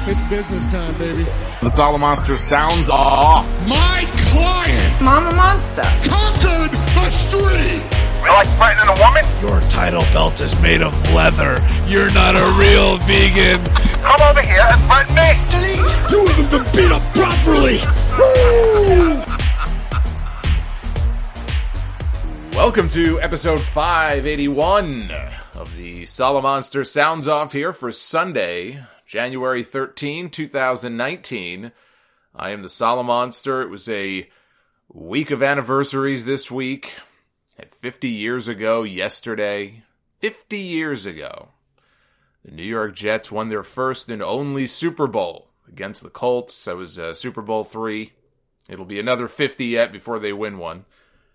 It's business time, baby. The Solomonster sounds off. My client Mama Monster conquered the street. You like fighting a woman? Your title belt is made of leather. You're not a real vegan. Come over here and fight me. You haven't been beat up properly. Woo! Welcome to episode 581 of the Solomonster Sounds Off here for Sunday, January 13, 2019. I am the Solomonster. It was a week of anniversaries this week. At 50 years ago yesterday, 50 years ago, the New York Jets won their first and only Super Bowl against the Colts. That was Super Bowl III. It'll be another 50 yet before they win one.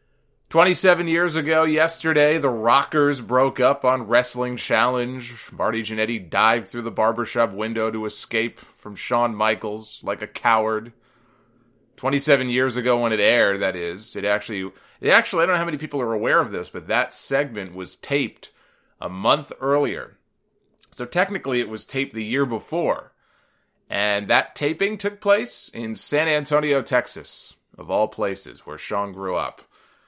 27 years ago yesterday, the Rockers broke up on Wrestling Challenge. Marty Jannetty dived through the barbershop window to escape from Shawn Michaels like a coward. 27 years ago when it aired, that is. It actually, I don't know how many people are aware of this, but that segment was taped a month earlier. So technically it was taped the year before. And that taping took place in San Antonio, Texas, of all places, where Shawn grew up.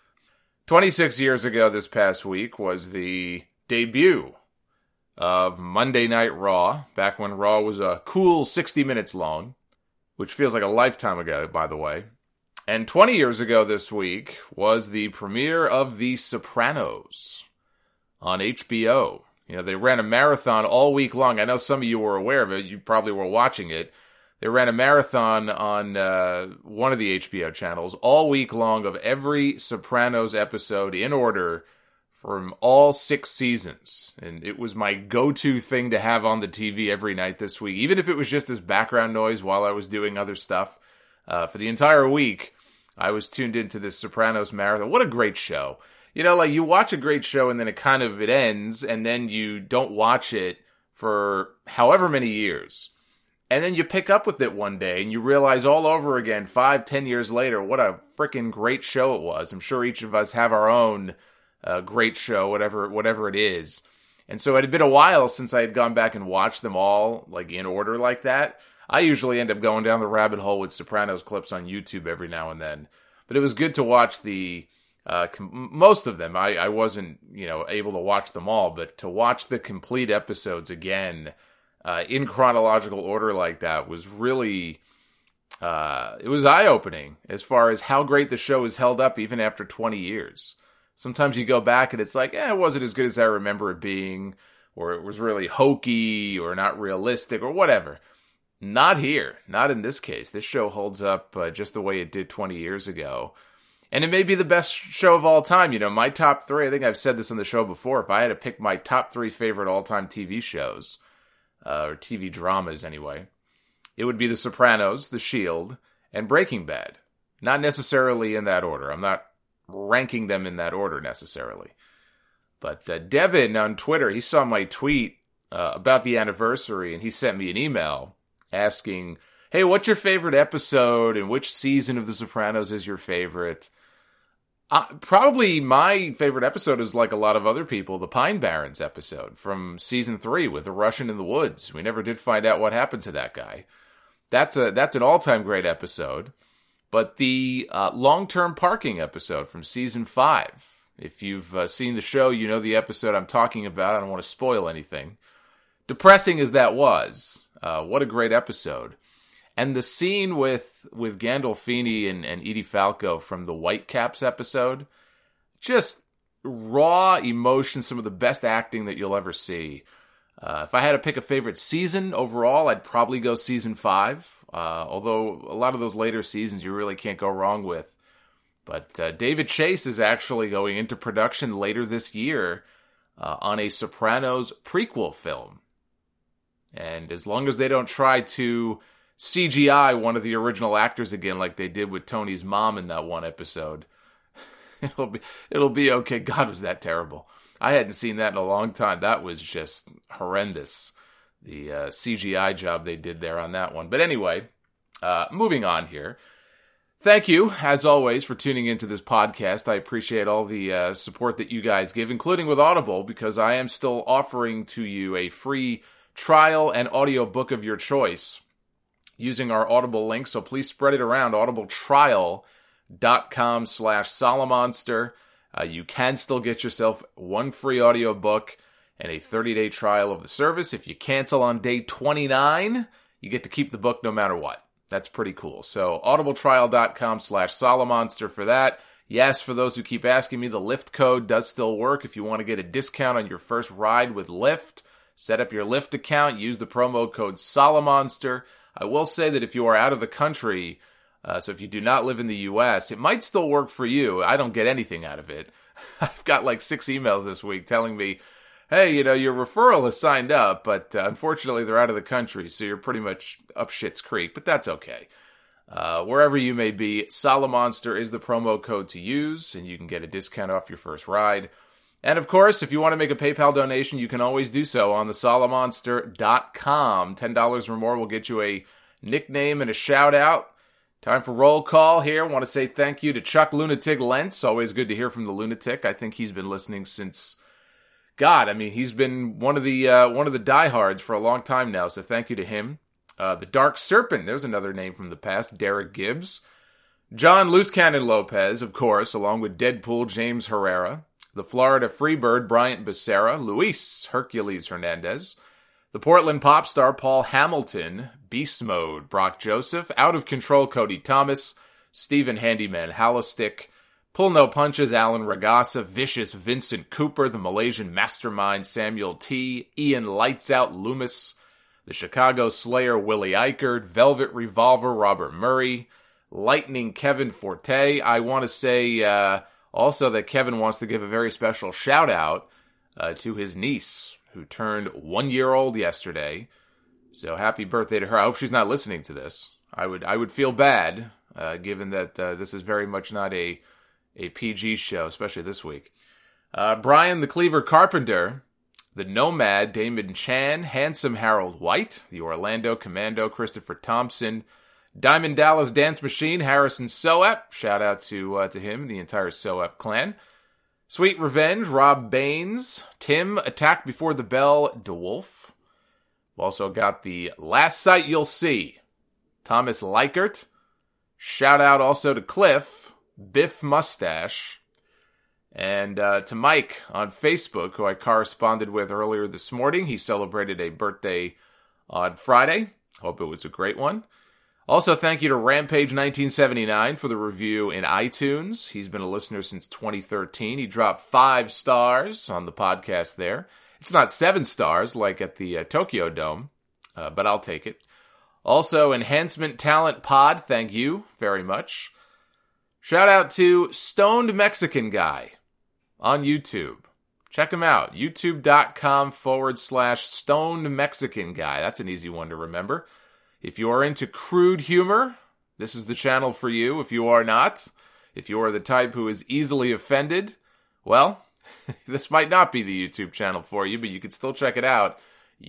26 years ago this past week was the debut of Monday Night Raw, back when Raw was a cool 60 minutes long, which feels like a lifetime ago, by the way. And 20 years ago this week was the premiere of The Sopranos on HBO. You know, they ran a marathon all week long. I know some of you were aware of it. You probably were watching it. They ran a marathon on one of the HBO channels all week long of every Sopranos episode in order from all 6 seasons. And it was my go-to thing to have on the TV every night this week, even if it was just as background noise while I was doing other stuff. For the entire week, I was tuned into this Sopranos marathon. What a great show. You know, like you watch a great show and then it ends and then you don't watch it for however many years. And then you pick up with it one day and you realize all over again, 5-10 years later, what a freaking great show it was. I'm sure each of us have our own great show, whatever it is. And so it had been a while since I had gone back and watched them all, like in order like that. I usually end up going down the rabbit hole with Sopranos clips on YouTube every now and then. But it was good to watch most of them. I wasn't, able to watch them all, but to watch the complete episodes again in chronological order like that was really, it was eye-opening as far as how great the show is held up even after 20 years. Sometimes you go back and it's like, it wasn't as good as I remember it being, or it was really hokey or not realistic or whatever. Not here. Not in this case. This show holds up just the way it did 20 years ago. And it may be the best show of all time. My top 3, I think I've said this on the show before, if I had to pick my top 3 favorite all-time TV shows, or TV dramas anyway, it would be The Sopranos, The Shield, and Breaking Bad. Not necessarily in that order. I'm not ranking them in that order necessarily. But Devin on Twitter, he saw my tweet about the anniversary, and he sent me an email asking, hey, what's your favorite episode, and which season of The Sopranos is your favorite? Probably my favorite episode is, like a lot of other people, the Pine Barrens episode from season 3 with the Russian in the woods. We never did find out what happened to that guy. That's an all-time great episode. But the long-term parking episode from season 5, if you've seen the show, you know the episode I'm talking about. I don't want to spoil anything. Depressing as that was, what a great episode. And the scene with Gandolfini and Edie Falco from the Whitecaps episode, just raw emotion, some of the best acting that you'll ever see. If I had to pick a favorite season overall, I'd probably go season 5. Although a lot of those later seasons you really can't go wrong with. But David Chase is actually going into production later this year on a Sopranos prequel film. And as long as they don't try to CGI one of the original actors again like they did with Tony's mom in that one episode, it'll be okay. God, was that terrible. I hadn't seen that in a long time. That was just horrendous, the CGI job they did there on that one. But anyway, moving on here. Thank you, as always, for tuning into this podcast. I appreciate all the support that you guys give, including with Audible, because I am still offering to you a free trial and audiobook of your choice using our Audible link, so please spread it around, audibletrial.com/Solomonster. You can still get yourself one free audiobook and a 30-day trial of the service. If you cancel on day 29, you get to keep the book no matter what. That's pretty cool. So audibletrial.com/Solomonster for that. Yes, for those who keep asking me, the Lyft code does still work. If you want to get a discount on your first ride with Lyft, set up your Lyft account, use the promo code Solomonster. I will say that if you are out of the country, so if you do not live in the U.S., it might still work for you. I don't get anything out of it. I've got like 6 emails this week telling me, hey, your referral is signed up, but unfortunately they're out of the country, so you're pretty much up shit's creek, but that's okay. Wherever you may be, Solomonster is the promo code to use, and you can get a discount off your first ride. And of course, if you want to make a PayPal donation, you can always do so on the Solomonster.com. $10 or more will get you a nickname and a shout out. Time for roll call here. I want to say thank you to Chuck Lunatic Lentz. Always good to hear from the Lunatic. I think he's been listening since, he's been one of the diehards for a long time now, so thank you to him. The Dark Serpent, there's another name from the past, Derek Gibbs. John Loose Cannon Lopez, of course, along with Deadpool James Herrera. The Florida Freebird Bryant Becerra. Luis Hercules Hernandez. The Portland pop star Paul Hamilton. Beast Mode Brock Joseph. Out of Control Cody Thomas. Stephen Handyman Hallistick. Pull No Punches Alan Ragasa. Vicious Vincent Cooper. The Malaysian Mastermind Samuel T. Ian Lights Out Loomis. The Chicago Slayer Willie Eichert. Velvet Revolver Robert Murray. Lightning Kevin Forte. I want to say also that Kevin wants to give a very special shout out to his niece, who turned 1 year old yesterday. So happy birthday to her. I hope she's not listening to this. I would feel bad, given that this is very much not a PG show, especially this week. Brian the Cleaver Carpenter, the Nomad Damon Chan, Handsome Harold White, the Orlando Commando Christopher Thompson, Diamond Dallas Dance Machine Harrison Soep, shout out to him and the entire Soep clan. Sweet Revenge, Rob Baines, Tim, Attack Before the Bell, DeWolf. We've also got the Last Sight You'll See, Thomas Likert. Shout out also to Cliff, Biff Mustache, and to Mike on Facebook, who I corresponded with earlier this morning. He celebrated a birthday on Friday. Hope it was a great one. Also, thank you to Rampage1979 for the review in iTunes. He's been a listener since 2013. He dropped 5 stars on the podcast there. It's not 7 stars like at the Tokyo Dome, but I'll take it. Also, Enhancement Talent Pod, thank you very much. Shout out to Stoned Mexican Guy on YouTube. Check him out, youtube.com/Stoned Mexican Guy. That's an easy one to remember. If you are into crude humor, this is the channel for you. If you are not, if you are the type who is easily offended, well, this might not be the YouTube channel for you, but you can still check it out.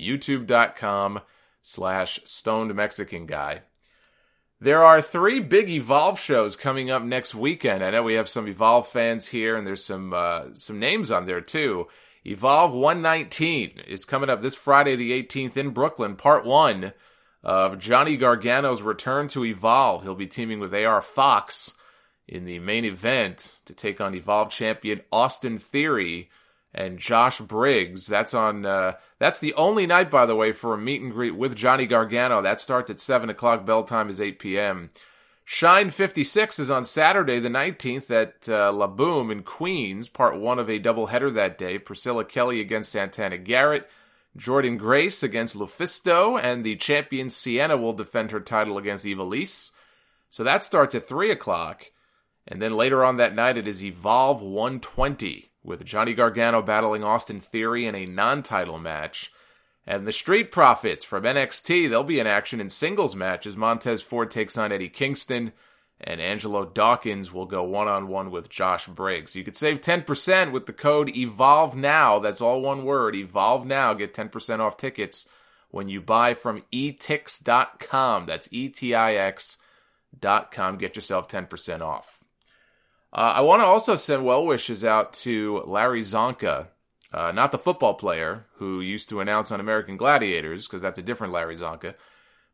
youtube.com/Stoned Mexican Guy. There are 3 big Evolve shows coming up next weekend. I know we have some Evolve fans here, and there's some names on there too. Evolve 119 is coming up this Friday the 18th in Brooklyn, part 1 of Johnny Gargano's return to Evolve. He'll be teaming with AR Fox in the main event to take on Evolve champion Austin Theory and Josh Briggs. That's the only night, by the way, for a meet and greet with Johnny Gargano. That starts at 7 o'clock. Bell time is 8 p.m. Shine 56 is on Saturday the 19th at La Boom in Queens, part 1 of a doubleheader that day. Priscilla Kelly against Santana Garrett. Jordan Grace against Lufisto, and the champion Sienna will defend her title against Ivelisse. So that starts at 3 o'clock. And then later on that night, it is Evolve 120, with Johnny Gargano battling Austin Theory in a non-title match. And the Street Profits from NXT, they'll be in action in singles matches. Montez Ford takes on Eddie Kingston, and Angelo Dawkins will go one-on-one with Josh Briggs. You could save 10% with the code EVOLVENOW. That's all one word, EVOLVENOW. Get 10% off tickets when you buy from etix.com. That's ETIX.com. Get yourself 10% off. I want to also send well wishes out to Larry Zonka, not the football player who used to announce on American Gladiators, because that's a different Larry Zonka,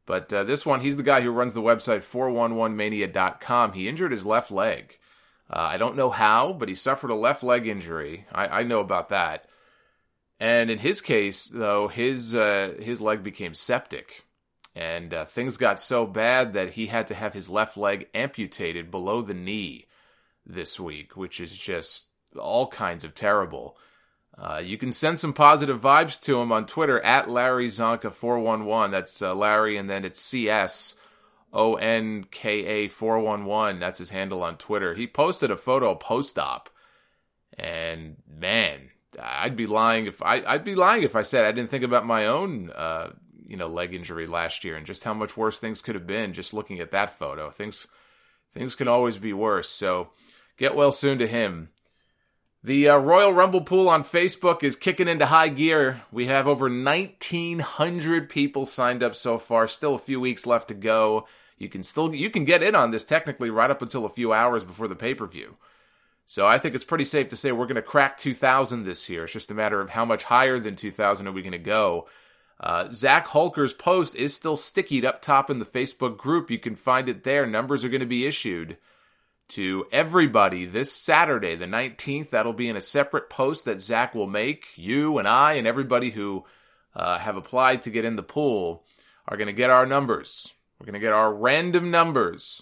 But this one, he's the guy who runs the website 411mania.com. He injured his left leg. I don't know how, but he suffered a left leg injury. I know about that. And in his case, though, his leg became septic. And things got so bad that he had to have his left leg amputated below the knee this week, which is just all kinds of terrible. You can send some positive vibes to him on Twitter at Larry Zonka 411. That's Larry, and then it's CSONKA 411. That's his handle on Twitter. He posted a photo post-op, and man, I'd be lying if I said I didn't think about my own leg injury last year and just how much worse things could have been just looking at that photo. Things can always be worse. So get well soon to him. The Royal Rumble pool on Facebook is kicking into high gear. We have over 1,900 people signed up so far. Still a few weeks left to go. You can get in on this technically right up until a few hours before the pay-per-view. So I think it's pretty safe to say we're going to crack 2,000 this year. It's just a matter of how much higher than 2,000 are we going to go. Zach Hulker's post is still stickied up top in the Facebook group. You can find it there. Numbers are going to be issued to everybody this Saturday, the 19th. That'll be in a separate post that Zach will make. You and I and everybody who have applied to get in the pool are going to get our numbers. We're going to get our random numbers.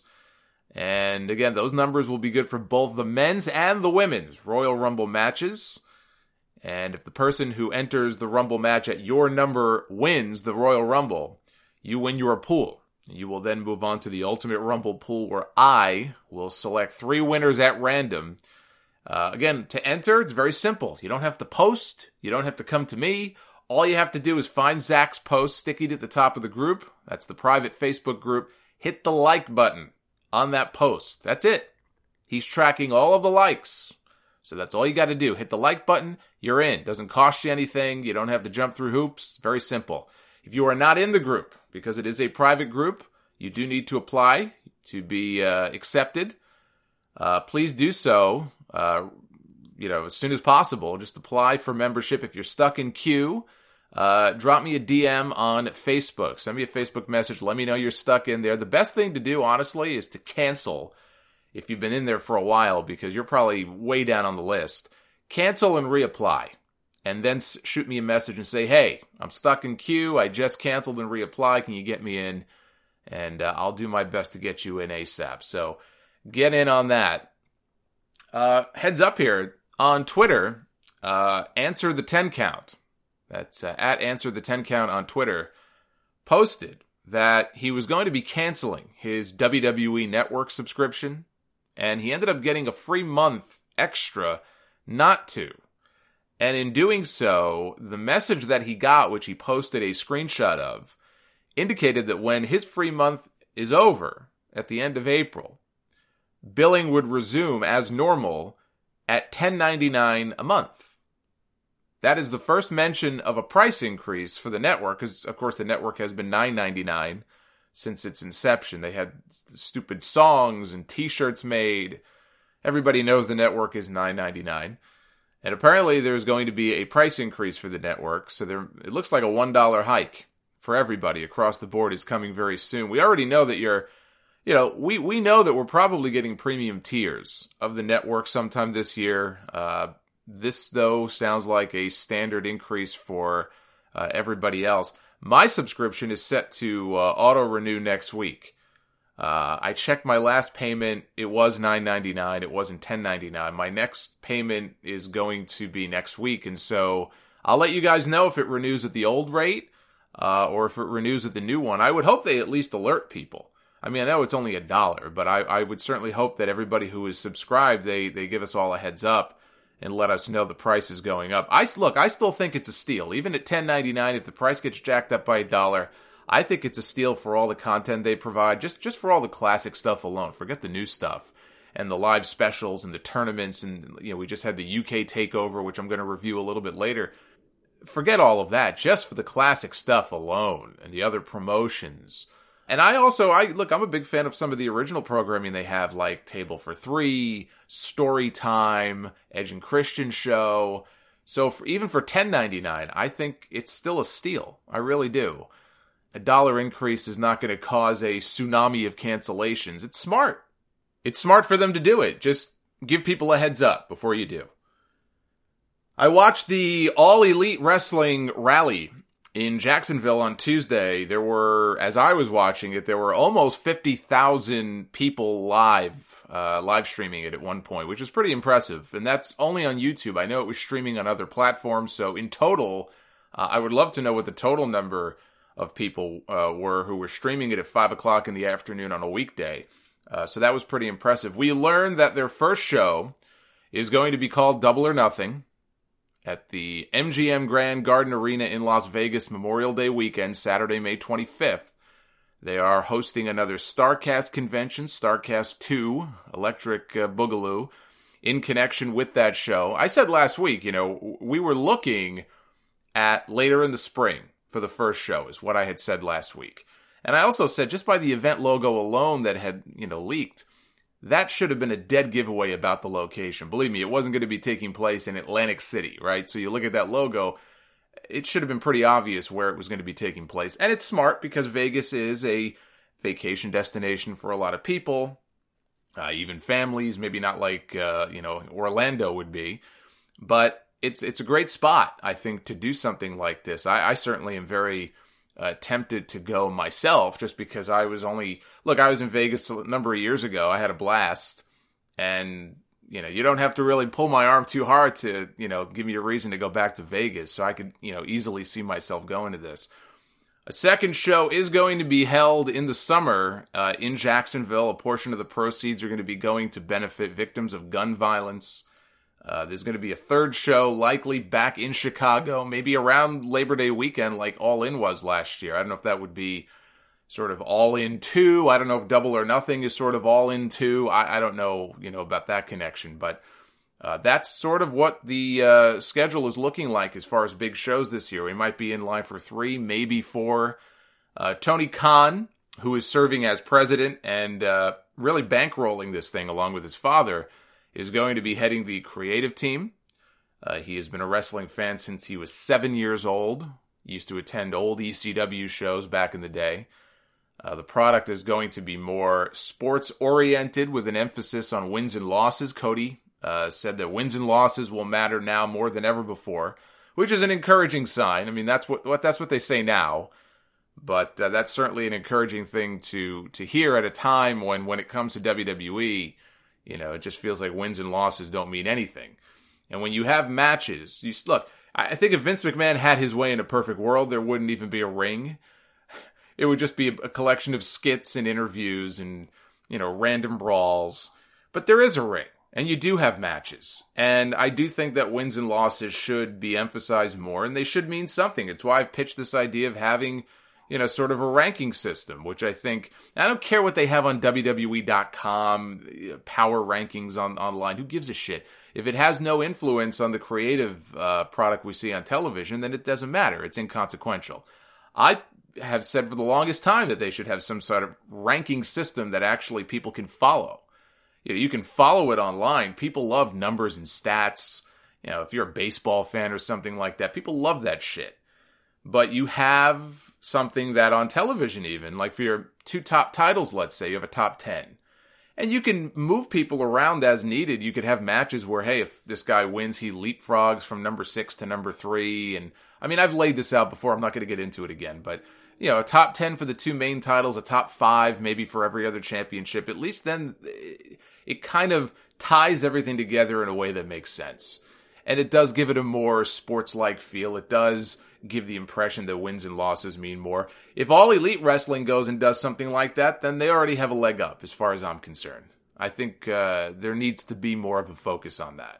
And again, those numbers will be good for both the men's and the women's Royal Rumble matches. And if the person who enters the Rumble match at your number wins the Royal Rumble, you win your pool. You will then move on to the Ultimate Rumble pool where I will select 3 winners at random. Again, to enter, it's very simple. You don't have to post. You don't have to come to me. All you have to do is find Zach's post, stickied at the top of the group. That's the private Facebook group. Hit the like button on that post. That's it. He's tracking all of the likes. So that's all you got to do. Hit the like button. You're in. Doesn't cost you anything. You don't have to jump through hoops. Very simple. If you are not in the group, because it is a private group, you do need to apply to be accepted. Please do so, as soon as possible. Just apply for membership. If you're stuck in queue, drop me a DM on Facebook. Send me a Facebook message. Let me know you're stuck in there. The best thing to do, honestly, is to cancel if you've been in there for a while, because you're probably way down on the list. Cancel and reapply. And then shoot me a message and say, hey, I'm stuck in queue. I just canceled and reapplied. Can you get me in? And I'll do my best to get you in ASAP. So get in on that. Heads up here on Twitter, Answer the 10 Count. That's at Answer the 10 Count on Twitter. Posted that he was going to be canceling his WWE Network subscription. And he ended up getting a free month extra not to. And in doing so, the message that he got, which he posted a screenshot of, indicated that when his free month is over at the end of April, billing would resume as normal at $10.99 a month. That is the first mention of a price increase for the network, because, of course, the network has been $9.99 since its inception. They had stupid songs and T-shirts made. Everybody knows the network is $9.99. And apparently there's going to be a price increase for the network. So it looks like a $1 hike for everybody across the board is coming very soon. We already know that we know that we're probably getting premium tiers of the network sometime this year. This, though, sounds like a standard increase for everybody else. My subscription is set to auto-renew next week. I checked my last payment. It was $9.99. It wasn't $10.99. My next payment is going to be next week. And so I'll let you guys know if it renews at the old rate or if it renews at the new one. I would hope they at least alert people. I mean, I know it's only $1, but I would certainly hope that everybody who is subscribed, they give us all a heads up and let us know the price is going up. I still think it's a steal. Even at $10.99, if the price gets jacked up by $1, I think it's a steal for all the content they provide, just for all the classic stuff alone. Forget the new stuff and the live specials and the tournaments. And, we just had the UK takeover, which I'm going to review a little bit later. Forget all of that, just for the classic stuff alone and the other promotions. And I'm a big fan of some of the original programming they have, like Table for Three, Story Time, Edge and Christian Show. So even for $10.99, I think it's still a steal. I really do. a dollar increase is not going to cause a tsunami of cancellations. It's smart. It's smart for them to do it. Just give people a heads up before you do. I watched the All Elite Wrestling Rally in Jacksonville on Tuesday. There were, as I was watching it, there were almost 50,000 people live streaming it at one point, which is pretty impressive. And that's only on YouTube. I know it was streaming on other platforms. So in total, I would love to know what the total number of people were who were streaming it at 5 o'clock in the afternoon on a weekday. So that was pretty impressive. We learned that their first show is going to be called Double or Nothing at the MGM Grand Garden Arena in Las Vegas Memorial Day weekend, Saturday, May 25th. They are hosting another StarCast convention, StarCast 2, Electric Boogaloo, in connection with that show. I said last week, we were looking at later in the spring for the first show, is what I had said last week. And I also said, just by the event logo alone that had, leaked, that should have been a dead giveaway about the location. Believe me, it wasn't going to be taking place in Atlantic City, right? So you look at that logo, it should have been pretty obvious where it was going to be taking place. And it's smart because Vegas is a vacation destination for a lot of people, even families, maybe not like, Orlando would be. But it's a great spot, I think, to do something like this. I certainly am very tempted to go myself, just because I was in Vegas a number of years ago. I had a blast, and you don't have to really pull my arm too hard to give me a reason to go back to Vegas. So I could easily see myself going to this. A second show is going to be held in the summer in Jacksonville. A portion of the proceeds are going to be going to benefit victims of gun violence. There's going to be a third show, likely back in Chicago, maybe around Labor Day weekend like All In was last year. I don't know if that would be sort of All In 2. I don't know if Double or Nothing is sort of All In 2. I don't know, about that connection. But that's sort of what the schedule is looking like as far as big shows this year. We might be in line for 3, maybe 4. Tony Khan, who is serving as president and really bankrolling this thing along with his father, is going to be heading the creative team. He has been a wrestling fan since he was 7 years old. Used to attend old ECW shows back in the day. The product is going to be more sports-oriented with an emphasis on wins and losses. Cody said that wins and losses will matter now more than ever before, which is an encouraging sign. I mean, that's what they say now. But that's certainly an encouraging thing to hear at a time when it comes to WWE, it just feels like wins and losses don't mean anything. And when you have matches, look, I think if Vince McMahon had his way in a perfect world, there wouldn't even be a ring. It would just be a collection of skits and interviews and, random brawls. But there is a ring, and you do have matches. And I do think that wins and losses should be emphasized more, and they should mean something. It's why I've pitched this idea of having sort of a ranking system, which I don't care what they have on WWE.com, power rankings online. Who gives a shit? If it has no influence on the creative product we see on television, then it doesn't matter. It's inconsequential. I have said for the longest time that they should have some sort of ranking system that actually people can follow. You can follow it online. People love numbers and stats. If you're a baseball fan or something like that, people love that shit. But you have something that on television even, like for your 2 top titles, let's say, you have a top 10. And you can move people around as needed. You could have matches where, hey, if this guy wins, he leapfrogs from number 6 to number 3. And I mean, I've laid this out before. I'm not going to get into it again. But, a top 10 for the 2 main titles, a top 5 maybe for every other championship. At least then it kind of ties everything together in a way that makes sense. And it does give it a more sports-like feel. It does give the impression that wins and losses mean more. If All Elite Wrestling goes and does something like that, then they already have a leg up as far as I'm concerned. I think there needs to be more of a focus on that.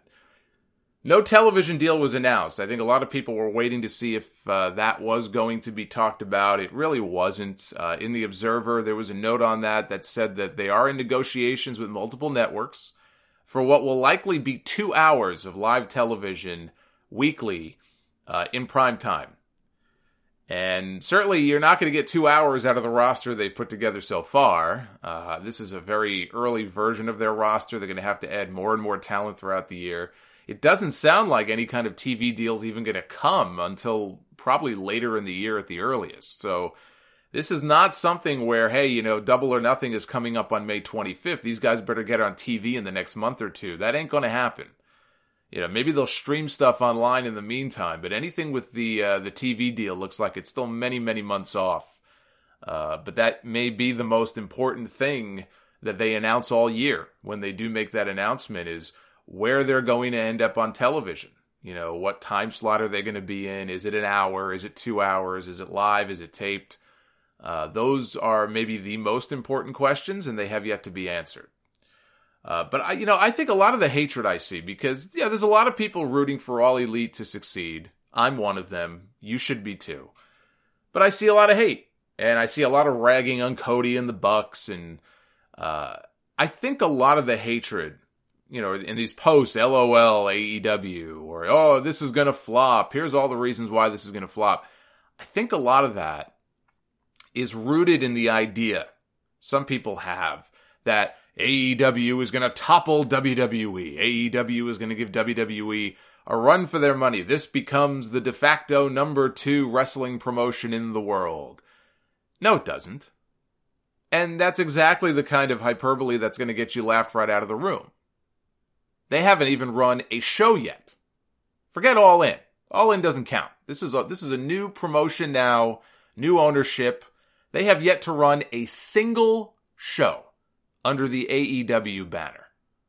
No television deal was announced. I think a lot of people were waiting to see if that was going to be talked about. It really wasn't. In the Observer, there was a note on that said that they are in negotiations with multiple networks for what will likely be 2 hours of live television weekly in prime time. And certainly you're not going to get 2 hours out of the roster they've put together so far. This is a very early version of their roster. They're going to have to add more and more talent throughout the year. It doesn't sound like any kind of TV deal's even going to come until probably later in the year at the earliest. So This is not something where, hey, Double or Nothing is coming up on May 25th. These guys better get on TV in the next month or two. That ain't going to happen. Maybe they'll stream stuff online in the meantime, but anything with the TV deal looks like it's still many, many months off. But that may be the most important thing that they announce all year when they do make that announcement, is where they're going to end up on television. What time slot are they going to be in? Is it an hour? Is it 2 hours? Is it live? Is it taped? Those are maybe the most important questions, and they have yet to be answered. But I think a lot of the hatred I see, because there's a lot of people rooting for All Elite to succeed. I'm one of them. You should be too. But I see a lot of hate, and I see a lot of ragging on Cody and the Bucks, and I think a lot of the hatred, in these posts, LOL, AEW, or, oh, this is going to flop. Here's all the reasons why this is going to flop. I think a lot of that is rooted in the idea some people have that AEW is going to topple WWE. AEW is going to give WWE a run for their money. This becomes the de facto number 2 wrestling promotion in the world. No, it doesn't. And that's exactly the kind of hyperbole that's going to get you laughed right out of the room. They haven't even run a show yet. Forget All In. All In doesn't count. This is a new promotion now, new ownership. They have yet to run a single show under the AEW banner.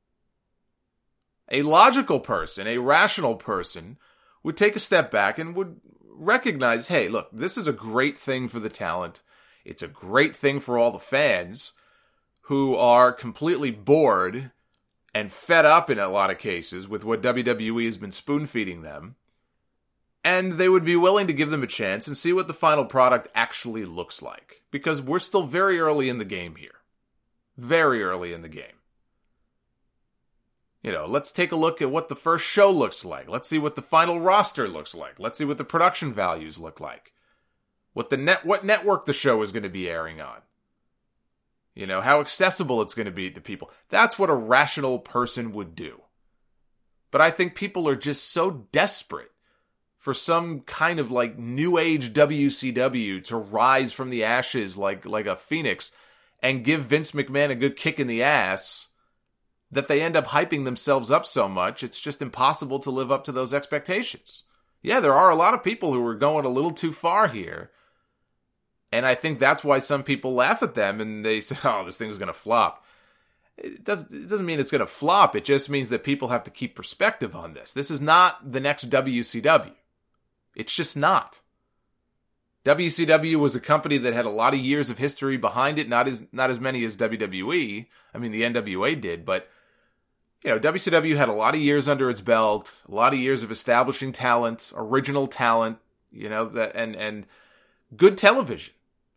A logical person, a rational person, would take a step back and would recognize, hey, look, this is a great thing for the talent. It's a great thing for all the fans who are completely bored and fed up in a lot of cases with what WWE has been spoon-feeding them. And they would be willing to give them a chance and see what the final product actually looks like. Because we're still very early in the game here. Very early in the game. Let's take a look at what the first show looks like. Let's see what the final roster looks like. Let's see what the production values look like. What network the show is going to be airing on. How accessible it's going to be to people. That's what a rational person would do. But I think people are just so desperate for some kind of new age WCW to rise from the ashes like a phoenix and give Vince McMahon a good kick in the ass that they end up hyping themselves up so much, it's just impossible to live up to those expectations. Yeah, there are a lot of people who are going a little too far here. And I think that's why some people laugh at them and they say, oh, this thing's going to flop. It doesn't mean it's going to flop. It just means that people have to keep perspective on this. This is not the next WCW. It's just not. WCW was a company that had a lot of years of history behind it, not as many as WWE. I mean, the NWA did, but WCW had a lot of years under its belt, a lot of years of establishing talent, original talent, and good television.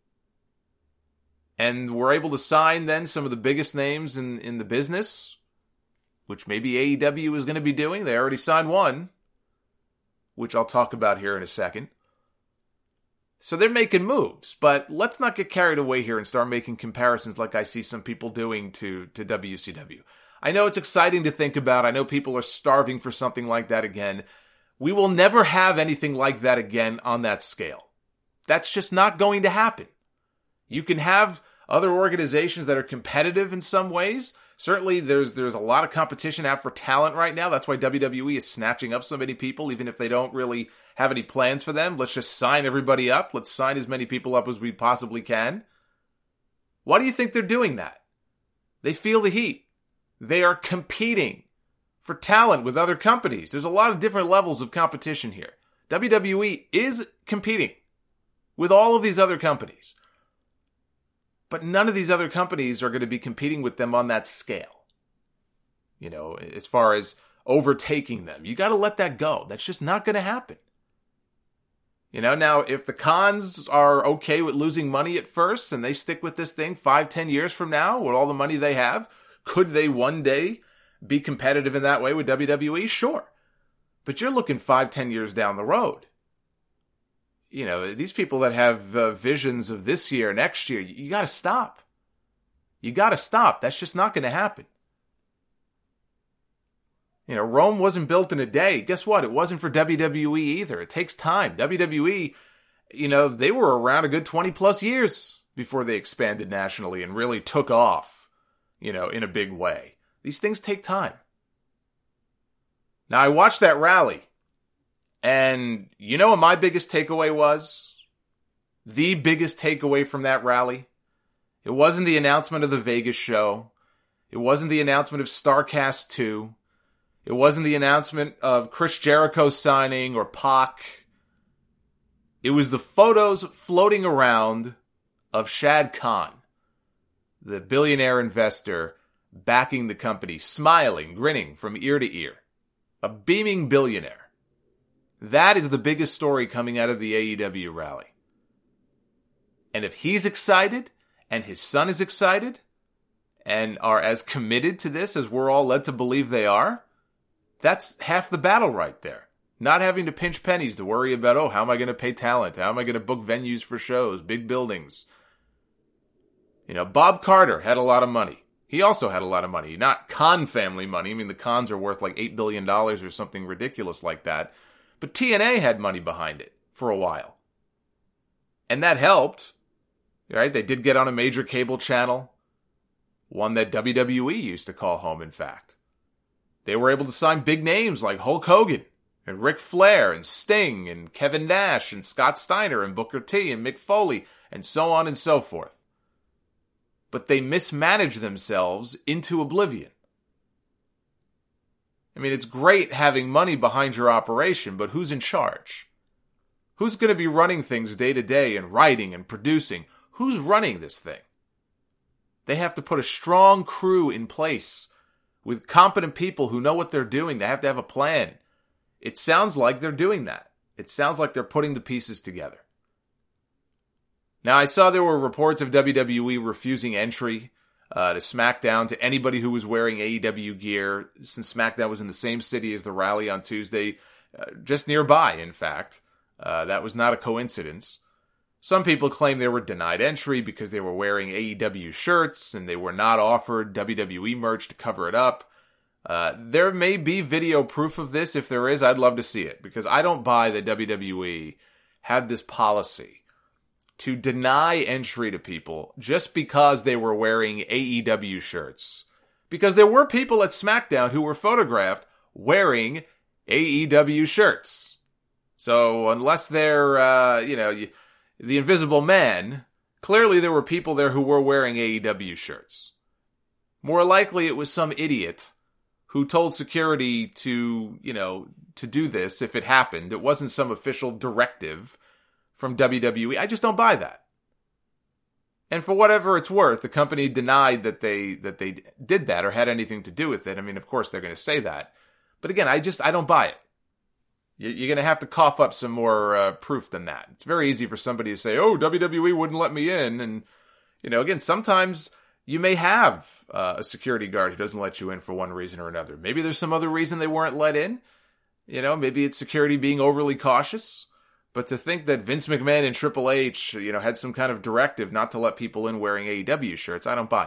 And we're able to sign then some of the biggest names in the business, which maybe AEW is going to be doing. They already signed one, which I'll talk about here in a second. So they're making moves, but let's not get carried away here and start making comparisons like I see some people doing to WCW. I know it's exciting to think about. I know people are starving for something like that again. We will never have anything like that again on that scale. That's just not going to happen. You can have other organizations that are competitive in some ways. Certainly, there's a lot of competition out for talent right now. That's why WWE is snatching up so many people, even if they don't really have any plans for them. Let's just sign everybody up. Let's sign as many people up as we possibly can. Why do you think they're doing that? They feel the heat. They are competing for talent with other companies. There's a lot of different levels of competition here. WWE is competing with all of these other companies. But none of these other companies are going to be competing with them on that scale. As far as overtaking them. You got to let that go. That's just not going to happen. Now, if the Khans are okay with losing money at first and they stick with this thing 5-10 years from now with all the money they have, could they one day be competitive in that way with WWE? Sure. But you're looking 5-10 years down the road. These people that have visions of this year, next year, you got to stop. You got to stop. That's just not going to happen. Rome wasn't built in a day. Guess what? It wasn't for WWE either. It takes time. WWE, they were around a good 20 plus years before they expanded nationally and really took off, in a big way. These things take time. Now, I watched that rally, and you know what my biggest takeaway was? The biggest takeaway from that rally? It wasn't the announcement of the Vegas show. It wasn't the announcement of StarCast 2. It wasn't the announcement of Chris Jericho signing or Pac. It was the photos floating around of Shad Khan, the billionaire investor backing the company, smiling, grinning from ear to ear. A beaming billionaire. That is the biggest story coming out of the AEW rally. And if he's excited, and his son is excited, and are as committed to this as we're all led to believe they are, that's half the battle right there. Not having to pinch pennies to worry about, how am I going to pay talent? How am I going to book venues for shows, big buildings? Bob Carter had a lot of money. He also had a lot of money. Not Khan family money. I mean, the Khans are worth like $8 billion or something ridiculous like that. But TNA had money behind it for a while. And that helped. Right? They did get on a major cable channel. One that WWE used to call home, in fact. They were able to sign big names like Hulk Hogan and Ric Flair and Sting and Kevin Nash and Scott Steiner and Booker T and Mick Foley and so on and so forth. But they mismanaged themselves into oblivion. I mean, it's great having money behind your operation, but who's in charge? Who's going to be running things day to day and writing and producing? Who's running this thing? They have to put a strong crew in place with competent people who know what they're doing. They have to have a plan. It sounds like they're doing that. It sounds like they're putting the pieces together. Now, I saw there were reports of WWE refusing entry to SmackDown to anybody who was wearing AEW gear, since SmackDown was in the same city as the rally on Tuesday, just nearby, in fact. That was not a coincidence. Some people claim they were denied entry because they were wearing AEW shirts and they were not offered WWE merch to cover it up. There may be video proof of this. If there is, I'd love to see it, because I don't buy that WWE had this policy to deny entry to people just because they were wearing AEW shirts. Because there were people at SmackDown who were photographed wearing AEW shirts. So unless they're, the Invisible Man, clearly there were people there who were wearing AEW shirts. More likely it was some idiot who told security to do this if it happened. It wasn't some official directive from WWE. I just don't buy that. And for whatever it's worth, the company denied that they did that or had anything to do with it. I mean, of course they're going to say that. But again, I don't buy it. You're going to have to cough up some more proof than that. It's very easy for somebody to say, WWE wouldn't let me in. And, again, sometimes you may have a security guard who doesn't let you in for one reason or another. Maybe there's some other reason they weren't let in. Maybe it's security being overly cautious. But to think that Vince McMahon and Triple H, had some kind of directive not to let people in wearing AEW shirts, I don't buy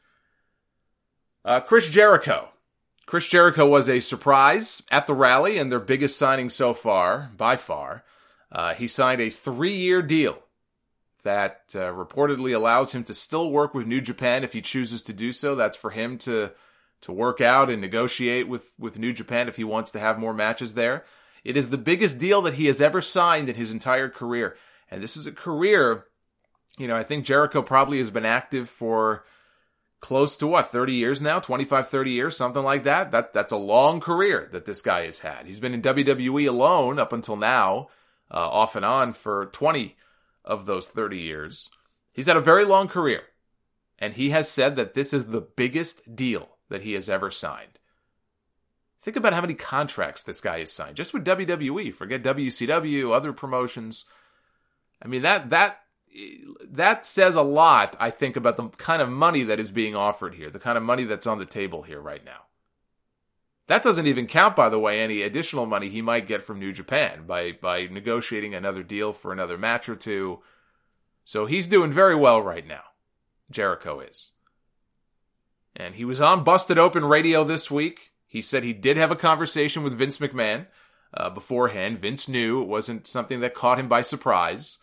it. Chris Jericho. Chris Jericho was a surprise at the rally and their biggest signing so far, by far. He signed a 3-year deal that reportedly allows him to still work with New Japan if he chooses to do so. That's for him to work out and negotiate with New Japan if he wants to have more matches there. It is the biggest deal that he has ever signed in his entire career. And this is a career, I think Jericho probably has been active for close to 30 years now? 25, 30 years, something like that. That's a long career that this guy has had. He's been in WWE alone up until now, off and on for 20 of those 30 years. He's had a very long career. And he has said that this is the biggest deal that he has ever signed. Think about how many contracts this guy has signed. Just with WWE. Forget WCW, other promotions. I mean, that says a lot, I think, about the kind of money that is being offered here, the kind of money that's on the table here right now. That doesn't even count, by the way, any additional money he might get from New Japan by negotiating another deal for another match or two. So he's doing very well right now. Jericho is. And he was on Busted Open Radio this week. He said he did have a conversation with Vince McMahon beforehand. Vince knew. It wasn't something that caught him by surprise.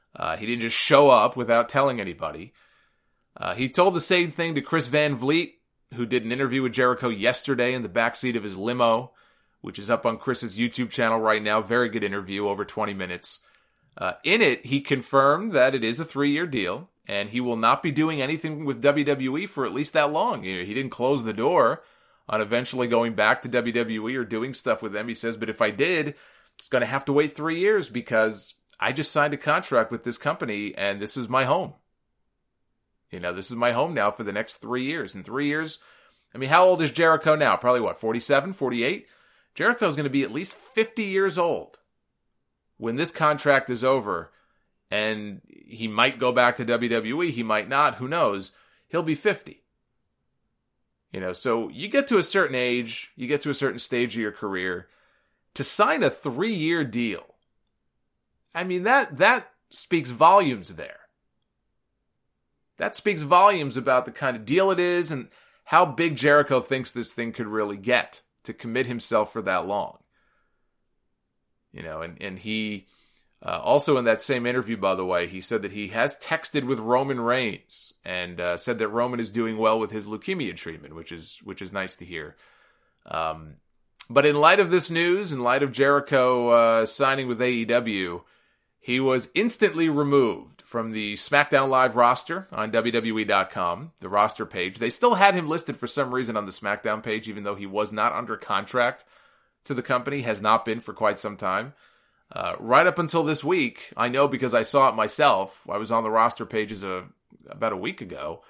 He didn't just show up without telling anybody. He told the same thing to Chris Van Vliet, who did an interview with Jericho yesterday in the backseat of his limo, which is up on Chris's YouTube channel right now. Very good interview, over 20 minutes. In it, he confirmed that it is a 3-year deal, and he will not be doing anything with WWE for at least that long. He didn't close the door on eventually going back to WWE or doing stuff with them. He says, but if I did, it's going to have to wait 3 years because I just signed a contract with this company and this is my home. This is my home now for the next 3 years. In 3 years, how old is Jericho now? Probably 47, 48? Jericho's going to be at least 50 years old when this contract is over, and he might go back to WWE, he might not, who knows? He'll be 50. So you get to a certain age, you get to a certain stage of your career, to sign a 3-year deal. That speaks volumes there. That speaks volumes about the kind of deal it is and how big Jericho thinks this thing could really get to commit himself for that long. And he also in that same interview, by the way, he said that he has texted with Roman Reigns and said that Roman is doing well with his leukemia treatment, which is nice to hear. But in light of this news, in light of Jericho signing with AEW, he was instantly removed from the SmackDown Live roster on WWE.com, the roster page. They still had him listed for some reason on the SmackDown page, even though he was not under contract to the company, has not been for quite some time. Right up until this week, I know because I saw it myself. I was on the roster pages about a week ago,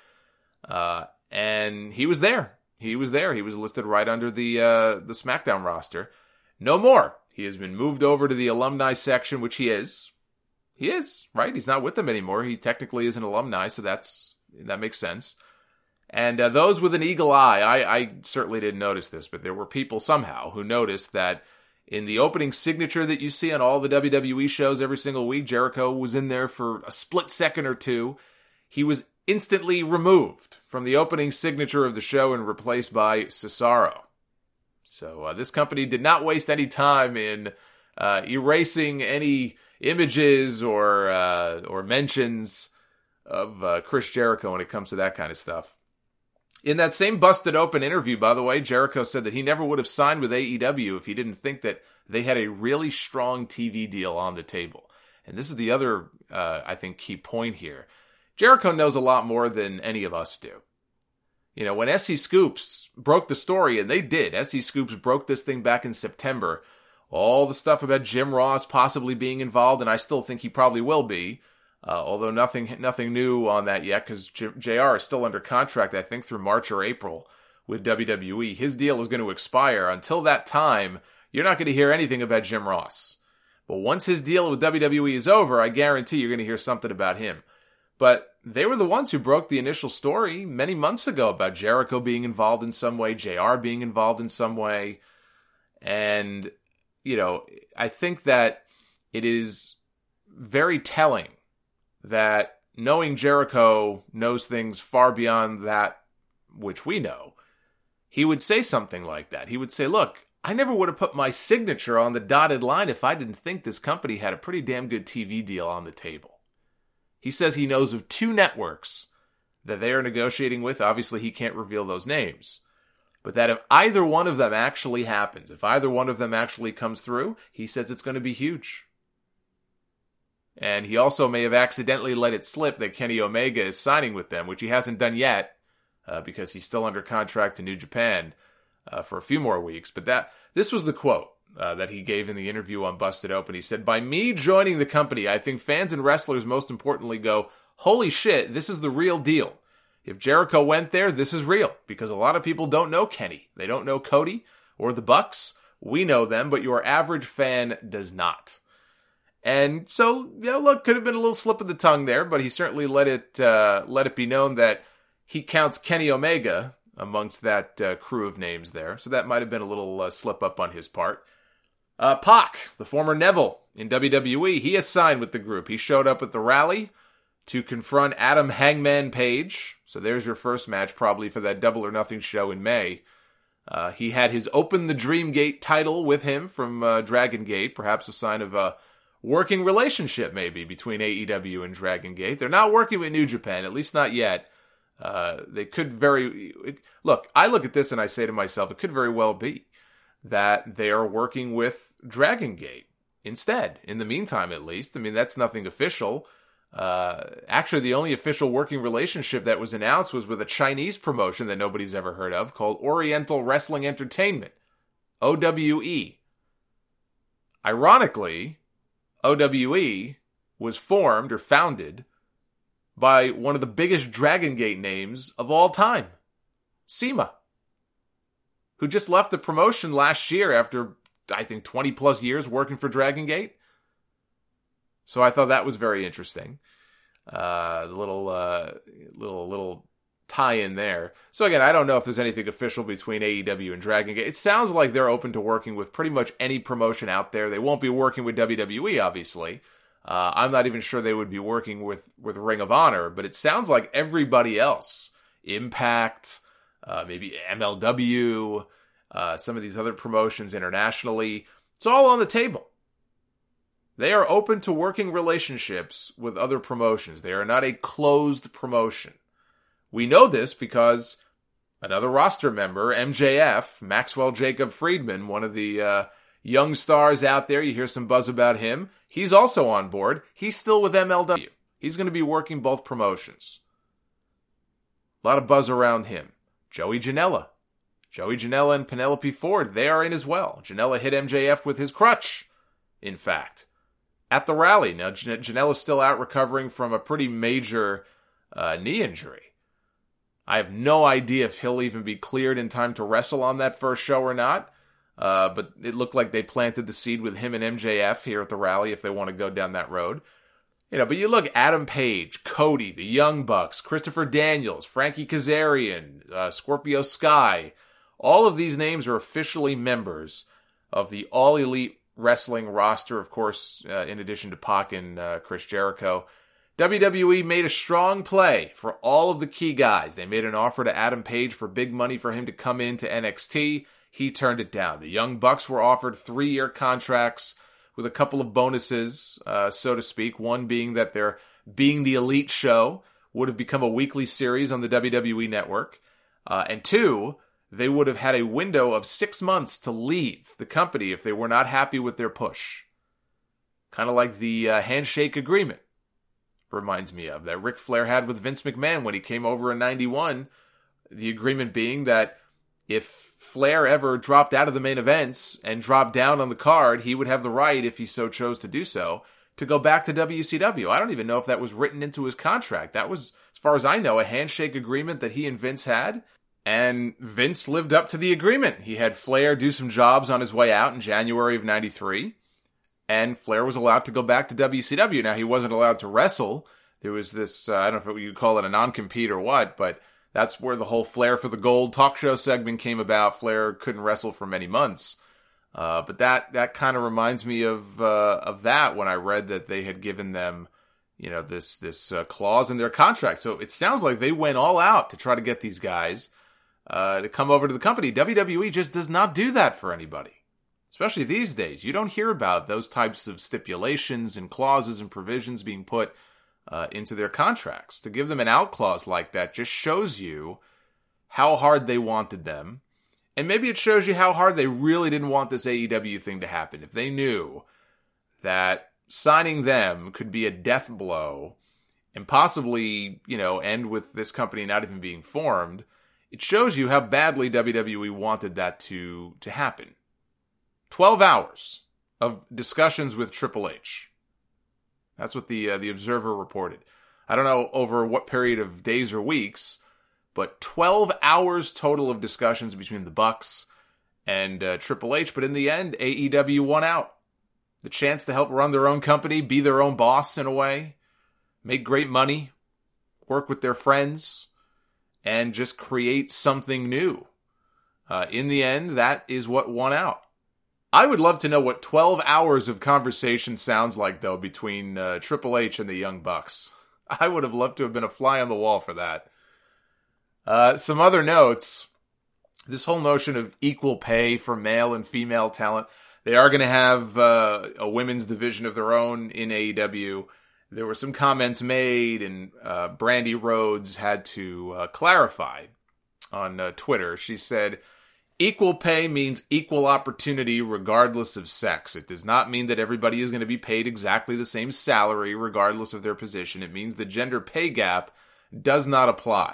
and he was there. He was there. He was listed right under the SmackDown roster. No more. He has been moved over to the alumni section, which he is. He is, right? He's not with them anymore. He technically is an alumni, so that makes sense. And those with an eagle eye, I certainly didn't notice this, but there were people somehow who noticed that in the opening signature that you see on all the WWE shows every single week, Jericho was in there for a split second or two. He was instantly removed from the opening signature of the show and replaced by Cesaro. So this company did not waste any time in erasing any images or mentions of Chris Jericho when it comes to that kind of stuff. In that same Busted Open interview, by the way, Jericho said that he never would have signed with AEW if he didn't think that they had a really strong TV deal on the table. And this is the other, I think, key point here. Jericho knows a lot more than any of us do. When SE Scoops broke the story, and they did, SE Scoops broke this thing back in September, all the stuff about Jim Ross possibly being involved, and I still think he probably will be, although nothing new on that yet, because JR is still under contract, I think, through March or April with WWE. His deal is going to expire. Until that time, you're not going to hear anything about Jim Ross. But once his deal with WWE is over, I guarantee you're going to hear something about him. But they were the ones who broke the initial story many months ago about Jericho being involved in some way, JR being involved in some way. And, I think that it is very telling that knowing Jericho knows things far beyond that which we know, he would say something like that. He would say, look, I never would have put my signature on the dotted line if I didn't think this company had a pretty damn good TV deal on the table. He says he knows of 2 networks that they are negotiating with. Obviously, he can't reveal those names. But that if either one of them actually happens, if either one of them actually comes through, he says it's going to be huge. And he also may have accidentally let it slip that Kenny Omega is signing with them, which he hasn't done yet, because he's still under contract to New Japan for a few more weeks. But this was the quote that he gave in the interview on Busted Open. He said, by me joining the company, I think fans and wrestlers most importantly go, holy shit, this is the real deal. If Jericho went there, this is real, because a lot of people don't know Kenny. They don't know Cody or the Bucks. We know them, but your average fan does not. And so, look, could have been a little slip of the tongue there, but he certainly let it be known that he counts Kenny Omega amongst that crew of names there. So that might have been a little slip up on his part. Pac, the former Neville in WWE, he has signed with the group. He showed up at the rally to confront Adam Hangman Page. So there's your first match probably for that Double or Nothing show in May. He had his Open the Dream Gate title with him from Dragon Gate, perhaps a sign of working relationship maybe between AEW and Dragon Gate. They're not working with New Japan, at least not yet. They could look, I look at this and I say to myself, it could very well be that they are working with Dragon Gate instead, in the meantime at least. I mean, that's nothing official. Actually, the only official working relationship that was announced was with a Chinese promotion that nobody's ever heard of called Oriental Wrestling Entertainment, OWE. Ironically, OWE was formed or founded by one of the biggest Dragon Gate names of all time, CIMA, who just left the promotion last year after, I think, 20 plus years working for Dragon Gate. So I thought that was very interesting. Little tie-in there. So again, I don't know if there's anything official between AEW and Dragon Gate. It sounds like they're open to working with pretty much any promotion out there. They won't be working with WWE, obviously. I'm not even sure they would be working with Ring of Honor, but it sounds like everybody else, Impact, maybe MLW, some of these other promotions internationally, it's all on the table. They are open to working relationships with other promotions. They are not a closed promotion. We know this because another roster member, MJF, Maxwell Jacob Friedman, one of the young stars out there, you hear some buzz about him. He's also on board. He's still with MLW. He's going to be working both promotions. A lot of buzz around him. Joey Janela and Penelope Ford, they are in as well. Janela hit MJF with his crutch, in fact, at the rally. Now, Janela's still out recovering from a pretty major knee injury. I have no idea if he'll even be cleared in time to wrestle on that first show or not. But it looked like they planted the seed with him and MJF here at the rally if they want to go down that road. But you look, Adam Page, Cody, the Young Bucks, Christopher Daniels, Frankie Kazarian, Scorpio Sky. All of these names are officially members of the All Elite Wrestling roster, of course, in addition to Pac and Chris Jericho. WWE made a strong play for all of the key guys. They made an offer to Adam Page for big money for him to come into NXT. He turned it down. The Young Bucks were offered 3-year contracts with a couple of bonuses, so to speak. One being that their Being the Elite show would have become a weekly series on the WWE Network. And two, they would have had a window of 6 months to leave the company if they were not happy with their push. Kind of like the handshake agreement. Reminds me of that Ric Flair had with Vince McMahon when he came over in 91. The agreement being that if Flair ever dropped out of the main events and dropped down on the card, he would have the right, if he so chose to do so, to go back to WCW. I don't even know if that was written into his contract. That was, as far as I know, a handshake agreement that he and Vince had. And Vince lived up to the agreement. He had Flair do some jobs on his way out in January of 93. And Flair was allowed to go back to WCW. Now, he wasn't allowed to wrestle. There was this, I don't know if you call it a non-compete or what, but that's where the whole Flair for the Gold talk show segment came about. Flair couldn't wrestle for many months. But that kind of reminds me of that when I read that they had given them, this clause in their contract. So it sounds like they went all out to try to get these guys to come over to the company. WWE just does not do that for anybody. Especially these days. You don't hear about those types of stipulations and clauses and provisions being put into their contracts. To give them an out clause like that just shows you how hard they wanted them. And maybe it shows you how hard they really didn't want this AEW thing to happen. If they knew that signing them could be a death blow and possibly, end with this company not even being formed, it shows you how badly WWE wanted that to happen. 12 hours of discussions with Triple H. That's what the Observer reported. I don't know over what period of days or weeks, but 12 hours total of discussions between the Bucks and Triple H. But in the end, AEW won out. The chance to help run their own company, be their own boss in a way, make great money, work with their friends, and just create something new. In the end, that is what won out. I would love to know what 12 hours of conversation sounds like, though, between Triple H and the Young Bucks. I would have loved to have been a fly on the wall for that. Some other notes. This whole notion of equal pay for male and female talent, They are going to have a women's division of their own in AEW. There were some comments made, and Brandy Rhodes had to clarify on Twitter. She said, equal pay means equal opportunity regardless of sex. It does not mean that everybody is going to be paid exactly the same salary regardless of their position. It means the gender pay gap does not apply.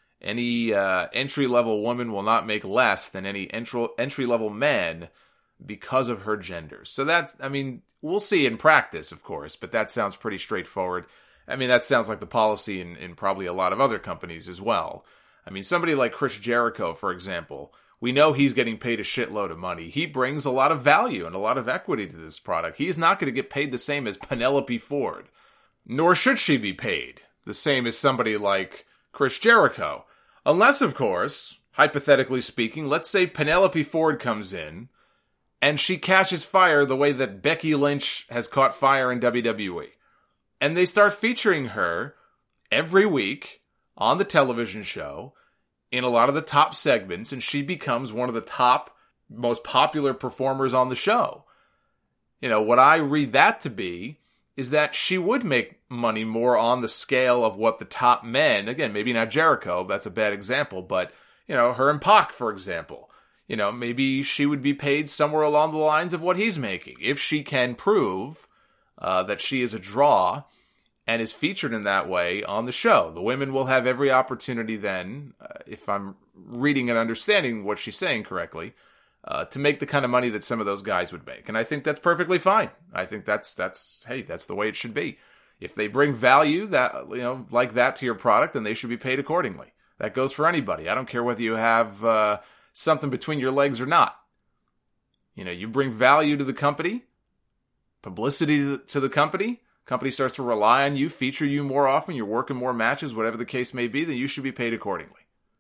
Any entry-level woman will not make less than any entry-level man because of her gender. So that's, I mean, we'll see in practice, of course, but that sounds pretty straightforward. I mean, that sounds like the policy in probably a lot of other companies as well. I mean, somebody like Chris Jericho, for example, we know he's getting paid a shitload of money. He brings a lot of value and a lot of equity to this product. He's not going to get paid the same as Penelope Ford, nor should she be paid the same as somebody like Chris Jericho. Unless, of course, hypothetically speaking, let's say Penelope Ford comes in and she catches fire the way that Becky Lynch has caught fire in WWE. And they start featuring her every week on the television show in a lot of the top segments, and she becomes one of the top, most popular performers on the show. You know, what I read that to be is that she would make money more on the scale of what the top men, again, maybe not Jericho, that's a bad example, but, you know, her and Pac, for example. You know, maybe she would be paid somewhere along the lines of what he's making, if she can prove that she is a draw and is featured in that way on the show. The women will have every opportunity then, if I'm reading and understanding what she's saying correctly, to make the kind of money that some of those guys would make. And I think that's perfectly fine. I think that's the way it should be. If they bring value that, you know, like that to your product, then they should be paid accordingly. That goes for anybody. I don't care whether you have something between your legs or not. You know, you bring value to the company, publicity to the company starts to rely on you, feature you more often, you're working more matches, whatever the case may be, then you should be paid accordingly.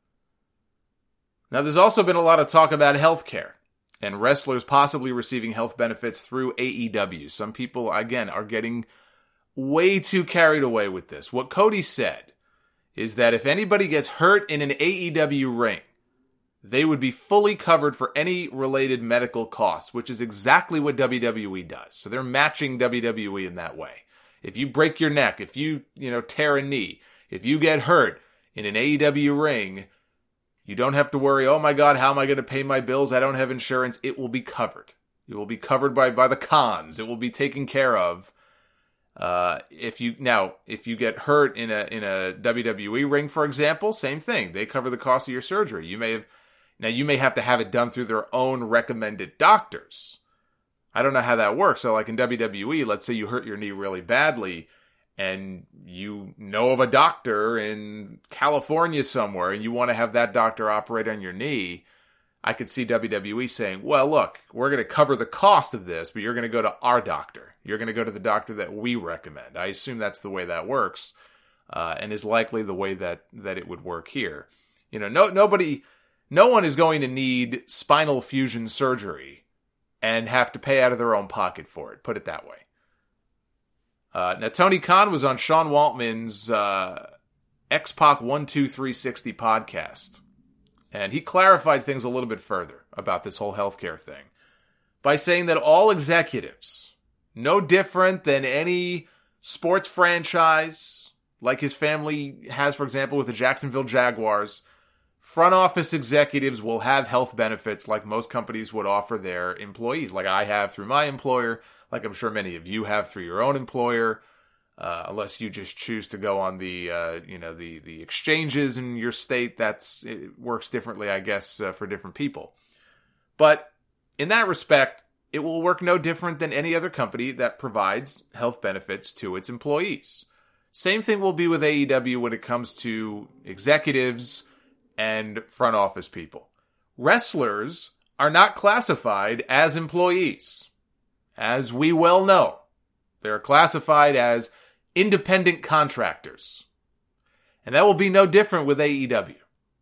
Now, there's also been a lot of talk about healthcare and wrestlers possibly receiving health benefits through AEW. Some people, again, are getting way too carried away with this. What Cody said is that if anybody gets hurt in an AEW ring, they would be fully covered for any related medical costs, which is exactly what WWE does. So they're matching WWE in that way. If you break your neck, if you tear a knee, if you get hurt in an AEW ring, you don't have to worry, oh my God, how am I going to pay my bills? I don't have insurance. It will be covered. It will be covered by the cons. It will be taken care of. If you get hurt in a WWE ring, for example, same thing. They cover the cost of your surgery. You may have to have it done through their own recommended doctors. I don't know how that works. So like in WWE, let's say you hurt your knee really badly and you know of a doctor in California somewhere and you want to have that doctor operate on your knee. I could see WWE saying, well, look, we're going to cover the cost of this, but you're going to go to our doctor. You're going to go to the doctor that we recommend. I assume that's the way that works, and is likely the way that it would work here. You know, no one is going to need spinal fusion surgery and have to pay out of their own pocket for it. Put it that way. Now, Tony Khan was on Sean Waltman's X-Pac 12360 podcast. And he clarified things a little bit further about this whole healthcare thing by saying that all executives, no different than any sports franchise like his family has, for example, with the Jacksonville Jaguars, front office executives will have health benefits like most companies would offer their employees, like I have through my employer, like I'm sure many of you have through your own employer, unless you just choose to go on the exchanges in your state. It works differently, I guess, for different people. But in that respect, it will work no different than any other company that provides health benefits to its employees. Same thing will be with AEW when it comes to executives and front office people. Wrestlers are not classified as employees, as we well know. They're classified as independent contractors. And that will be no different with AEW.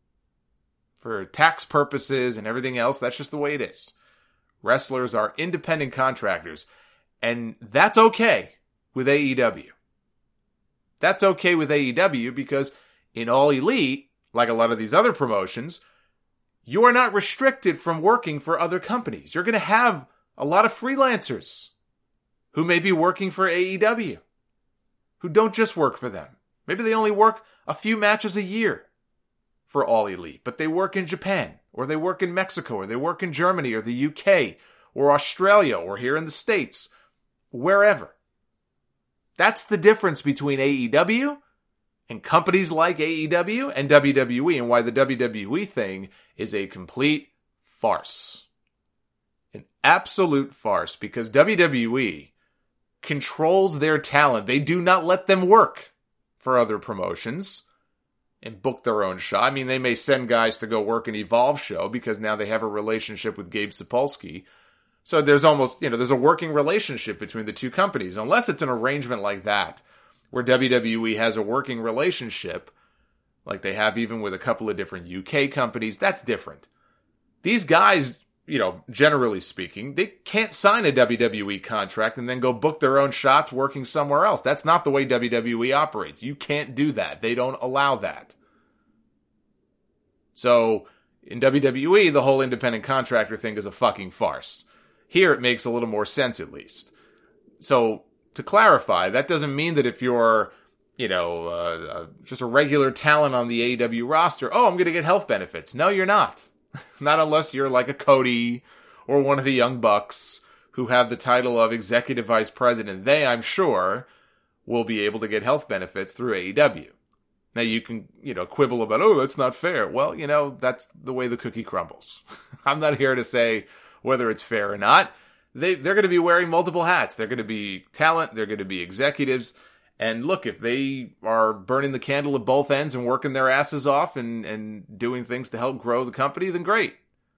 For tax purposes and everything else, that's just the way it is. Wrestlers are independent contractors, and that's okay with AEW. That's okay with AEW because in All Elite, like a lot of these other promotions, you are not restricted from working for other companies. You're going to have a lot of freelancers who may be working for AEW, who don't just work for them. Maybe they only work a few matches a year for All Elite, but they work in Japan, or they work in Mexico, or they work in Germany, or the UK, or Australia, or here in the States, wherever. That's the difference between AEW and companies like AEW and WWE, and why the WWE thing is a complete farce. An absolute farce, because WWE controls their talent. They do not let them work for other promotions and book their own show. I mean, they may send guys to go work an Evolve show because now they have a relationship with Gabe Sapolsky. So there's almost, there's a working relationship between the two companies, unless it's an arrangement like that, where WWE has a working relationship, like they have even with a couple of different UK companies. That's different. These guys, generally speaking, they can't sign a WWE contract and then go book their own shots working somewhere else. That's not the way WWE operates. You can't do that. They don't allow that. So in WWE, the whole independent contractor thing is a fucking farce. Here, it makes a little more sense, at least. So, to clarify, that doesn't mean that if you're, just a regular talent on the AEW roster, I'm going to get health benefits. No, you're not. Not unless you're like a Cody or one of the Young Bucks who have the title of Executive Vice President. They, I'm sure, will be able to get health benefits through AEW. Now, you can, quibble about, that's not fair. Well, that's the way the cookie crumbles. I'm not here to say whether it's fair or not. They're going to be wearing multiple hats. They're going to be talent. They're going to be executives. And look, if they are burning the candle at both ends and working their asses off and doing things to help grow the company, then great.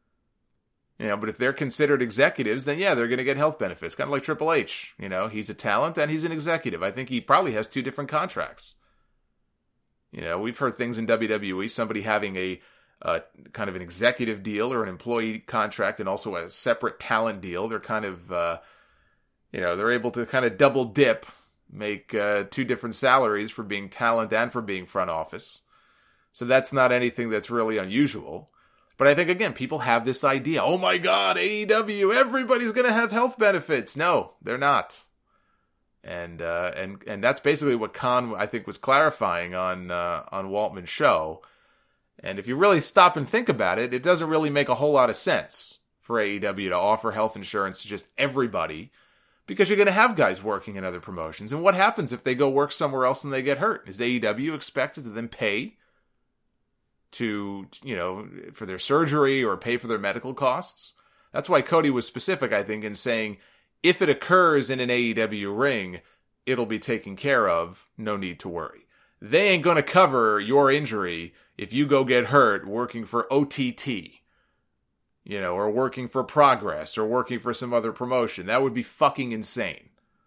But if they're considered executives, then yeah, they're going to get health benefits. Kind of like Triple H. He's a talent and he's an executive. I think he probably has 2 different contracts. We've heard things in WWE, somebody having a kind of an executive deal or an employee contract and also a separate talent deal. They're kind of, they're able to kind of double dip, make 2 different salaries for being talent and for being front office. So that's not anything that's really unusual. But I think, again, people have this idea, oh my God, AEW, everybody's going to have health benefits. No, they're not. And that's basically what Khan, I think, was clarifying on Waltman's show. And if you really stop and think about it, it doesn't really make a whole lot of sense for AEW to offer health insurance to just everybody, because you're going to have guys working in other promotions. And what happens if they go work somewhere else and they get hurt? Is AEW expected to then pay to, for their surgery or pay for their medical costs? That's why Cody was specific, I think, in saying, if it occurs in an AEW ring, it'll be taken care of. No need to worry. They ain't going to cover your injury if you go get hurt working for OTT, or working for Progress or working for some other promotion. That would be fucking insane.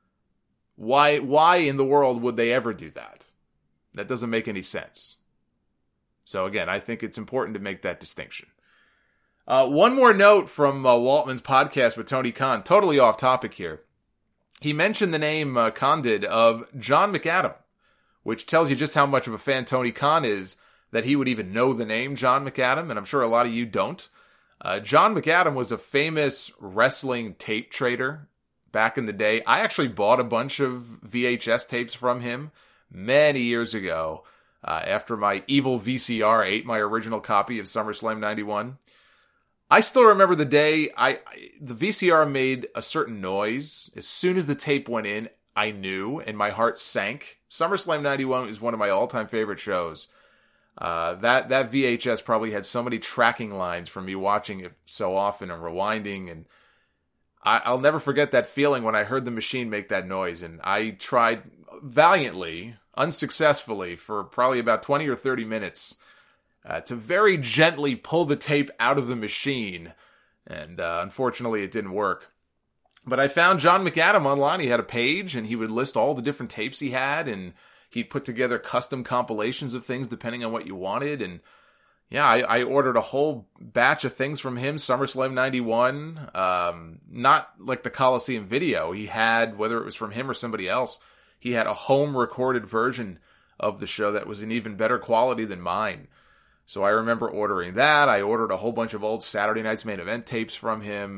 Why in the world would they ever do that? That doesn't make any sense. So again, I think it's important to make that distinction. One more note from Waltman's podcast with Tony Khan, totally off topic here. He mentioned the name Khan did of John McAdam, which tells you just how much of a fan Tony Khan is, that he would even know the name John McAdam, and I'm sure a lot of you don't. John McAdam was a famous wrestling tape trader back in the day. I actually bought a bunch of VHS tapes from him many years ago, after my evil VCR ate my original copy of SummerSlam 91. I still remember the day the VCR made a certain noise. As soon as the tape went in, I knew, and my heart sank. SummerSlam 91 is one of my all-time favorite shows. That VHS probably had so many tracking lines from me watching it so often and rewinding, and I'll never forget that feeling when I heard the machine make that noise. And I tried valiantly, unsuccessfully, for probably about 20 or 30 minutes to very gently pull the tape out of the machine. And unfortunately, it didn't work. But I found John McAdam online. He had a page, and he would list all the different tapes he had, and he'd put together custom compilations of things depending on what you wanted. And yeah, I ordered a whole batch of things from him. SummerSlam 91, not like the Coliseum video. He had, whether it was from him or somebody else, he had a home recorded version of the show that was in even better quality than mine. So I remember ordering that. I ordered a whole bunch of old Saturday Night's Main Event tapes from him.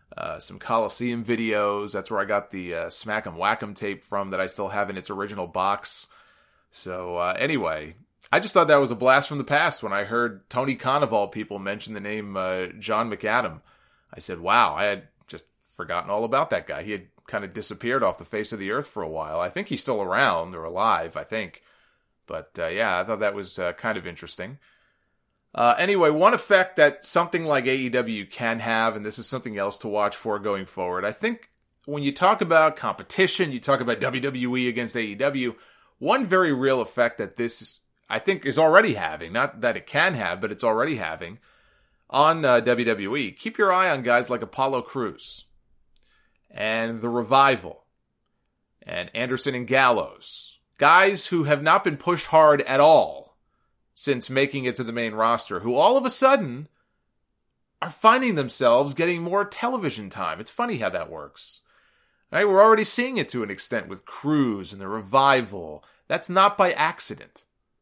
some Coliseum videos. That's where I got the Smack 'em Whack 'em tape from that I still have in its original box. So anyway, I just thought that was a blast from the past when I heard Tony Khan of all people mention the name John McAdam. I said, wow, I had just forgotten all about that guy. He had kind of disappeared off the face of the earth for a while. I think he's still around or alive, I think. But yeah, I thought that was kind of interesting. Anyway, one effect that something like AEW can have, and this is something else to watch for going forward, I think when you talk about competition, you talk about WWE against AEW, one very real effect that this, I think, is already having, not that it can have, but it's already having, on WWE. Keep your eye on guys like Apollo Crews, and The Revival, and Anderson and Gallows. Guys who have not been pushed hard at all since making it to the main roster, who all of a sudden are finding themselves getting more television time. It's funny how that works. Right? We're already seeing it to an extent with Crews and The Revival. That's not by accident.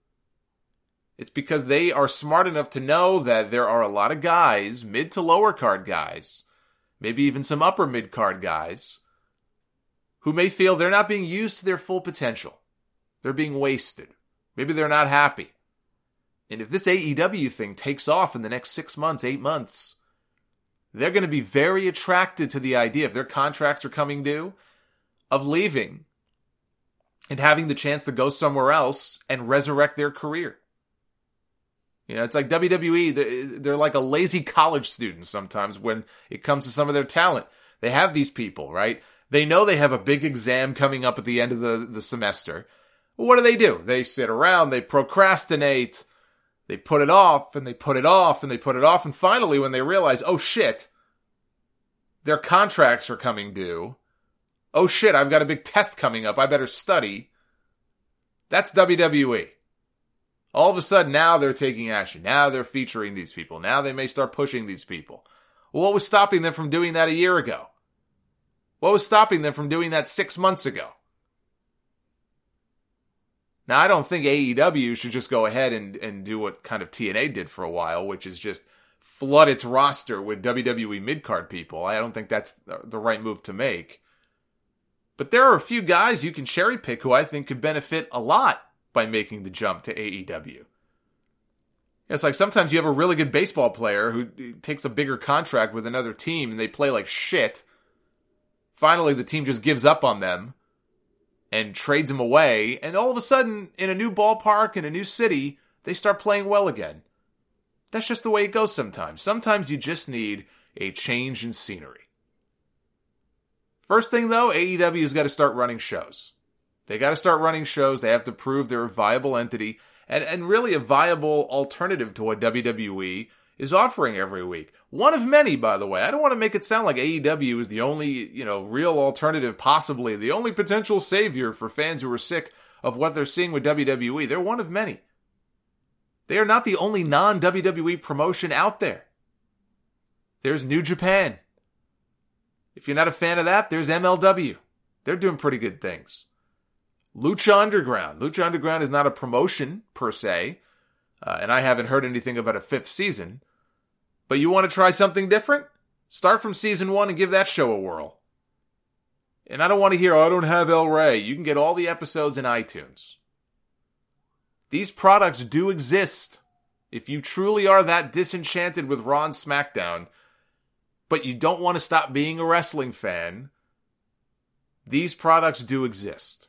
It's because they are smart enough to know that there are a lot of guys, mid to lower card guys, maybe even some upper mid card guys, who may feel they're not being used to their full potential. They're being wasted. Maybe they're not happy. And if this AEW thing takes off in the next 6 months, 8 months, they're going to be very attracted to the idea, if their contracts are coming due, of leaving and having the chance to go somewhere else and resurrect their career. You know, it's like WWE, they're like a lazy college student sometimes when it comes to some of their talent. They have these people, right? They know they have a big exam coming up at the end of the semester. Well, what do? They sit around, they procrastinate, they put it off, and they put it off, and they put it off, and finally when they realize, oh shit, their contracts are coming due. Oh shit, I've got a big test coming up, I better study. That's WWE. All of a sudden, now they're taking action. Now they're featuring these people. Now they may start pushing these people. Well, what was stopping them from doing that a year ago? What was stopping them from doing that 6 months ago? Now, I don't think AEW should just go ahead and do what kind of TNA did for a while, which is just flood its roster with WWE mid-card people. I don't think that's the right move to make. But there are a few guys you can cherry pick who I think could benefit a lot by making the jump to AEW. It's like sometimes you have a really good baseball player who takes a bigger contract with another team and they play like shit. Finally, the team just gives up on them and trades them away, and all of a sudden, in a new ballpark, in a new city, they start playing well again. That's just the way it goes sometimes. Sometimes you just need a change in scenery. First thing, though, AEW's got to start running shows. They got to start running shows. They have to prove they're a viable entity, and really a viable alternative to what WWE is offering every week. One of many, by the way. I don't want to make it sound like AEW is the only, real alternative, possibly the only potential savior for fans who are sick of what they're seeing with WWE. They're one of many. They are not the only non-WWE promotion out there. There's New Japan. If you're not a fan of that, there's MLW. They're doing pretty good things. Lucha Underground. Lucha Underground is not a promotion, per se, and I haven't heard anything about a 5th season. But you want to try something different? Start from season 1 and give that show a whirl. And I don't want to hear, I don't have El Rey. You can get all the episodes in iTunes. These products do exist. If you truly are that disenchanted with Raw and SmackDown, but you don't want to stop being a wrestling fan, these products do exist.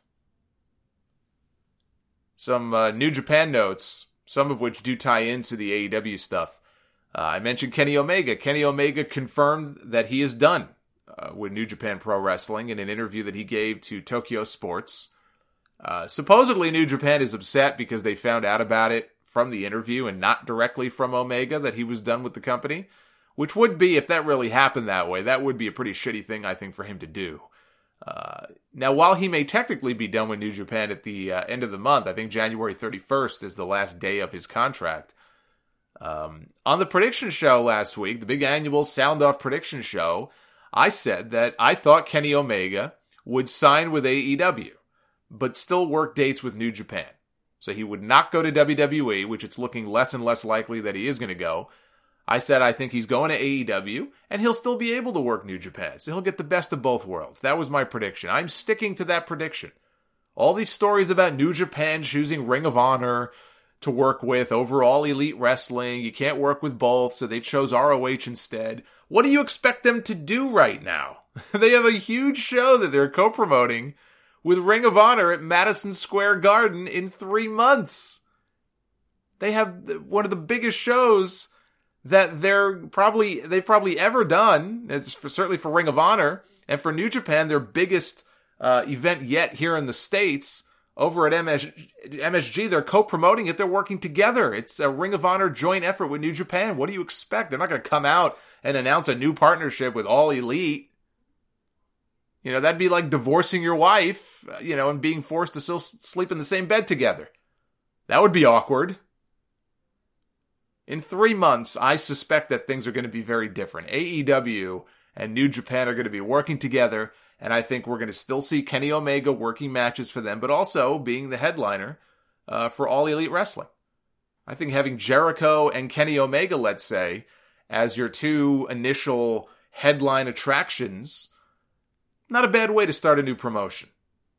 Some New Japan notes, some of which do tie into the AEW stuff. I mentioned Kenny Omega. Kenny Omega confirmed that he is done with New Japan Pro Wrestling in an interview that he gave to Tokyo Sports. Supposedly New Japan is upset because they found out about it from the interview and not directly from Omega that he was done with the company, which would be, if that really happened that way, that would be a pretty shitty thing, I think, for him to do. Now, while he may technically be done with New Japan at the end of the month, I think January 31st is the last day of his contract. On the prediction show last week, the big annual Sound Off prediction show, I said that I thought Kenny Omega would sign with AEW, but still work dates with New Japan. So he would not go to WWE, which it's looking less and less likely that he is going to go. I said I think he's going to AEW, and he'll still be able to work New Japan. So he'll get the best of both worlds. That was my prediction. I'm sticking to that prediction. All these stories about New Japan choosing Ring of Honor to work with over All Elite Wrestling. You can't work with both, so they chose ROH instead. What do you expect them to do right now? They have a huge show that they're co-promoting with Ring of Honor at Madison Square Garden in 3 months. They have one of the biggest shows that they've probably ever done. It's certainly for Ring of Honor, and for New Japan, their biggest event yet here in the States. Over at MSG, they're co-promoting it. They're working together. It's a Ring of Honor joint effort with New Japan. What do you expect? They're not going to come out and announce a new partnership with All Elite. You know, that'd be like divorcing your wife, and being forced to still sleep in the same bed together. That would be awkward. In 3 months, I suspect that things are going to be very different. AEW and New Japan are going to be working together, and I think we're going to still see Kenny Omega working matches for them, but also being the headliner for All Elite Wrestling. I think having Jericho and Kenny Omega, let's say, as your two initial headline attractions, not a bad way to start a new promotion.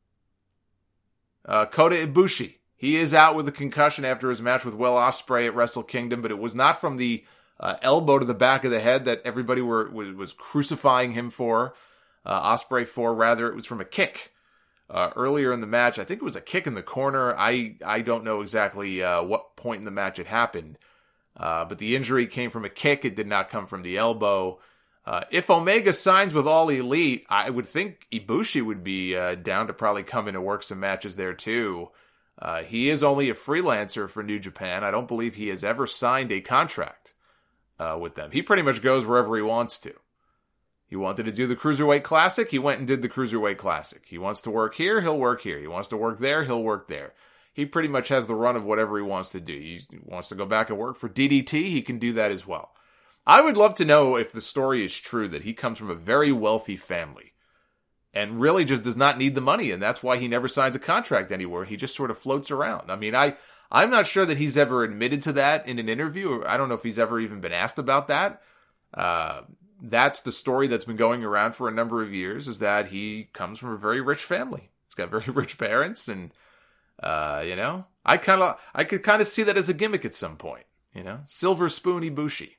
Kota Ibushi. He is out with a concussion after his match with Will Ospreay at Wrestle Kingdom, but it was not from the elbow to the back of the head that everybody was crucifying him for. Ospreay for, rather. It was from a kick earlier in the match. I think it was a kick in the corner. I don't know exactly what point in the match it happened. But the injury came from a kick. It did not come from the elbow. If Omega signs with All Elite, I would think Ibushi would be down to probably come in and work some matches there too. He is only a freelancer for New Japan. I don't believe he has ever signed a contract with them. He pretty much goes wherever he wants to. He wanted to do the Cruiserweight Classic. He went and did the Cruiserweight Classic. He wants to work here. He'll work here. He wants to work there. He'll work there. He pretty much has the run of whatever he wants to do. He wants to go back and work for DDT. He can do that as well. I would love to know if the story is true that he comes from a very wealthy family and really just does not need the money, and that's why he never signs a contract anywhere. He just sort of floats around. I mean, I'm not sure that he's ever admitted to that in an interview, or I don't know if he's ever even been asked about that. That's the story that's been going around for a number of years, is that he comes from a very rich family. He's got very rich parents, and, I could kind of see that as a gimmick at some point, Silver Spoon Ibushi.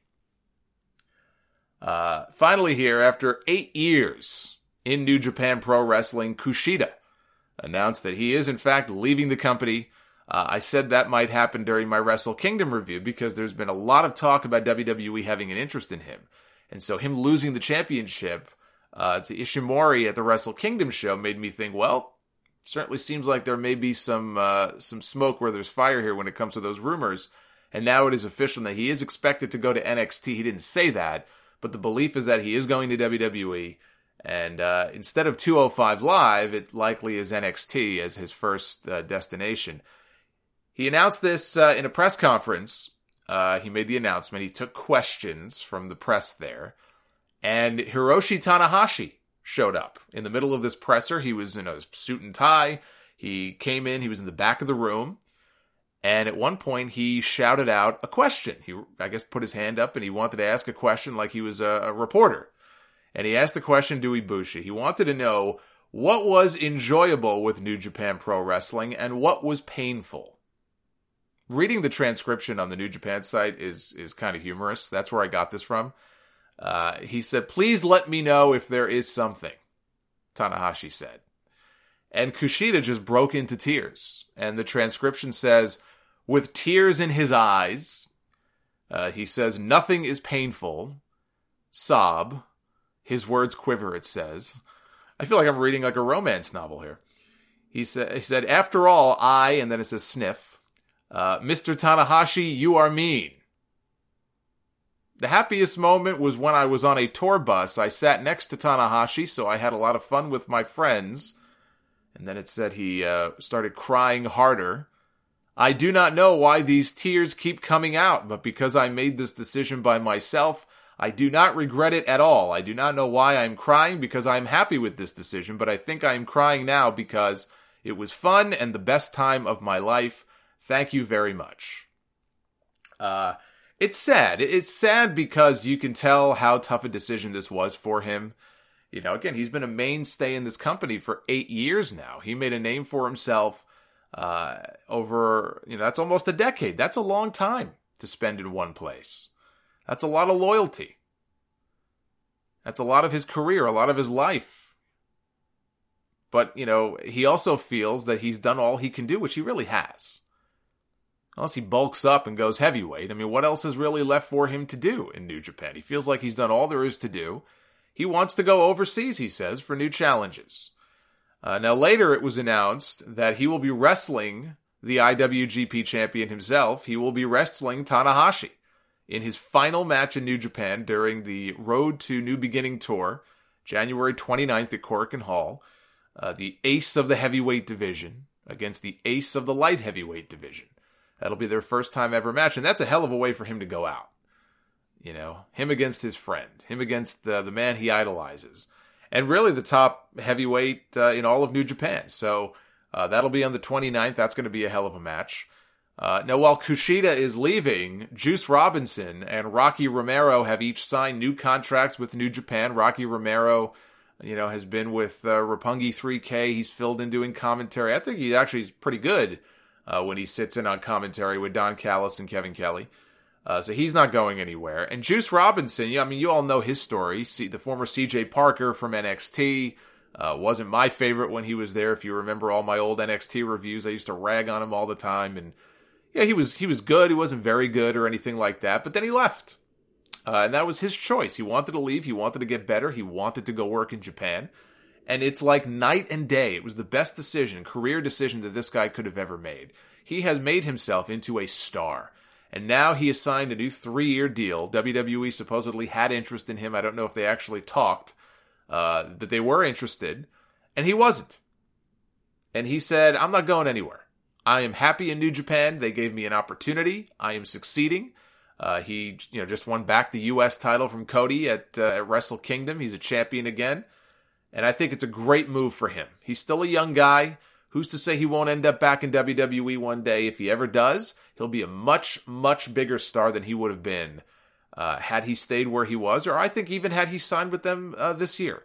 Finally here, after 8 years in New Japan Pro Wrestling, Kushida announced that he is in fact leaving the company. I said that might happen during my Wrestle Kingdom review because there's been a lot of talk about WWE having an interest in him. And so him losing the championship to Ishimori at the Wrestle Kingdom show made me think, well, certainly seems like there may be some smoke where there's fire here when it comes to those rumors. And now it is official that he is expected to go to NXT. He didn't say that, but the belief is that he is going to WWE. And instead of 205 Live, it likely is NXT as his first destination. He announced this in a press conference. He made the announcement. He took questions from the press there. And Hiroshi Tanahashi showed up in the middle of this presser. He was in a suit and tie. He came in. He was in the back of the room. And at one point, he shouted out a question. He, I guess, put his hand up and he wanted to ask a question like he was a reporter. And he asked the question to Ibushi. He wanted to know what was enjoyable with New Japan Pro Wrestling and what was painful. Reading the transcription on the New Japan site is kind of humorous. That's where I got this from. He said, "Please let me know if there is something," Tanahashi said. And Kushida just broke into tears. And the transcription says, with tears in his eyes, he says, "Nothing is painful." Sob. His words quiver, it says. I feel like I'm reading like a romance novel here. He said, "After all, and then it says sniff, Mr. Tanahashi, you are mean. The happiest moment was when I was on a tour bus. I sat next to Tanahashi, so I had a lot of fun with my friends." And then it said he started crying harder. "I do not know why these tears keep coming out, but because I made this decision by myself, I do not regret it at all. I do not know why I'm crying because I'm happy with this decision, but I think I'm crying now because it was fun and the best time of my life. Thank you very much." It's sad. It's sad because you can tell how tough a decision this was for him. You know, again, he's been a mainstay in this company for 8 years now. He made a name for himself over, that's almost a decade. That's a long time to spend in one place. That's a lot of loyalty. That's a lot of his career, a lot of his life. But, he also feels that he's done all he can do, which he really has. Unless he bulks up and goes heavyweight. I mean, what else is really left for him to do in New Japan? He feels like he's done all there is to do. He wants to go overseas, he says, for new challenges. Now, later it was announced that he will be wrestling the IWGP champion himself. He will be wrestling Tanahashi in his final match in New Japan during the Road to New Beginning tour, January 29th at Korakuen Hall. The ace of the heavyweight division against the ace of the light heavyweight division. That'll be their first time ever match, and that's a hell of a way for him to go out. Him against his friend, him against the man he idolizes, and really the top heavyweight in all of New Japan. So that'll be on the 29th. That's going to be a hell of a match. Now, while Kushida is leaving, Juice Robinson and Rocky Romero have each signed new contracts with New Japan. Rocky Romero, has been with Roppongi 3K. He's filled in doing commentary. I think he actually is pretty good when he sits in on commentary with Don Callis and Kevin Kelly. So he's not going anywhere. And Juice Robinson, you all know his story. The former CJ Parker from NXT wasn't my favorite when he was there. If you remember all my old NXT reviews, I used to rag on him all the time. And yeah, he was good. He wasn't very good or anything like that. But then he left. And that was his choice. He wanted to leave. He wanted to get better. He wanted to go work in Japan. And it's like night and day. It was the best career decision that this guy could have ever made. He has made himself into a star. And now he has signed a new 3-year deal. WWE supposedly had interest in him. I don't know if they actually talked, that they were interested. And he wasn't. And he said, I'm not going anywhere. I am happy in New Japan. They gave me an opportunity. I am succeeding. He just won back the U.S. title from Cody at Wrestle Kingdom. He's a champion again. And I think it's a great move for him. He's still a young guy. Who's to say he won't end up back in WWE one day? If he ever does, he'll be a much, much bigger star than he would have been had he stayed where he was, or I think even had he signed with them this year.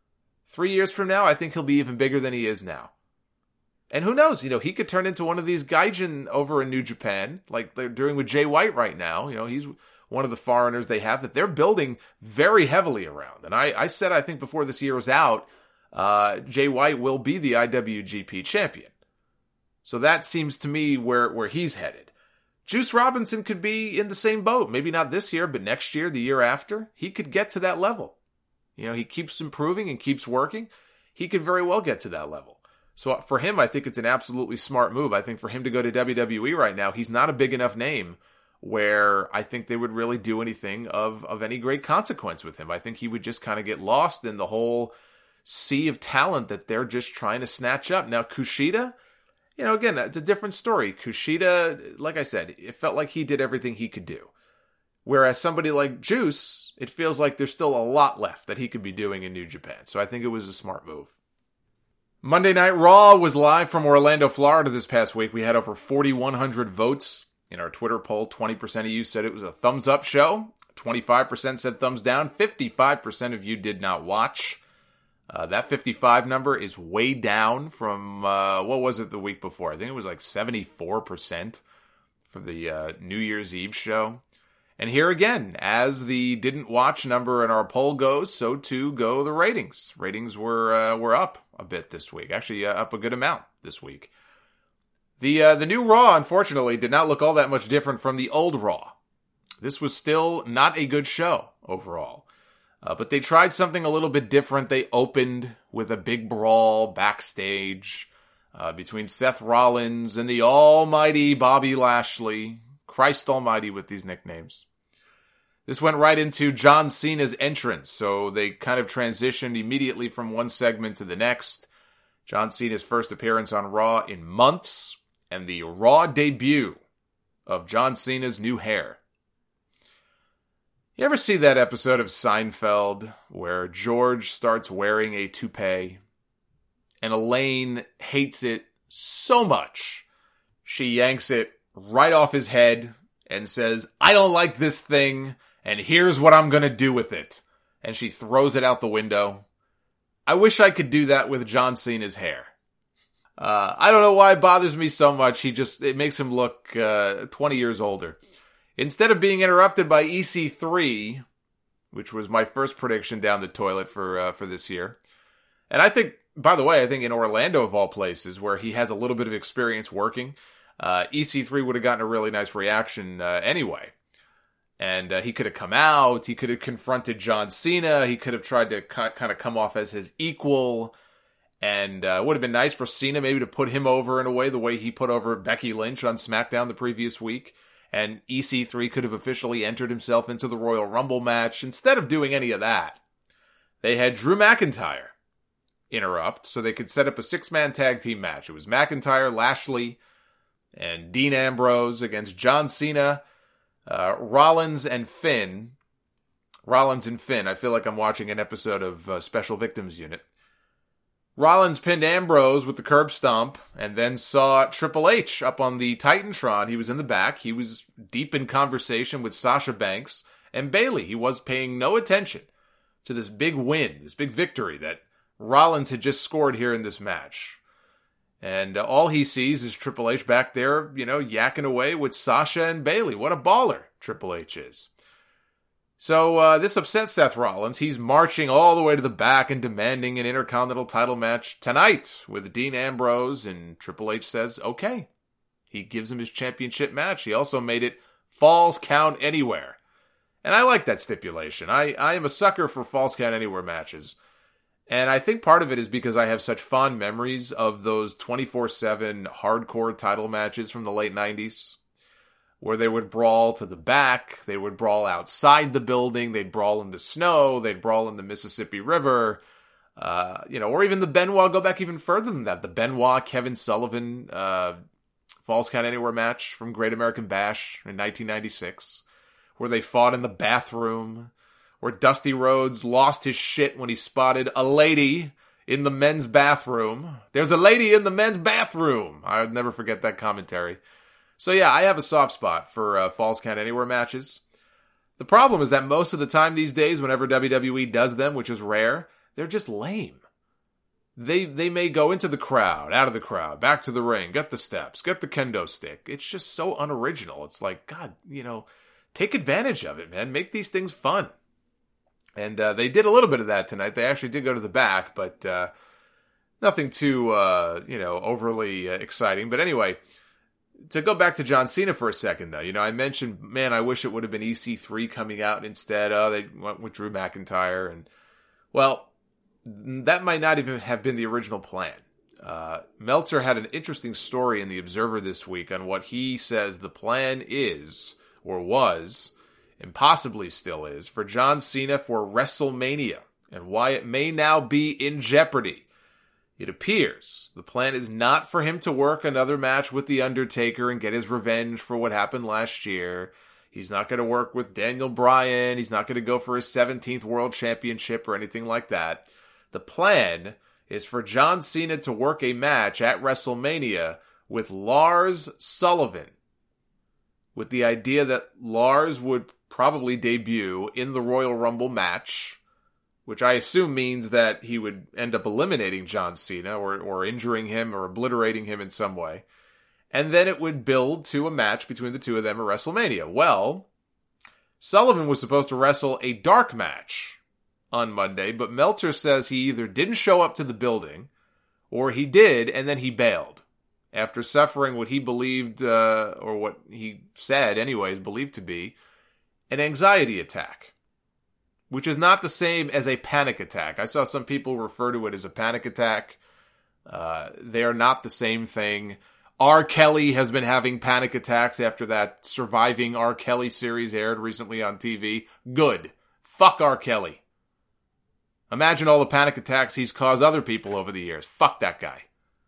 3 years from now, I think he'll be even bigger than he is now. And who knows, he could turn into one of these gaijin over in New Japan, like they're doing with Jay White right now. He's one of the foreigners they have that they're building very heavily around. And I said, I think before this year was out, Jay White will be the IWGP champion. So that seems to me where he's headed. Juice Robinson could be in the same boat. Maybe not this year, but next year, the year after, he could get to that level. He keeps improving and keeps working. He could very well get to that level. So for him, I think it's an absolutely smart move. I think for him to go to WWE right now, he's not a big enough name where I think they would really do anything of any great consequence with him. I think he would just kind of get lost in the whole sea of talent that they're just trying to snatch up. Now, Kushida, again, it's a different story. Kushida, like I said, it felt like he did everything he could do. Whereas somebody like Juice, it feels like there's still a lot left that he could be doing in New Japan. So I think it was a smart move. Monday Night Raw was live from Orlando, Florida this past week. We had over 4,100 votes in our Twitter poll. 20% of you said it was a thumbs up show. 25% said thumbs down. 55% of you did not watch. That 55 number is way down from, what was it the week before? I think it was like 74% for the New Year's Eve show. And here again, as the didn't watch number in our poll goes, so too go the ratings. Ratings were up a bit this week. Actually, up a good amount this week. The new Raw, unfortunately, did not look all that much different from the old Raw. This was still not a good show overall. But they tried something a little bit different. They opened with a big brawl backstage between Seth Rollins and the almighty Bobby Lashley. Christ almighty with these nicknames. This went right into John Cena's entrance, so they kind of transitioned immediately from one segment to the next. John Cena's first appearance on Raw in months, and the Raw debut of John Cena's new hair. You ever see that episode of Seinfeld where George starts wearing a toupee and Elaine hates it so much she yanks it right off his head and says, "I don't like this thing, and here's what I'm gonna do with it." And she throws it out the window. I wish I could do that with John Cena's hair. I don't know why it bothers me so much. It makes him look 20 years older. Instead of being interrupted by EC3, which was my first prediction down the toilet for this year. And I think, by the way, in Orlando of all places, where he has a little bit of experience working, EC3 would have gotten a really nice reaction anyway. And he could have come out, he could have confronted John Cena, he could have tried to kind of come off as his equal, and it would have been nice for Cena maybe to put him over in a way, the way he put over Becky Lynch on SmackDown the previous week, and EC3 could have officially entered himself into the Royal Rumble match. Instead of doing any of that, they had Drew McIntyre interrupt so they could set up a 6-man tag team match. It was McIntyre, Lashley, and Dean Ambrose against John Cena, Rollins and Finn. Rollins and Finn. I feel like I'm watching an episode of Special Victims Unit. Rollins pinned Ambrose with the curb stomp and then saw Triple H up on the Titantron. He was in the back. He was deep in conversation with Sasha Banks and Bayley. He was paying no attention to this big win, this big victory that Rollins had just scored here in this match. And all he sees is Triple H back there, yakking away with Sasha and Bayley. What a baller Triple H is. So this upsets Seth Rollins. He's marching all the way to the back and demanding an Intercontinental title match tonight with Dean Ambrose. And Triple H says, okay. He gives him his championship match. He also made it Falls Count Anywhere. And I like that stipulation. I am a sucker for Falls Count Anywhere matches. And I think part of it is because I have such fond memories of those 24/7 hardcore title matches from the late 90s, where they would brawl to the back, they would brawl outside the building, they'd brawl in the snow, they'd brawl in the Mississippi River, or even the Benoit, go back even further than that, the Benoit, Kevin Sullivan Falls Count Anywhere match from Great American Bash in 1996, where they fought in the bathroom, where Dusty Rhodes lost his shit when he spotted a lady in the men's bathroom. There's a lady in the men's bathroom. I'll never forget that commentary. So yeah, I have a soft spot for Falls Count Anywhere matches. The problem is that most of the time these days, whenever WWE does them, which is rare, they're just lame. They may go into the crowd, out of the crowd, back to the ring, get the steps, get the kendo stick. It's just so unoriginal. It's like, God, take advantage of it, man. Make these things fun. And they did a little bit of that tonight. They actually did go to the back, but nothing too, overly exciting. But anyway, to go back to John Cena for a second, though, I mentioned, man, I wish it would have been EC3 coming out instead. They went with Drew McIntyre. And, well, that might not even have been the original plan. Meltzer had an interesting story in The Observer this week on what he says the plan is, or was, and possibly still is, for John Cena for WrestleMania, and why it may now be in jeopardy. It appears the plan is not for him to work another match with The Undertaker and get his revenge for what happened last year. He's not going to work with Daniel Bryan. He's not going to go for his 17th World Championship or anything like that. The plan is for John Cena to work a match at WrestleMania with Lars Sullivan, with the idea that Lars would probably debut in the Royal Rumble match, which I assume means that he would end up eliminating John Cena or injuring him or obliterating him in some way. And then it would build to a match between the two of them at WrestleMania. Well, Sullivan was supposed to wrestle a dark match on Monday, but Meltzer says he either didn't show up to the building or he did and then he bailed after suffering what he believed, or what he said anyways, believed to be an anxiety attack, which is not the same as a panic attack. I saw some people refer to it as a panic attack. They are not the same thing. R. Kelly has been having panic attacks after that Surviving R. Kelly series aired recently on TV. Good. Fuck R. Kelly. Imagine all the panic attacks he's caused other people over the years. Fuck that guy.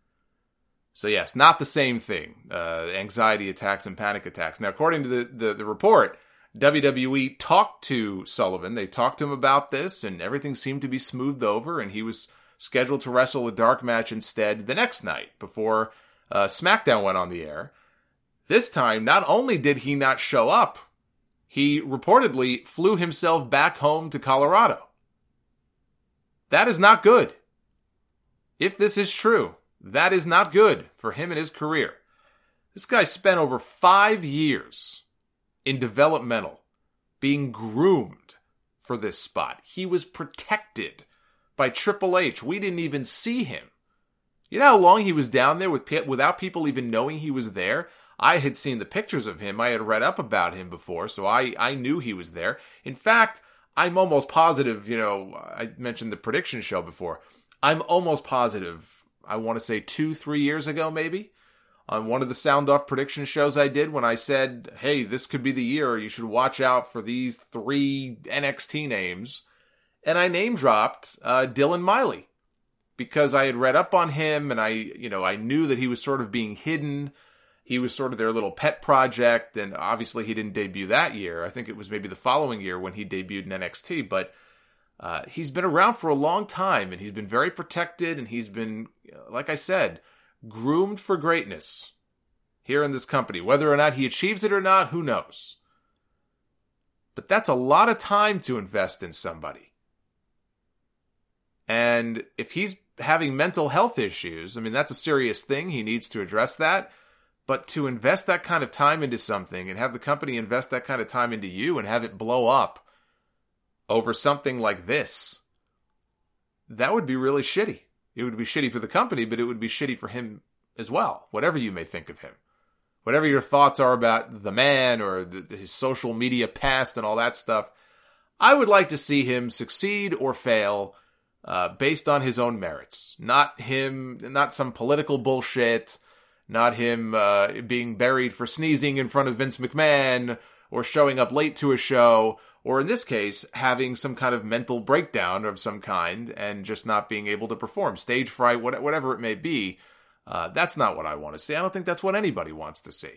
So yes, not the same thing. Anxiety attacks and panic attacks. Now, according to the report, WWE talked to Sullivan. They talked to him about this, and everything seemed to be smoothed over, and he was scheduled to wrestle a dark match instead the next night before SmackDown went on the air. This time, not only did he not show up, he reportedly flew himself back home to Colorado. That is not good. If this is true, that is not good for him and his career. This guy spent over 5 years in developmental, being groomed for this spot. He was protected by Triple H. We didn't even see him. You know how long he was down there without people even knowing he was there? I had seen the pictures of him. I had read up about him before, so I knew he was there. In fact, I'm almost positive, I mentioned the prediction show before. I'm almost positive, I want to say 2-3 years ago maybe, on one of the Sound Off prediction shows I did when I said, hey, this could be the year, you should watch out for these 3 NXT names. And I name dropped Dylan Miley because I had read up on him and I knew that he was sort of being hidden. He was sort of their little pet project, and obviously he didn't debut that year. I think it was maybe the following year when he debuted in NXT, but he's been around for a long time, and he's been very protected, and he's been, like I said, groomed for greatness here in this company. Whether or not he achieves it or not, who knows? But that's a lot of time to invest in somebody. And if he's having mental health issues, I mean, that's a serious thing. He needs to address that. But to invest that kind of time into something and have the company invest that kind of time into you and have it blow up over something like this, that would be really shitty. It would be shitty for the company, but it would be shitty for him as well, whatever you may think of him. Whatever your thoughts are about the man or his social media past and all that stuff, I would like to see him succeed or fail based on his own merits. Not some political bullshit. Not him being buried for sneezing in front of Vince McMahon or showing up late to a show, or in this case, having some kind of mental breakdown of some kind and just not being able to perform. Stage fright, whatever it may be. That's not what I want to see. I don't think that's what anybody wants to see.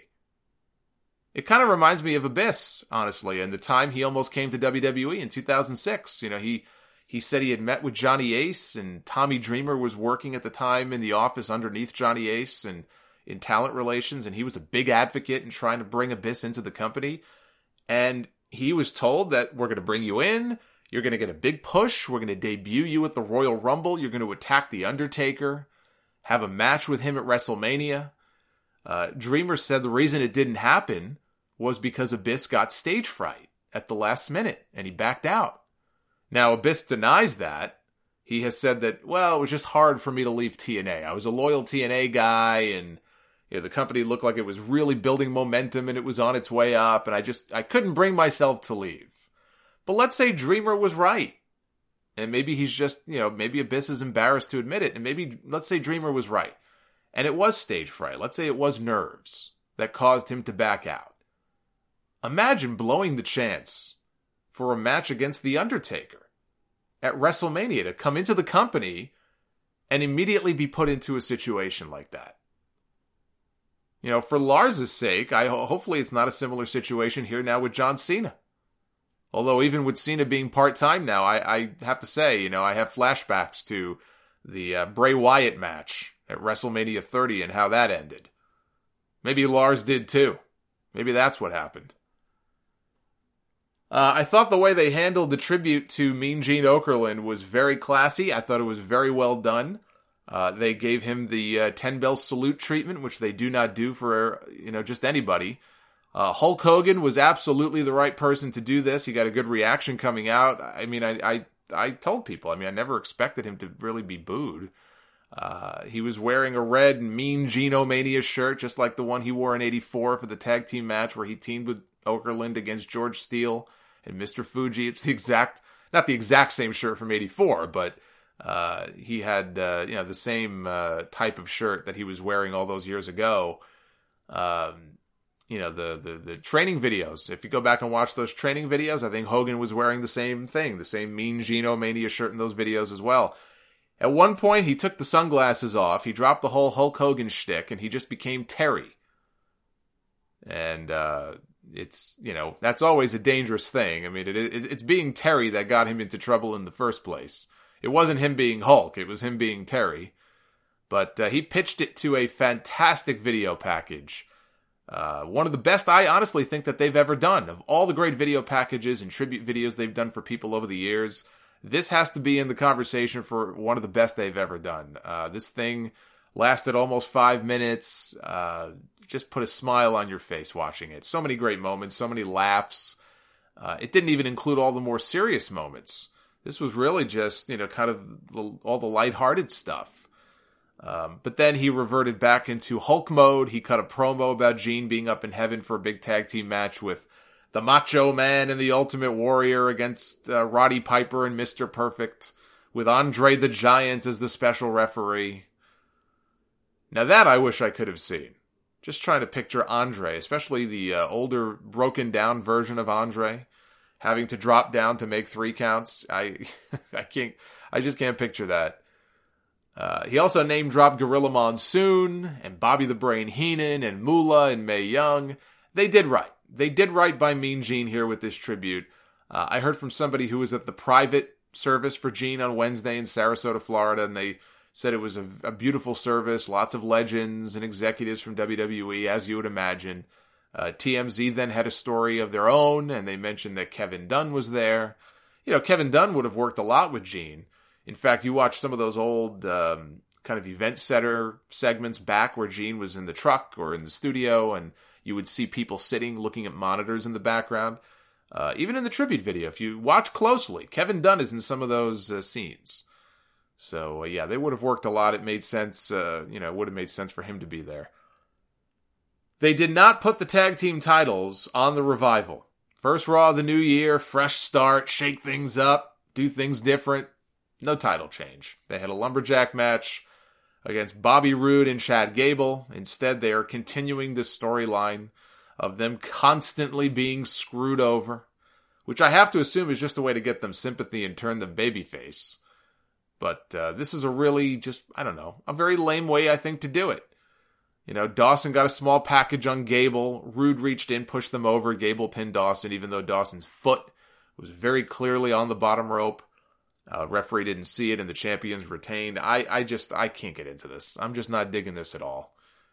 It kind of reminds me of Abyss, honestly, and the time he almost came to WWE in 2006. He said he had met with Johnny Ace, and Tommy Dreamer was working at the time in the office underneath Johnny Ace, and in talent relations, and he was a big advocate in trying to bring Abyss into the company. And he was told that we're going to bring you in, you're going to get a big push, we're going to debut you at the Royal Rumble, you're going to attack The Undertaker, have a match with him at WrestleMania. Dreamer said the reason it didn't happen was because Abyss got stage fright at the last minute, and he backed out. Now, Abyss denies that. He has said that, well, it was just hard for me to leave TNA. I was a loyal TNA guy, and the company looked like it was really building momentum and it was on its way up, and I couldn't bring myself to leave. But let's say Dreamer was right. And maybe he's just, maybe Abyss is embarrassed to admit it. And maybe, let's say Dreamer was right. And it was stage fright. Let's say it was nerves that caused him to back out. Imagine blowing the chance for a match against The Undertaker at WrestleMania to come into the company and immediately be put into a situation like that. For Lars' sake, hopefully it's not a similar situation here now with John Cena. Although even with Cena being part-time now, I have to say, I have flashbacks to the Bray Wyatt match at WrestleMania 30 and how that ended. Maybe Lars did too. Maybe that's what happened. I thought the way they handled the tribute to Mean Gene Okerlund was very classy. I thought it was very well done. They gave him the 10 bell salute treatment, which they do not do for, just anybody. Hulk Hogan was absolutely the right person to do this. He got a good reaction coming out. I mean, I told people, I never expected him to really be booed. He was wearing a red Mean Gene-O-Mania shirt, just like the one he wore in '84 for the tag team match where he teamed with Okerlund against George Steele and Mr. Fuji. It's not the exact same shirt from '84, but he had, the same type of shirt that he was wearing all those years ago. The training videos. If you go back and watch those training videos, I think Hogan was wearing the same thing, the same Mean Gene-O-Mania shirt in those videos as well. At one point, he took the sunglasses off, he dropped the whole Hulk Hogan shtick, and he just became Terry. And it's, that's always a dangerous thing. I mean, it's being Terry that got him into trouble in the first place. It wasn't him being Hulk, it was him being Terry. But he pitched it to a fantastic video package One of the best I honestly think that they've ever done. Of all the great video packages and tribute videos they've done for people over the years, this has to be in the conversation for one of the best they've ever done. This thing lasted almost 5 minutes. Just put a smile on your face watching it. So many great moments, so many laughs. It didn't even include all the more serious moments. This was really just, kind of all the lighthearted stuff. But then he reverted back into Hulk mode. He cut a promo about Gene being up in heaven for a big tag team match with the Macho Man and the Ultimate Warrior against Roddy Piper and Mr. Perfect, with Andre the Giant as the special referee. Now that I wish I could have seen. Just trying to picture Andre, especially the older, broken down version of Andre, having to drop down to make 3 counts. I just can't picture that. He also name dropped Gorilla Monsoon and Bobby the Brain Heenan and Moolah and Mae Young. They did right. They did right by Mean Gene here with this tribute. I heard from somebody who was at the private service for Gene on Wednesday in Sarasota, Florida, and they said it was a beautiful service, lots of legends and executives from WWE, as you would imagine. TMZ then had a story of their own, and they mentioned that Kevin Dunn was there. Kevin Dunn would have worked a lot with Gene. In fact, you watch some of those old kind of event setter segments back where Gene was in the truck or in the studio, and you would see people sitting looking at monitors in the background. Even in the tribute video, if you watch closely, Kevin Dunn is in some of those scenes. So, they would have worked a lot. It made sense, it would have made sense for him to be there. They did not put the tag team titles on the Revival. First Raw of the new year, fresh start, shake things up, do things different. No title change. They had a lumberjack match against Bobby Roode and Chad Gable. Instead, they are continuing the storyline of them constantly being screwed over, which I have to assume is just a way to get them sympathy and turn them babyface. But this is a really a very lame way, I think, to do it. Dawson got a small package on Gable. Roode reached in, pushed them over. Gable pinned Dawson, even though Dawson's foot was very clearly on the bottom rope. Referee didn't see it, and the champions retained. I can't get into this. I'm just not digging this at all.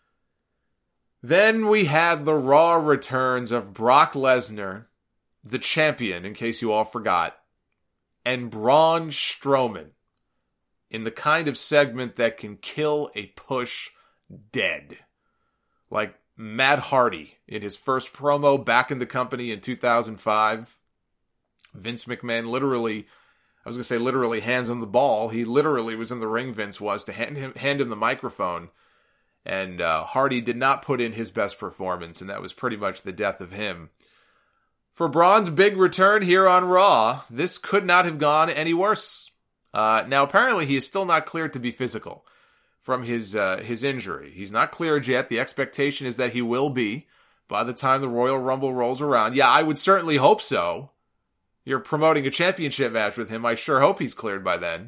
Then we had the Raw returns of Brock Lesnar, the champion, in case you all forgot, and Braun Strowman, in the kind of segment that can kill a push dead. Like Matt Hardy in his first promo back in the company in 2005. Vince McMahon literally hands him the ball. He literally was in the ring, Vince was, to hand him the microphone. And Hardy did not put in his best performance, and that was pretty much the death of him. For Braun's big return here on Raw, this could not have gone any worse. Now, apparently, he is still not cleared to be physical from his injury. He's not cleared yet. The expectation is that he will be by the time the Royal Rumble rolls around. Yeah, I would certainly hope so. You're promoting a championship match with him. I sure hope he's cleared by then.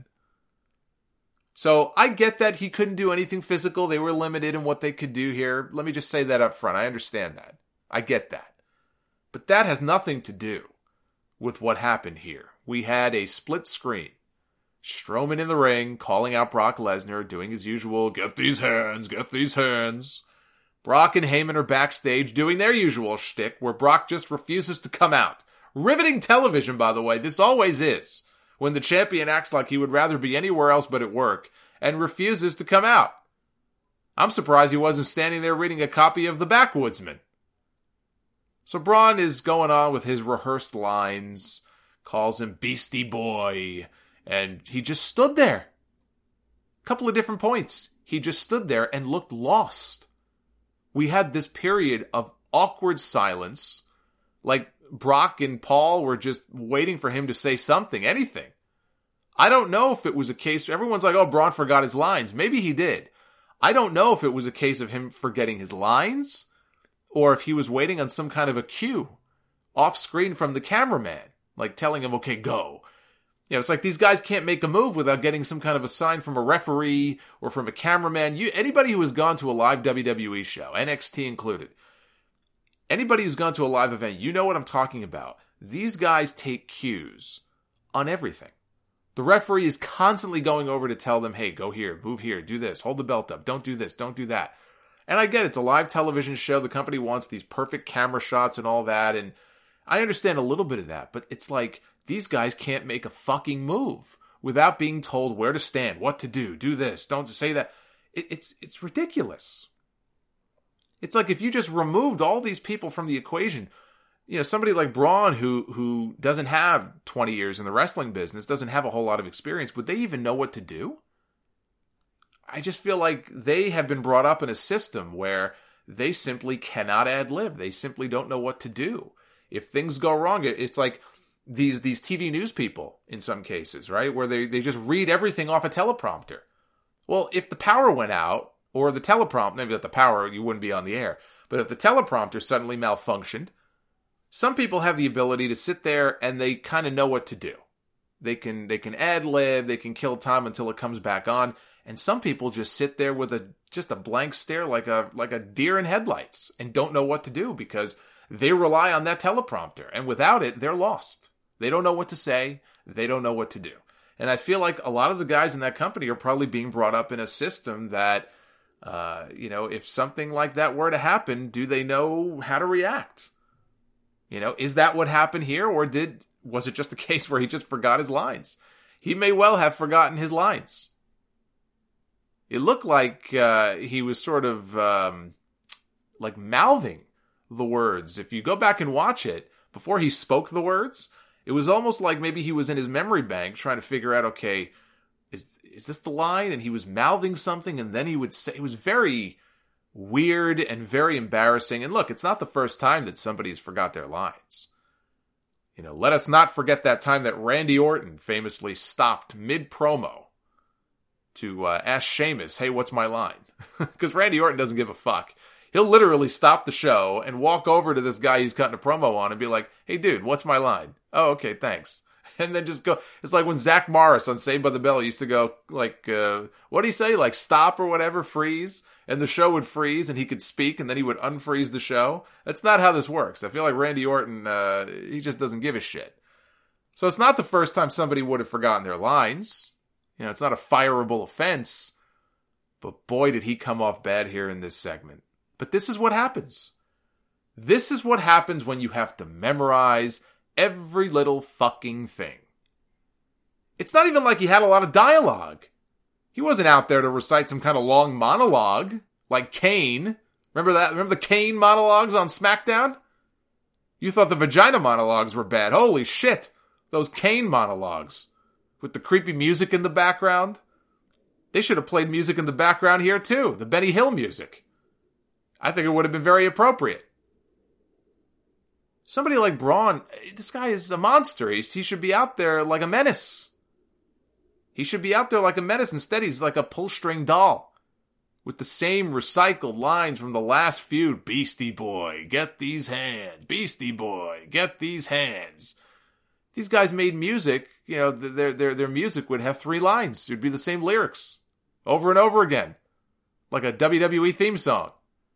So I get that he couldn't do anything physical. They were limited in what they could do here. Let me just say that up front. I understand that. I get that. But that has nothing to do with what happened here. We had a split screen. Strowman in the ring, calling out Brock Lesnar, doing his usual, get these hands, get these hands. Brock and Heyman are backstage doing their usual shtick, where Brock just refuses to come out. Riveting television, by the way, this always is, when the champion acts like he would rather be anywhere else but at work, and refuses to come out. I'm surprised he wasn't standing there reading a copy of The Backwoodsman. So Braun is going on with his rehearsed lines, calls him Beastie Boy, and he just stood there. Couple of different points. He just stood there and looked lost. We had this period of awkward silence, like Brock and Paul were just waiting for him to say something, anything. I don't know if it was a case, everyone's like, oh, Braun forgot his lines. Maybe he did. I don't know if it was a case of him forgetting his lines, or if he was waiting on some kind of a cue off screen from the cameraman, like telling him, okay, go. It's like these guys can't make a move without getting some kind of a sign from a referee or from a cameraman. Anybody who has gone to a live WWE show, NXT included, anybody who's gone to a live event, you know what I'm talking about. These guys take cues on everything. The referee is constantly going over to tell them, hey, go here, move here, do this, hold the belt up, don't do this, don't do that. And I get it, it's a live television show. The company wants these perfect camera shots and all that. And I understand a little bit of that. But it's like, these guys can't make a fucking move without being told where to stand, what to do this, don't say that. It's ridiculous. It's like if you just removed all these people from the equation, you know, somebody like Braun who doesn't have 20 years in the wrestling business, doesn't have a whole lot of experience, would they even know what to do? I just feel like they have been brought up in a system where they simply cannot ad-lib. They simply don't know what to do. If things go wrong, it's like these TV news people in some cases, right? Where they just read everything off a teleprompter. Well, if the power went out, or the teleprompter, maybe not the power, you wouldn't be on the air, but if the teleprompter suddenly malfunctioned, some people have the ability to sit there and they kind of know what to do. They can ad-lib, they can kill time until it comes back on. And some people just sit there with just a blank stare like a deer in headlights and don't know what to do because they rely on that teleprompter. And without it, they're lost. They don't know what to say. They don't know what to do. And I feel like a lot of the guys in that company are probably being brought up in a system that, if something like that were to happen, do they know how to react? You know, is that what happened here? Or was it just a case where he just forgot his lines? He may well have forgotten his lines. It looked like he was sort of like mouthing the words. If you go back and watch it, before he spoke the words, it was almost like maybe he was in his memory bank trying to figure out, okay, is this the line? And he was mouthing something, and then he would say, it was very weird and very embarrassing. And look, it's not the first time that somebody's forgot their lines. You know, let us not forget that time that Randy Orton famously stopped mid-promo to ask Sheamus, hey, what's my line? Because Randy Orton doesn't give a fuck. He'll literally stop the show and walk over to this guy he's cutting a promo on and be like, hey, dude, what's my line? Oh, okay, thanks. And then just go. It's like when Zach Morris on Saved by the Bell used to go, like, what did he say? Like, stop or whatever, freeze. And the show would freeze and he could speak and then he would unfreeze the show. That's not how this works. I feel like Randy Orton, he just doesn't give a shit. So it's not the first time somebody would have forgotten their lines. You know, it's not a fireable offense. But boy, did he come off bad here in this segment. But this is what happens. This is what happens when you have to memorize every little fucking thing. It's not even like he had a lot of dialogue. He wasn't out there to recite some kind of long monologue like Kane. Remember that? Remember the Kane monologues on SmackDown? You thought the vagina monologues were bad. Holy shit. Those Kane monologues with the creepy music in the background. They should have played music in the background here too. The Benny Hill music. I think it would have been very appropriate. Somebody like Braun, this guy is a monster. He should be out there like a menace. He should be out there like a menace. Instead, he's like a pull-string doll with the same recycled lines from the last feud. Beastie Boy, get these hands. Beastie Boy, get these hands. These guys made music. You know, their music would have 3 lines. It would be the same lyrics over and over again, like a WWE theme song.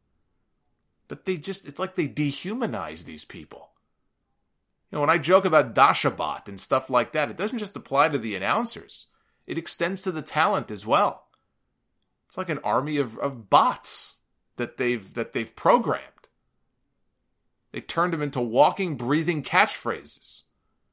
But it's like they dehumanize these people. You know, when I joke about Dashabot and stuff like that, it doesn't just apply to the announcers. It extends to the talent as well. It's like an army of bots that they've programmed. They turned them into walking, breathing catchphrases.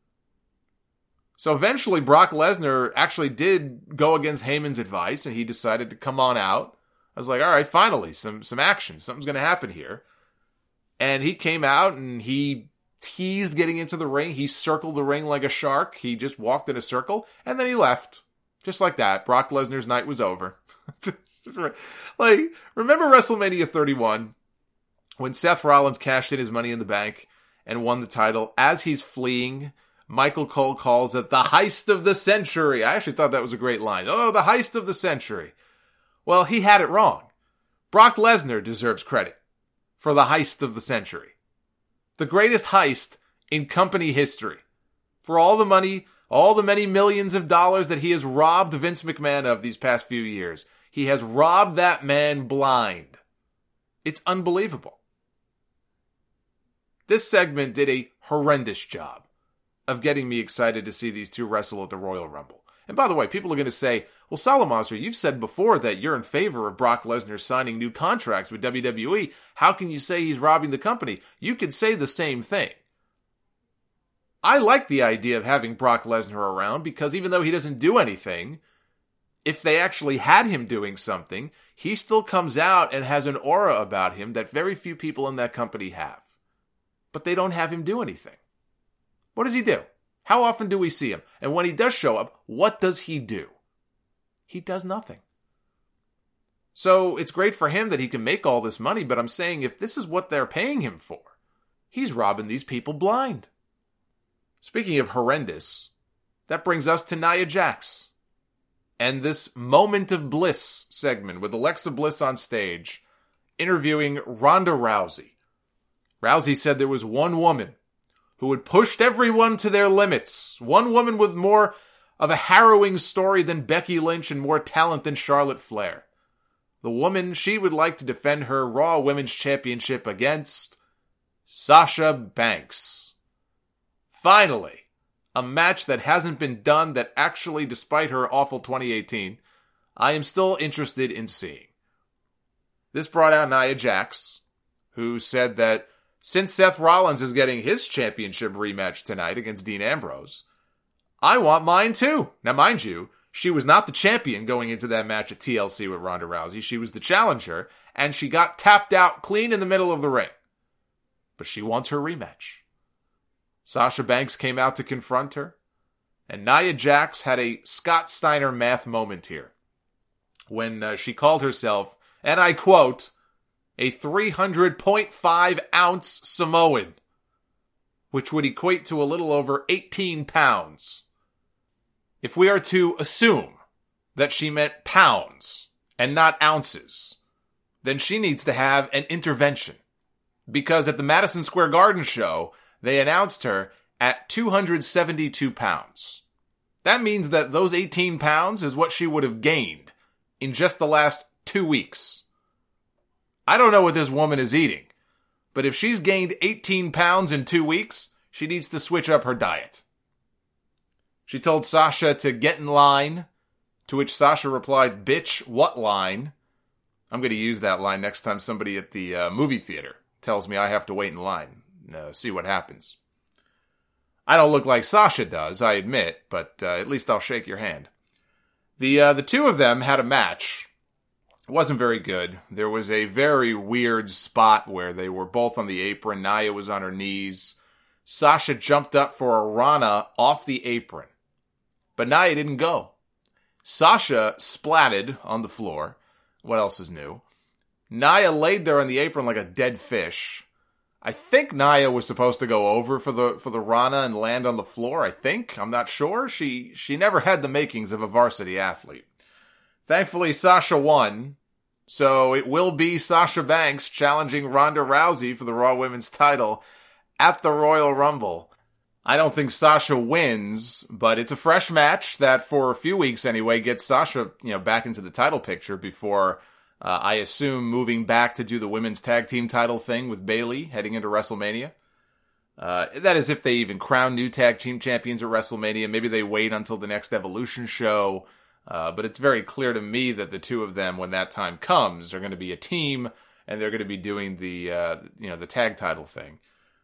So eventually Brock Lesnar actually did go against Heyman's advice and he decided to come on out. I was like, all right, finally, some action. Something's going to happen here. And he came out and he teased getting into the ring. He circled the ring like a shark. He just walked in a circle and then he left. Just like that. Brock Lesnar's night was over. Like, remember WrestleMania 31 when Seth Rollins cashed in his Money in the Bank and won the title? As he's fleeing, Michael Cole calls it the heist of the century. I actually thought that was a great line. Oh, the heist of the century. Well, he had it wrong. Brock Lesnar deserves credit for the heist of the century. The greatest heist in company history. For all the money, all the many millions of dollars that he has robbed Vince McMahon of these past few years. He has robbed that man blind. It's unbelievable. This segment did a horrendous job of getting me excited to see these two wrestle at the Royal Rumble. And by the way, people are going to say, well, Solomonster, you've said before that you're in favor of Brock Lesnar signing new contracts with WWE. How can you say he's robbing the company? You could say the same thing. I like the idea of having Brock Lesnar around because even though he doesn't do anything, if they actually had him doing something, he still comes out and has an aura about him that very few people in that company have. But they don't have him do anything. What does he do? How often do we see him? And when he does show up, what does he do? He does nothing. So it's great for him that he can make all this money, but I'm saying if this is what they're paying him for, he's robbing these people blind. Speaking of horrendous, that brings us to Nia Jax. And this Moment of Bliss segment with Alexa Bliss on stage, interviewing Ronda Rousey. Rousey said there was one woman who had pushed everyone to their limits. One woman with more of a harrowing story than Becky Lynch and more talent than Charlotte Flair. The woman she would like to defend her Raw Women's Championship against Sasha Banks. Finally, a match that hasn't been done that actually, despite her awful 2018, I am still interested in seeing. This brought out Nia Jax, who said that since Seth Rollins is getting his championship rematch tonight against Dean Ambrose, I want mine too. Now, mind you, she was not the champion going into that match at TLC with Ronda Rousey. She was the challenger, and she got tapped out clean in the middle of the ring. But she wants her rematch. Sasha Banks came out to confront her, and Nia Jax had a Scott Steiner math moment here when she called herself, and I quote, a 300.5-ounce Samoan, which would equate to a little over 18 pounds. If we are to assume that she meant pounds and not ounces, then she needs to have an intervention. Because at the Madison Square Garden show, they announced her at 272 pounds. That means that those 18 pounds is what she would have gained in just the last 2 weeks. I don't know what this woman is eating, but if she's gained 18 pounds in 2 weeks, she needs to switch up her diet. She told Sasha to get in line, to which Sasha replied, "Bitch, what line?" I'm going to use that line next time somebody at the movie theater tells me I have to wait in line. See what happens. I don't look like Sasha does, I admit, but at least I'll shake your hand. The two of them had a match. It wasn't very good. There was a very weird spot where they were both on the apron. Nia was on her knees. Sasha jumped up for a Rana off the apron. But Nia didn't go. Sasha splatted on the floor. What else is new? Nia laid there on the apron like a dead fish. I think Nia was supposed to go over for the Rana and land on the floor, I think. I'm not sure. She never had the makings of a varsity athlete. Thankfully, Sasha won, so it will be Sasha Banks challenging Ronda Rousey for the Raw Women's title at the Royal Rumble. I don't think Sasha wins, but it's a fresh match that for a few weeks anyway gets Sasha, back into the title picture before I assume moving back to do the women's tag team title thing with Bayley heading into WrestleMania. That is if they even crown new tag team champions at WrestleMania. Maybe they wait until the next Evolution show. But it's very clear to me that the two of them, when that time comes, are going to be a team and they're going to be doing the tag title thing.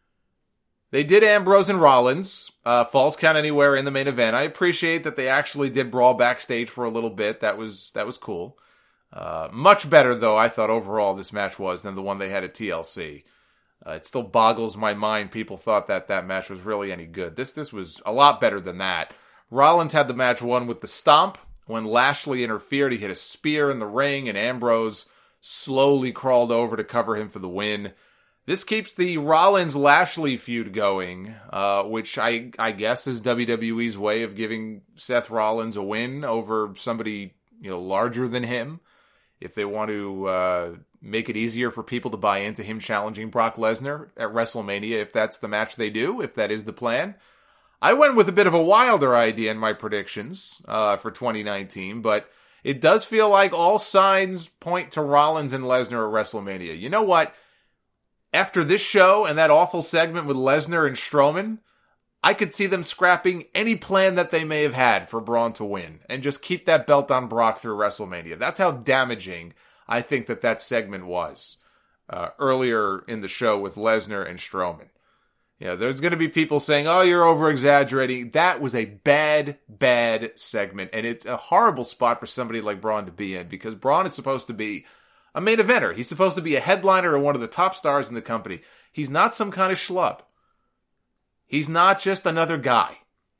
They did Ambrose and Rollins, Falls Count Anywhere in the main event. I appreciate that they actually did brawl backstage for a little bit. That was cool. Much better, though, I thought overall this match was than the one they had at TLC. It still boggles my mind people thought that match was really any good. This was a lot better than that. Rollins had the match won with the stomp. When Lashley interfered, he hit a spear in the ring, and Ambrose slowly crawled over to cover him for the win. This keeps the Rollins-Lashley feud going, which I guess is WWE's way of giving Seth Rollins a win over somebody larger than him. If they want to make it easier for people to buy into him challenging Brock Lesnar at WrestleMania, if that's the match they do, if that is the plan. I went with a bit of a wilder idea in my predictions for 2019, but it does feel like all signs point to Rollins and Lesnar at WrestleMania. You know what? After this show and that awful segment with Lesnar and Strowman, I could see them scrapping any plan that they may have had for Braun to win and just keep that belt on Brock through WrestleMania. That's how damaging I think that segment was earlier in the show with Lesnar and Strowman. There's going to be people saying, oh, you're over-exaggerating. That was a bad, bad segment, and it's a horrible spot for somebody like Braun to be in, because Braun is supposed to be a main eventer. He's supposed to be a headliner and one of the top stars in the company. He's not some kind of schlub. He's not just another guy.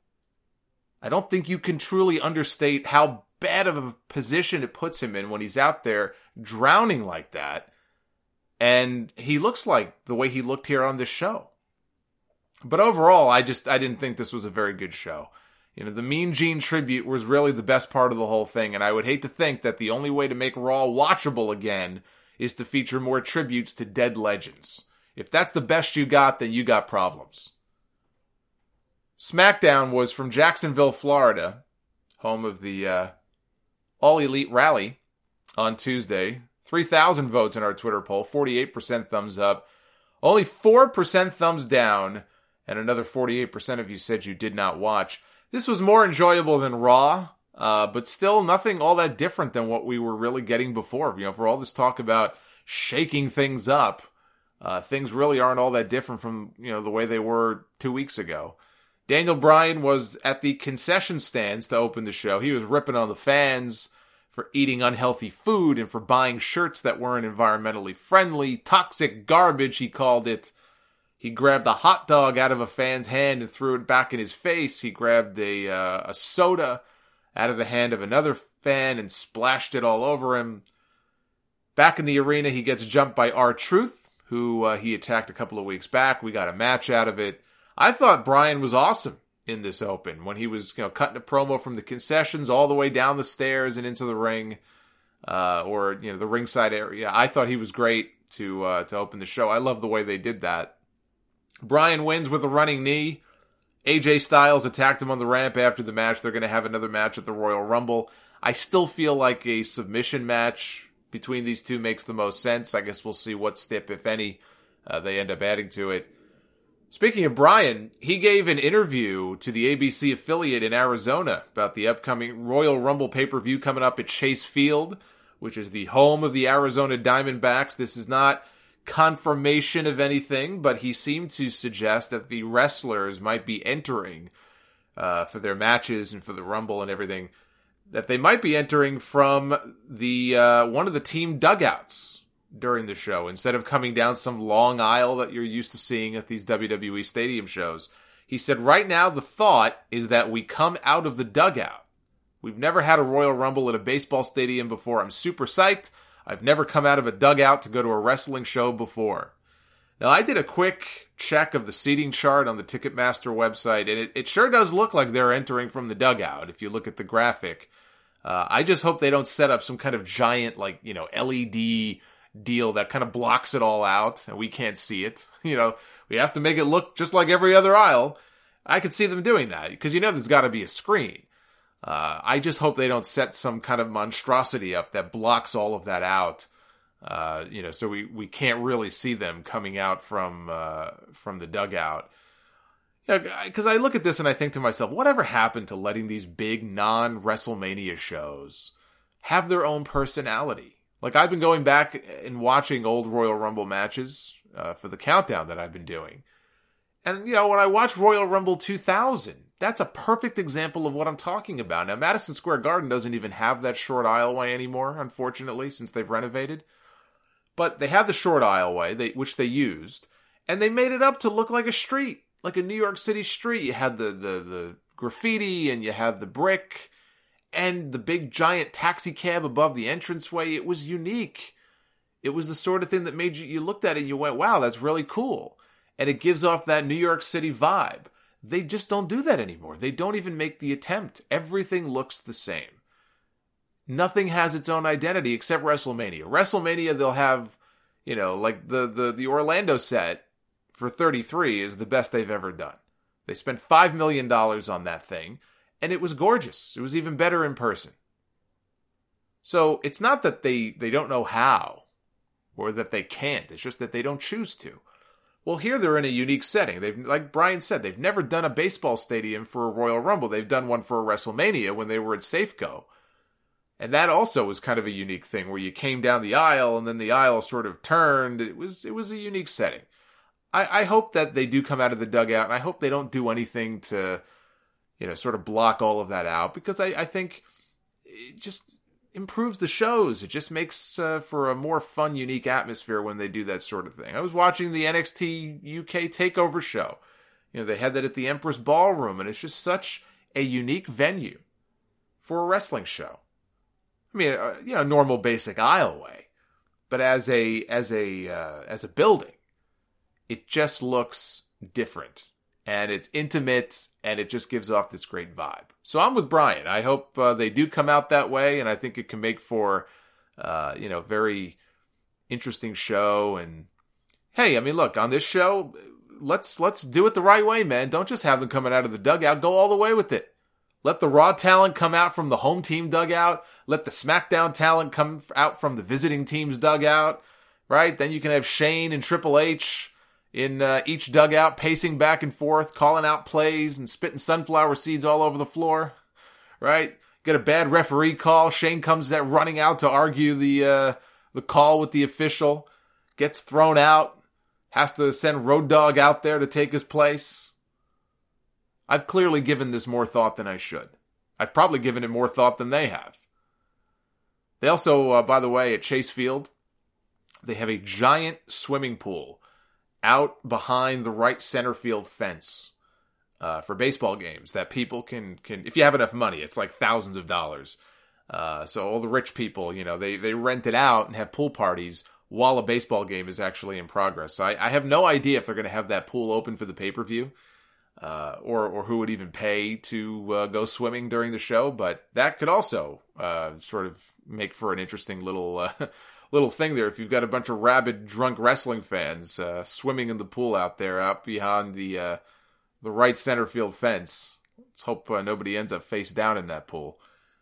I don't think you can truly understate how bad of a position it puts him in when he's out there drowning like that. And he looks like the way he looked here on this show. But overall, I didn't think this was a very good show. The Mean Gene tribute was really the best part of the whole thing. And I would hate to think that the only way to make Raw watchable again is to feature more tributes to dead legends. If that's the best you got, then you got problems. SmackDown was from Jacksonville, Florida, home of the All Elite Rally on Tuesday. 3,000 votes in our Twitter poll, 48% thumbs up, only 4% thumbs down, and another 48% of you said you did not watch. This was more enjoyable than Raw, but still nothing all that different than what we were really getting before. For all this talk about shaking things up, things really aren't all that different from, the way they were 2 weeks ago. Daniel Bryan was at the concession stands to open the show. He was ripping on the fans for eating unhealthy food and for buying shirts that weren't environmentally friendly. Toxic garbage, he called it. He grabbed a hot dog out of a fan's hand and threw it back in his face. He grabbed a soda out of the hand of another fan and splashed it all over him. Back in the arena, he gets jumped by R-Truth, who he attacked a couple of weeks back. We got a match out of it. I thought Bryan was awesome in this open when he was cutting a promo from the concessions all the way down the stairs and into the ring, or the ringside area. I thought he was great to open the show. I love the way they did that. Bryan wins with a running knee. AJ Styles attacked him on the ramp after the match. They're going to have another match at the Royal Rumble. I still feel like a submission match between these two makes the most sense. I guess we'll see what stip, if any, they end up adding to it. Speaking of Bryan, he gave an interview to the ABC affiliate in Arizona about the upcoming Royal Rumble pay-per-view coming up at Chase Field, which is the home of the Arizona Diamondbacks. This is not confirmation of anything, but he seemed to suggest that the wrestlers might be entering for their matches and for the Rumble and everything, that they might be entering from the one of the team dugouts during the show, instead of coming down some long aisle that you're used to seeing at these WWE stadium shows. He said, right now the thought is that we come out of the dugout. We've never had a Royal Rumble at a baseball stadium before. I'm super psyched. I've never come out of a dugout to go to a wrestling show before. Now, I did a quick check of the seating chart on the Ticketmaster website, and it sure does look like they're entering from the dugout if you look at the graphic. I just hope they don't set up some kind of giant, LED deal that kind of blocks it all out and we can't see it. We have to make it look just like every other aisle. I could see them doing that because there's got to be a screen. I just hope they don't set some kind of monstrosity up that blocks all of that out. So we can't really see them coming out from the dugout. Because I look at this and I think to myself, whatever happened to letting these big non-WrestleMania shows have their own personality? I've been going back and watching old Royal Rumble matches for the countdown that I've been doing. And, when I watch Royal Rumble 2000, that's a perfect example of what I'm talking about. Now, Madison Square Garden doesn't even have that short aisleway anymore, unfortunately, since they've renovated. But they had the short aisleway, which they used, and they made it up to look like a street, like a New York City street. You had the graffiti, and you had the brick, and the big giant taxi cab above the entranceway. It was unique. It was the sort of thing that made you looked at it and you went, wow, that's really cool. And it gives off that New York City vibe. They just don't do that anymore. They don't even make the attempt. Everything looks the same. Nothing has its own identity except WrestleMania. WrestleMania, they'll have, the Orlando set for 33 is the best they've ever done. They spent $5 million on that thing. And it was gorgeous. It was even better in person. So it's not that they don't know how or that they can't. It's just that they don't choose to. Well, here they're in a unique setting. They've, like Brian said, they've never done a baseball stadium for a Royal Rumble. They've done one for a WrestleMania when they were at Safeco. And that also was kind of a unique thing where you came down the aisle and then the aisle sort of turned. It was a unique setting. I hope that they do come out of the dugout, and I hope they don't do anything to, sort of block all of that out, because I think it just improves the shows. It just makes for a more fun, unique atmosphere when they do that sort of thing. I was watching the NXT UK TakeOver show. They had that at the Empress Ballroom, and it's just such a unique venue for a wrestling show. I mean, normal basic aisleway, but as a building, it just looks different, and it's intimate, and it just gives off this great vibe. So I'm with Brian. I hope they do come out that way, and I think it can make for, very interesting show. And hey, I mean, look, on this show, let's do it the right way, man. Don't just have them coming out of the dugout. Go all the way with it. Let the Raw talent come out from the home team dugout. Let the SmackDown talent come out from the visiting team's dugout, right? Then you can have Shane and Triple H in each dugout, pacing back and forth, calling out plays and spitting sunflower seeds all over the floor, right? Get a bad referee call. Shane comes running out to argue the call with the official, gets thrown out, has to send Road Dogg out there to take his place. I've clearly given this more thought than I should. I've probably given it more thought than they have. They also, by the way, at Chase Field, they have a giant swimming pool out behind the right center field fence for baseball games that people can, if you have enough money, it's like thousands of dollars. So all the rich people, they rent it out and have pool parties while a baseball game is actually in progress. So I have no idea if they're going to have that pool open for the pay-per-view. Or who would even pay to go swimming during the show, but that could also sort of make for an interesting little thing there. If you've got a bunch of rabid, drunk wrestling fans swimming in the pool out there, out behind the right center field fence, let's hope nobody ends up face down in that pool.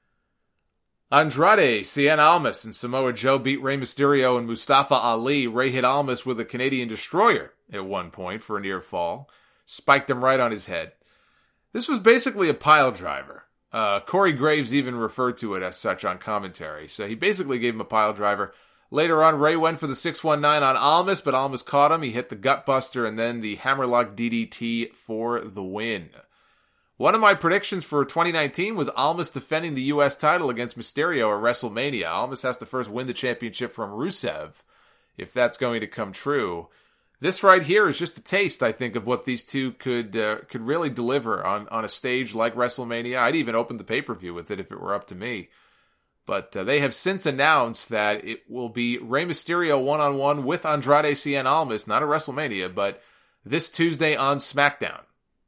Andrade, Cien Almas, and Samoa Joe beat Rey Mysterio and Mustafa Ali. Rey hit Almas with a Canadian Destroyer at one point for a near fall. Spiked him right on his head. This was basically a pile driver. Corey Graves even referred to it as such on commentary. So he basically gave him a pile driver. Later on, Rey went for the 619 on Almas, but Almas caught him. He hit the Gutbuster and then the Hammerlock DDT for the win. One of my predictions for 2019 was Almas defending the U.S. title against Mysterio at WrestleMania. Almas has to first win the championship from Rusev, if that's going to come true. This right here is just a taste, I think, of what these two could really deliver on a stage like WrestleMania. I'd even open the pay-per-view with it if it were up to me. But they have since announced that it will be Rey Mysterio one-on-one with Andrade Cien Almas, not at WrestleMania, but this Tuesday on SmackDown.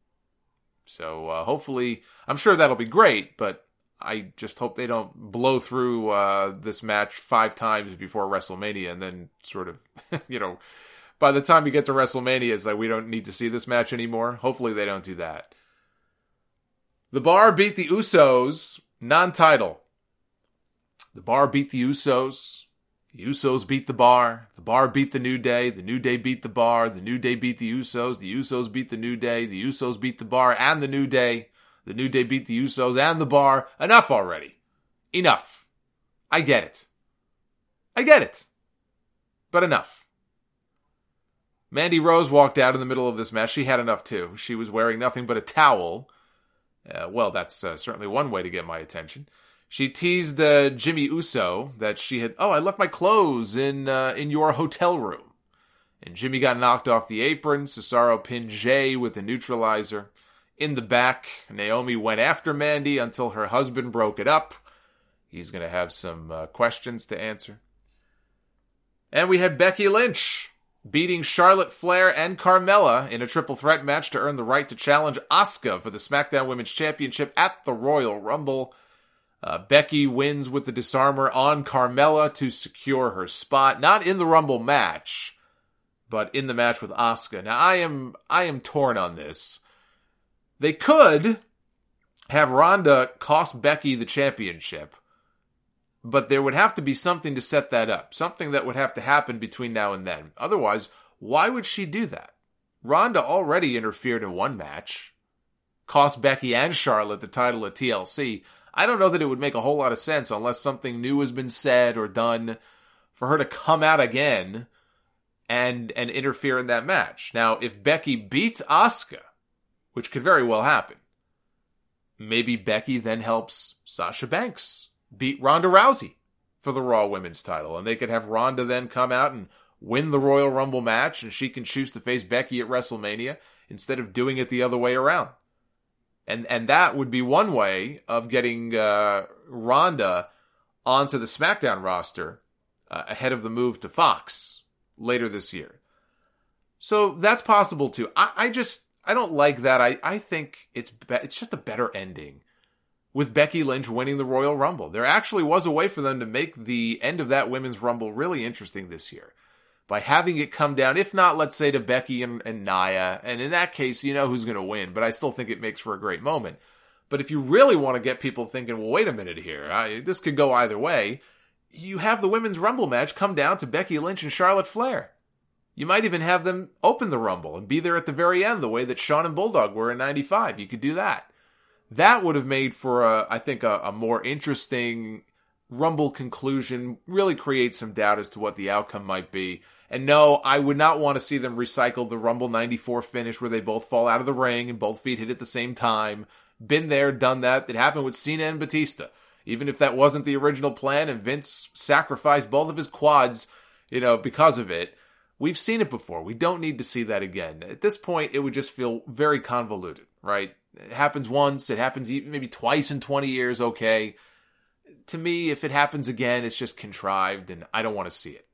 So hopefully, I'm sure that'll be great, but I just hope they don't blow through this match 5 times before WrestleMania and then sort of, by the time you get to WrestleMania, it's like we don't need to see this match anymore. Hopefully they don't do that. The Bar beat the Usos, non-title. The Bar beat the Usos. The Usos beat the Bar beat the New Day beat the Bar Day beat the Usos beat the New Day beat the Bar and the New Day beat the Usos and the Bar. Enough already. Enough. I get it. But enough. Mandy Rose walked out in the middle of this match. She had enough too. She was wearing nothing but a towel. Well, that's certainly one way to get my attention. She teased Jimmy Uso that she had, I left my clothes in your hotel room. And Jimmy got knocked off the apron. Cesaro pinned Jay with a neutralizer. In the back, Naomi went after Mandy until her husband broke it up. He's going to have some questions to answer. And we had Becky Lynch beating Charlotte Flair and Carmella in a triple threat match to earn the right to challenge Asuka for the SmackDown Women's Championship at the Royal Rumble. Becky wins with the disarmer on Carmella to secure her spot, not in the Rumble match, but in the match with Asuka. Now, I am torn on this. They could have Ronda cost Becky the championship, but there would have to be something to set that up. Something that would have to happen between now and then. Otherwise, why would she do that? Ronda already interfered in one match, cost Becky and Charlotte the title at TLC. I don't know that it would make a whole lot of sense unless something new has been said or done for her to come out again and interfere in that match. Now, if Becky beats Asuka, which could very well happen, maybe Becky then helps Sasha Banks beat Ronda Rousey for the Raw Women's title, and they could have Ronda then come out and win the Royal Rumble match, and she can choose to face Becky at WrestleMania instead of doing it the other way around. And that would be one way of getting Ronda onto the SmackDown roster ahead of the move to Fox later this year. So that's possible too. I don't like that. I think it's just a better ending with Becky Lynch winning the Royal Rumble. There actually was a way for them to make the end of that Women's Rumble really interesting this year by having it come down, if not, let's say, to Becky and Nia. And in that case, you know who's going to win, but I still think it makes for a great moment. But if you really want to get people thinking, well, wait a minute here, this could go either way, you have the Women's Rumble match come down to Becky Lynch and Charlotte Flair. You might even have them open the Rumble and be there at the very end, the way that Shawn and Bulldog were in 95. You could do that. That would have made for, I think, a more interesting Rumble conclusion, really create some doubt as to what the outcome might be. And no, I would not want to see them recycle the Rumble 94 finish where they both fall out of the ring and both feet hit at the same time. Been there, done that. It happened with Cena and Batista. Even if that wasn't the original plan and Vince sacrificed both of his quads, because of it, we've seen it before. We don't need to see that again. At this point, it would just feel very convoluted, right? It happens once, it happens maybe twice in 20 years, okay. To me, if it happens again, it's just contrived, and I don't want to see it.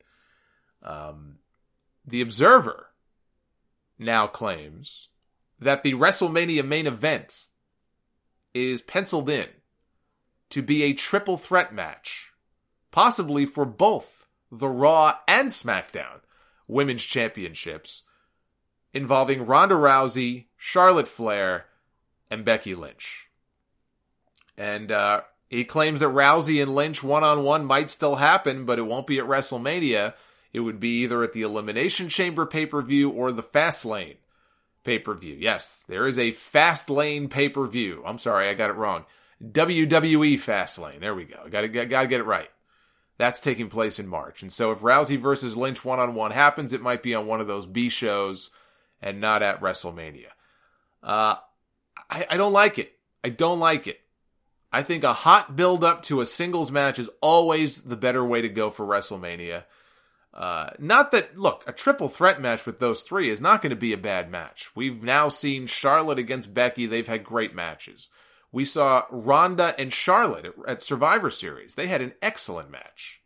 The Observer now claims that the WrestleMania main event is penciled in to be a triple threat match, possibly for both the Raw and SmackDown Women's Championships, involving Ronda Rousey, Charlotte Flair, and Becky Lynch. And he claims that Rousey and Lynch one-on-one might still happen, but it won't be at WrestleMania. It would be either at the Elimination Chamber pay-per-view or the Fastlane pay-per-view. Yes, there is a Fastlane pay-per-view. I'm sorry, I got it wrong. WWE Fastlane. There we go. Got to get it right. That's taking place in March. And so if Rousey versus Lynch one-on-one happens, it might be on one of those B shows and not at WrestleMania. I don't like it. I don't like it. I think a hot build-up to a singles match is always the better way to go for WrestleMania. Not that, look, a triple threat match with those three is not going to be a bad match. We've now seen Charlotte against Becky. They've had great matches. We saw Ronda and Charlotte at Survivor Series. They had an excellent match.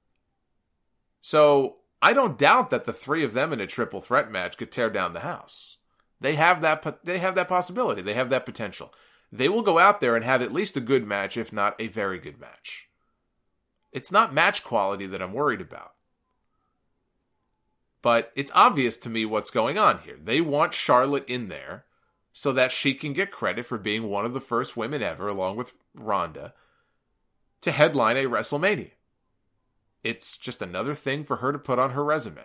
So I don't doubt that the three of them in a triple threat match could tear down the house. They have that possibility. They have that potential. They will go out there and have at least a good match, if not a very good match. It's not match quality that I'm worried about. But it's obvious to me what's going on here. They want Charlotte in there so that she can get credit for being one of the first women ever, along with Ronda, to headline a WrestleMania. It's just another thing for her to put on her resume.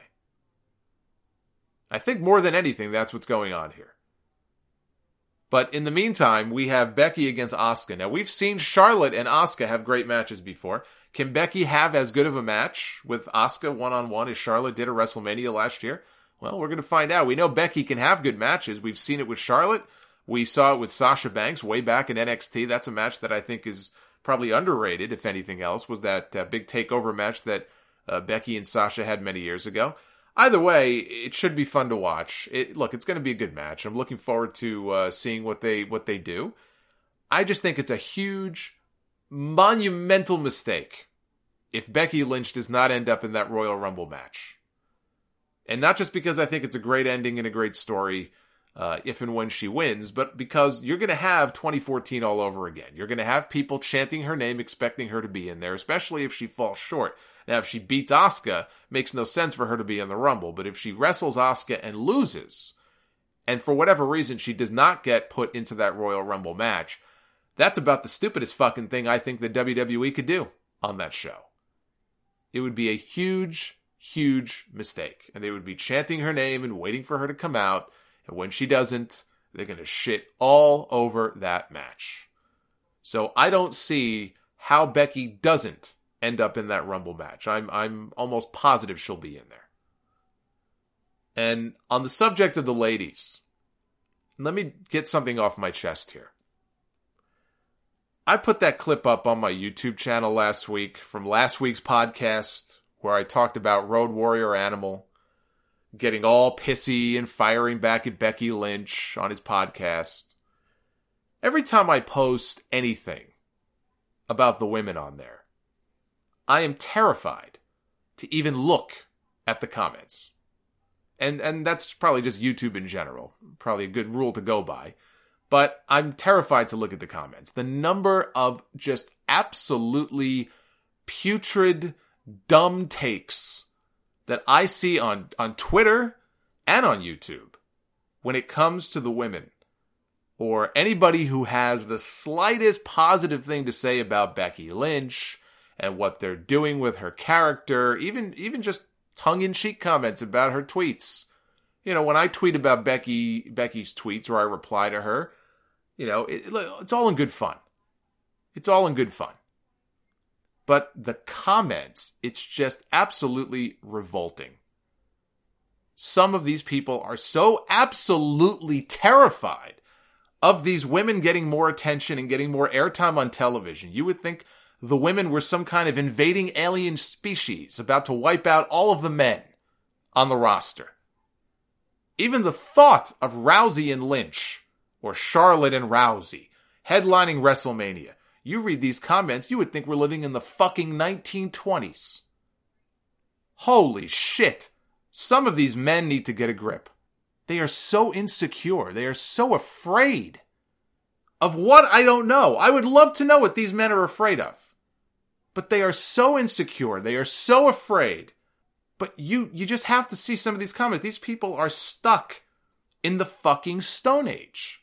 I think more than anything, that's what's going on here. But in the meantime, we have Becky against Asuka. Now, we've seen Charlotte and Asuka have great matches before. Can Becky have as good of a match with Asuka one-on-one as Charlotte did at WrestleMania last year? Well, we're going to find out. We know Becky can have good matches. We've seen it with Charlotte. We saw it with Sasha Banks way back in NXT. That's a match that I think is probably underrated, if anything else, was that big takeover match that Becky and Sasha had many years ago. Either way, it should be fun to watch. Look, it's going to be a good match. I'm looking forward to seeing what they do. I just think it's a huge, monumental mistake if Becky Lynch does not end up in that Royal Rumble match. And not just because I think it's a great ending and a great story if and when she wins, but because you're going to have 2014 all over again. You're going to have people chanting her name, expecting her to be in there, especially if she falls short. Now, if she beats Asuka, makes no sense for her to be in the Rumble. But if she wrestles Asuka and loses, and for whatever reason she does not get put into that Royal Rumble match, that's about the stupidest fucking thing I think that WWE could do on that show. It would be a huge, huge mistake. And they would be chanting her name and waiting for her to come out. And when she doesn't, they're going to shit all over that match. So I don't see how Becky doesn't end up in that Rumble match. I'm almost positive she'll be in there. And on the subject of the ladies, let me get something off my chest here. I put that clip up on my YouTube channel last week from last week's podcast where I talked about Road Warrior Animal getting all pissy and firing back at Becky Lynch on his podcast. Every time I post anything about the women on there, I am terrified to even look at the comments. And that's probably just YouTube in general. Probably a good rule to go by. But I'm terrified to look at the comments. The number of just absolutely putrid, dumb takes that I see on Twitter and on YouTube when it comes to the women, or anybody who has the slightest positive thing to say about Becky Lynch and what they're doing with her character, even just tongue-in-cheek comments about her tweets. You know, when I tweet about Becky's tweets, or I reply to her, you know, it's all in good fun. It's all in good fun. But the comments, it's just absolutely revolting. Some of these people are so absolutely terrified of these women getting more attention and getting more airtime on television. You would think the women were some kind of invading alien species about to wipe out all of the men on the roster. Even the thought of Rousey and Lynch, or Charlotte and Rousey, headlining WrestleMania. You read these comments, you would think we're living in the fucking 1920s. Holy shit. Some of these men need to get a grip. They are so insecure. They are so afraid of what I don't know. I would love to know what these men are afraid of. But they are so insecure. They are so afraid. But you just have to see some of these comments. These people are stuck in the fucking Stone Age.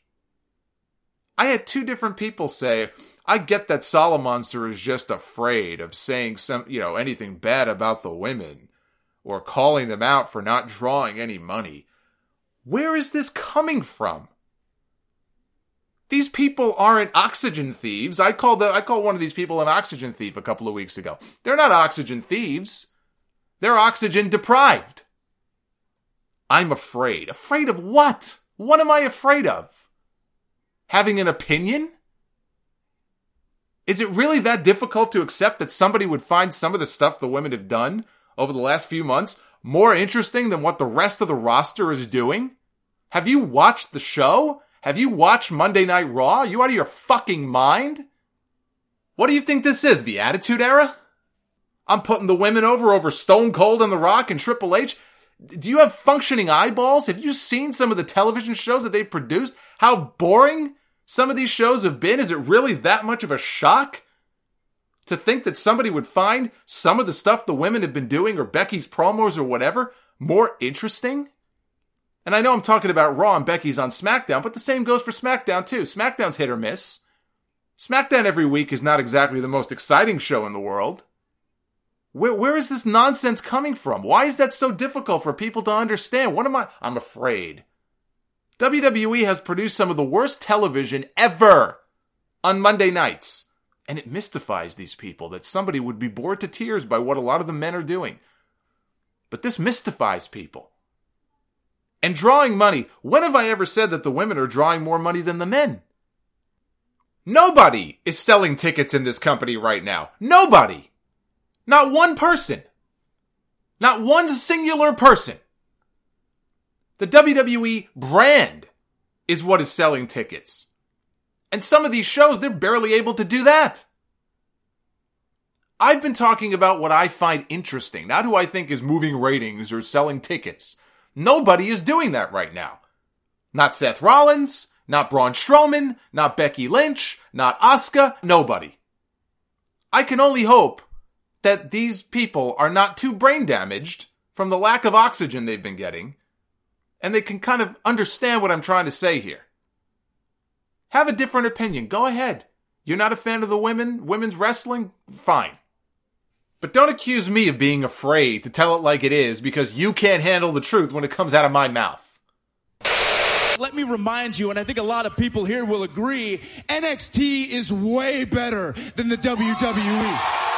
I had two different people say, I get that Solomonster is just afraid of saying anything bad about the women or calling them out for not drawing any money. Where is this coming from? These people aren't oxygen thieves. I called one of these people an oxygen thief a couple of weeks ago. They're not oxygen thieves. They're oxygen deprived. I'm afraid. Afraid of what? What am I afraid of? Having an opinion? Is it really that difficult to accept that somebody would find some of the stuff the women have done over the last few months more interesting than what the rest of the roster is doing? Have you watched the show? Have you watched Monday Night Raw? Are you out of your fucking mind? What do you think this is, the Attitude Era? I'm putting the women over Stone Cold and The Rock and Triple H. Do you have functioning eyeballs? Have you seen some of the television shows that they've produced? How boring some of these shows have been? Is it really that much of a shock to think that somebody would find some of the stuff the women have been doing, or Becky's promos or whatever, more interesting? And I know I'm talking about Raw and Becky's on SmackDown, but the same goes for SmackDown too. SmackDown's hit or miss. SmackDown every week is not exactly the most exciting show in the world. Where is this nonsense coming from? Why is that so difficult for people to understand? I'm afraid. WWE has produced some of the worst television ever on Monday nights. And it mystifies these people that somebody would be bored to tears by what a lot of the men are doing. But this mystifies people. And drawing money. When have I ever said that the women are drawing more money than the men? Nobody is selling tickets in this company right now. Nobody. Not one person. Not one singular person. The WWE brand is what is selling tickets. And some of these shows, they're barely able to do that. I've been talking about what I find interesting, not who I think is moving ratings or selling tickets. Nobody is doing that right now. Not Seth Rollins, not Braun Strowman, not Becky Lynch, not Asuka, nobody. I can only hope that these people are not too brain damaged from the lack of oxygen they've been getting, and they can kind of understand what I'm trying to say here. Have a different opinion. Go ahead. You're not a fan of the women's wrestling? Fine. But don't accuse me of being afraid to tell it like it is because you can't handle the truth when it comes out of my mouth. let me remind you, and I think a lot of people here will agree, NXT is way better than the WWE.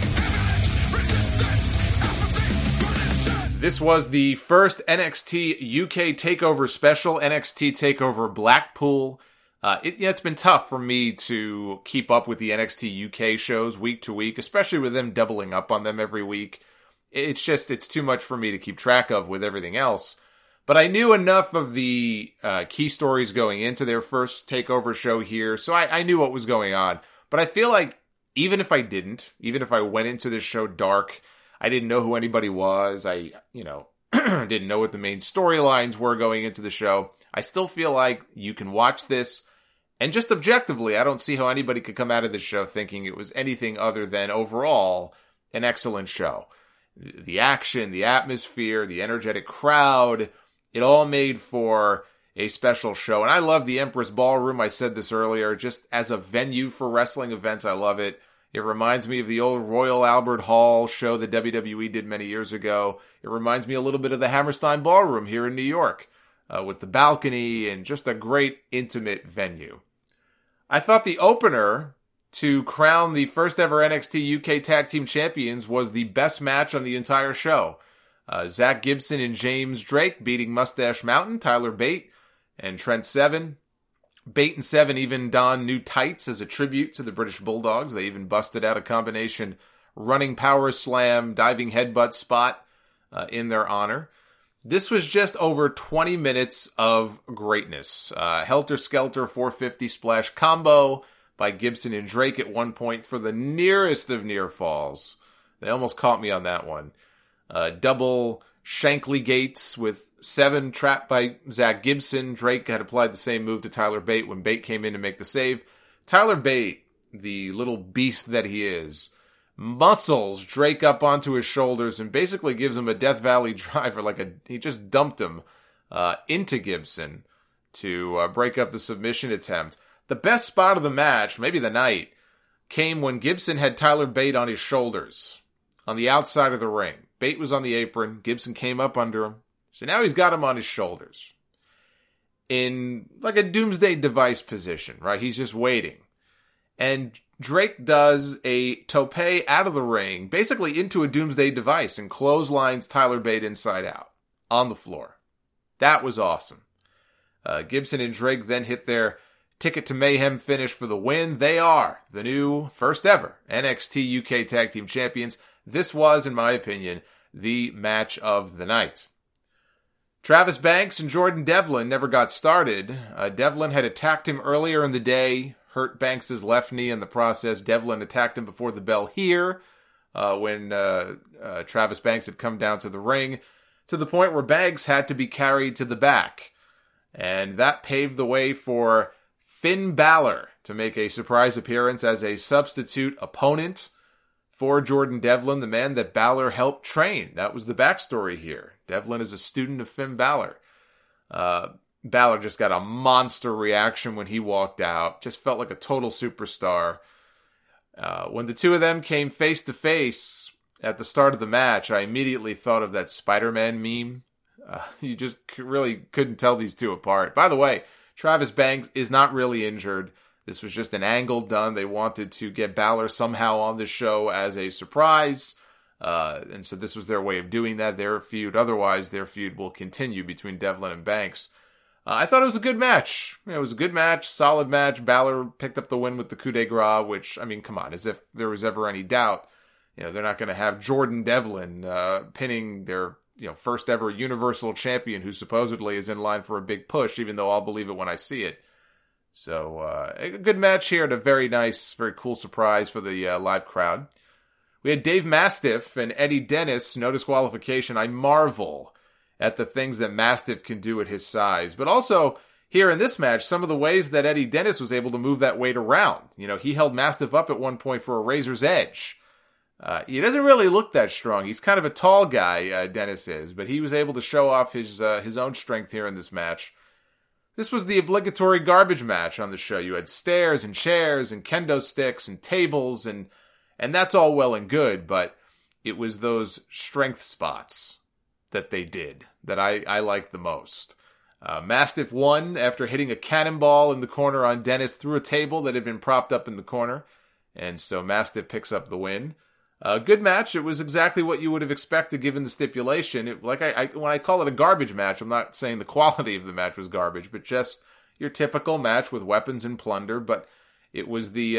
This was the first NXT UK TakeOver special, NXT TakeOver Blackpool. It's been tough for me to keep up with the NXT UK shows week to week, especially with them doubling up on them every week. It's too much for me to keep track of with everything else. But I knew enough of the key stories going into their first TakeOver show here, so I knew what was going on. But I feel like even if I went into this show dark, I didn't know who anybody was. I didn't know what the main storylines were going into the show. I still feel like you can watch this, and just objectively, I don't see how anybody could come out of this show thinking it was anything other than overall an excellent show. The action, the atmosphere, the energetic crowd, it all made for a special show. And I love the Empress Ballroom. I said this earlier, just as a venue for wrestling events, I love it. It reminds me of the old Royal Albert Hall show that WWE did many years ago. It reminds me a little bit of the Hammerstein Ballroom here in New York, with the balcony and just a great intimate venue. I thought the opener to crown the first ever NXT UK Tag Team Champions was the best match on the entire show. Zach Gibson and James Drake beating Mustache Mountain, Tyler Bate, and Trent Seven. Bate and Seven even donned new tights as a tribute to the British Bulldogs. They even busted out a combination running power slam, diving headbutt spot in their honor. This was just over 20 minutes of greatness. Helter Skelter 450 splash combo by Gibson and Drake at one point for the nearest of near falls. They almost caught me on that one. Double Shankly Gates with Seven trapped by Zach Gibson. Drake had applied the same move to Tyler Bate when Bate came in to make the save. Tyler Bate, the little beast that he is, muscles Drake up onto his shoulders and basically gives him a Death Valley driver. He just dumped him into Gibson to break up the submission attempt. The best spot of the match, maybe the night, came when Gibson had Tyler Bate on his shoulders on the outside of the ring. Bate was on the apron. Gibson came up under him. So now he's got him on his shoulders in like a doomsday device position, right? He's just waiting. And Drake does a tope out of the ring, basically into a doomsday device, and clotheslines Tyler Bate inside out on the floor. That was awesome. Gibson and Drake then hit their Ticket to Mayhem finish for the win. They are the new first ever NXT UK Tag Team Champions. This was, in my opinion, the match of the night. Travis Banks and Jordan Devlin never got started. Devlin had attacked him earlier in the day, hurt Banks' left knee in the process. Devlin attacked him before the bell here when Travis Banks had come down to the ring, to the point where Banks had to be carried to the back. And that paved the way for Finn Balor to make a surprise appearance as a substitute opponent for Jordan Devlin, the man that Balor helped train. That was the backstory here. Devlin is a student of Finn Balor. Balor just got a monster reaction when he walked out. Just felt like a total superstar. When the two of them came face to face at the start of the match, I immediately thought of that Spider-Man meme. You just really couldn't tell these two apart. By the way, Travis Banks is not really injured. This was just an angle done. They wanted to get Balor somehow on the show as a surprise. And so this was their way of doing that. Their feud. Otherwise, their feud will continue between Devlin and Banks. I thought it was a good match. It was a good match, solid match. Balor picked up the win with the coup de grace, which, I mean, come on, as if there was ever any doubt. They're not going to have Jordan Devlin pinning their first ever Universal Champion who supposedly is in line for a big push, even though I'll believe it when I see it. So, a good match here and a very nice, very cool surprise for the live crowd. We had Dave Mastiff and Eddie Dennis, no disqualification. I marvel at the things that Mastiff can do at his size. But also, here in this match, some of the ways that Eddie Dennis was able to move that weight around. He held Mastiff up at one point for a razor's edge. He doesn't really look that strong. He's kind of a tall guy, Dennis is. But he was able to show off his own strength here in this match. This was the obligatory garbage match on the show. You had stairs and chairs and kendo sticks and tables, and that's all well and good, but it was those strength spots that they did that I liked the most. Mastiff won after hitting a cannonball in the corner on Dennis through a table that had been propped up in the corner. And so Mastiff picks up the win. Good match. It was exactly what you would have expected given the stipulation. When I call it a garbage match, I'm not saying the quality of the match was garbage, but just your typical match with weapons and plunder. But it was the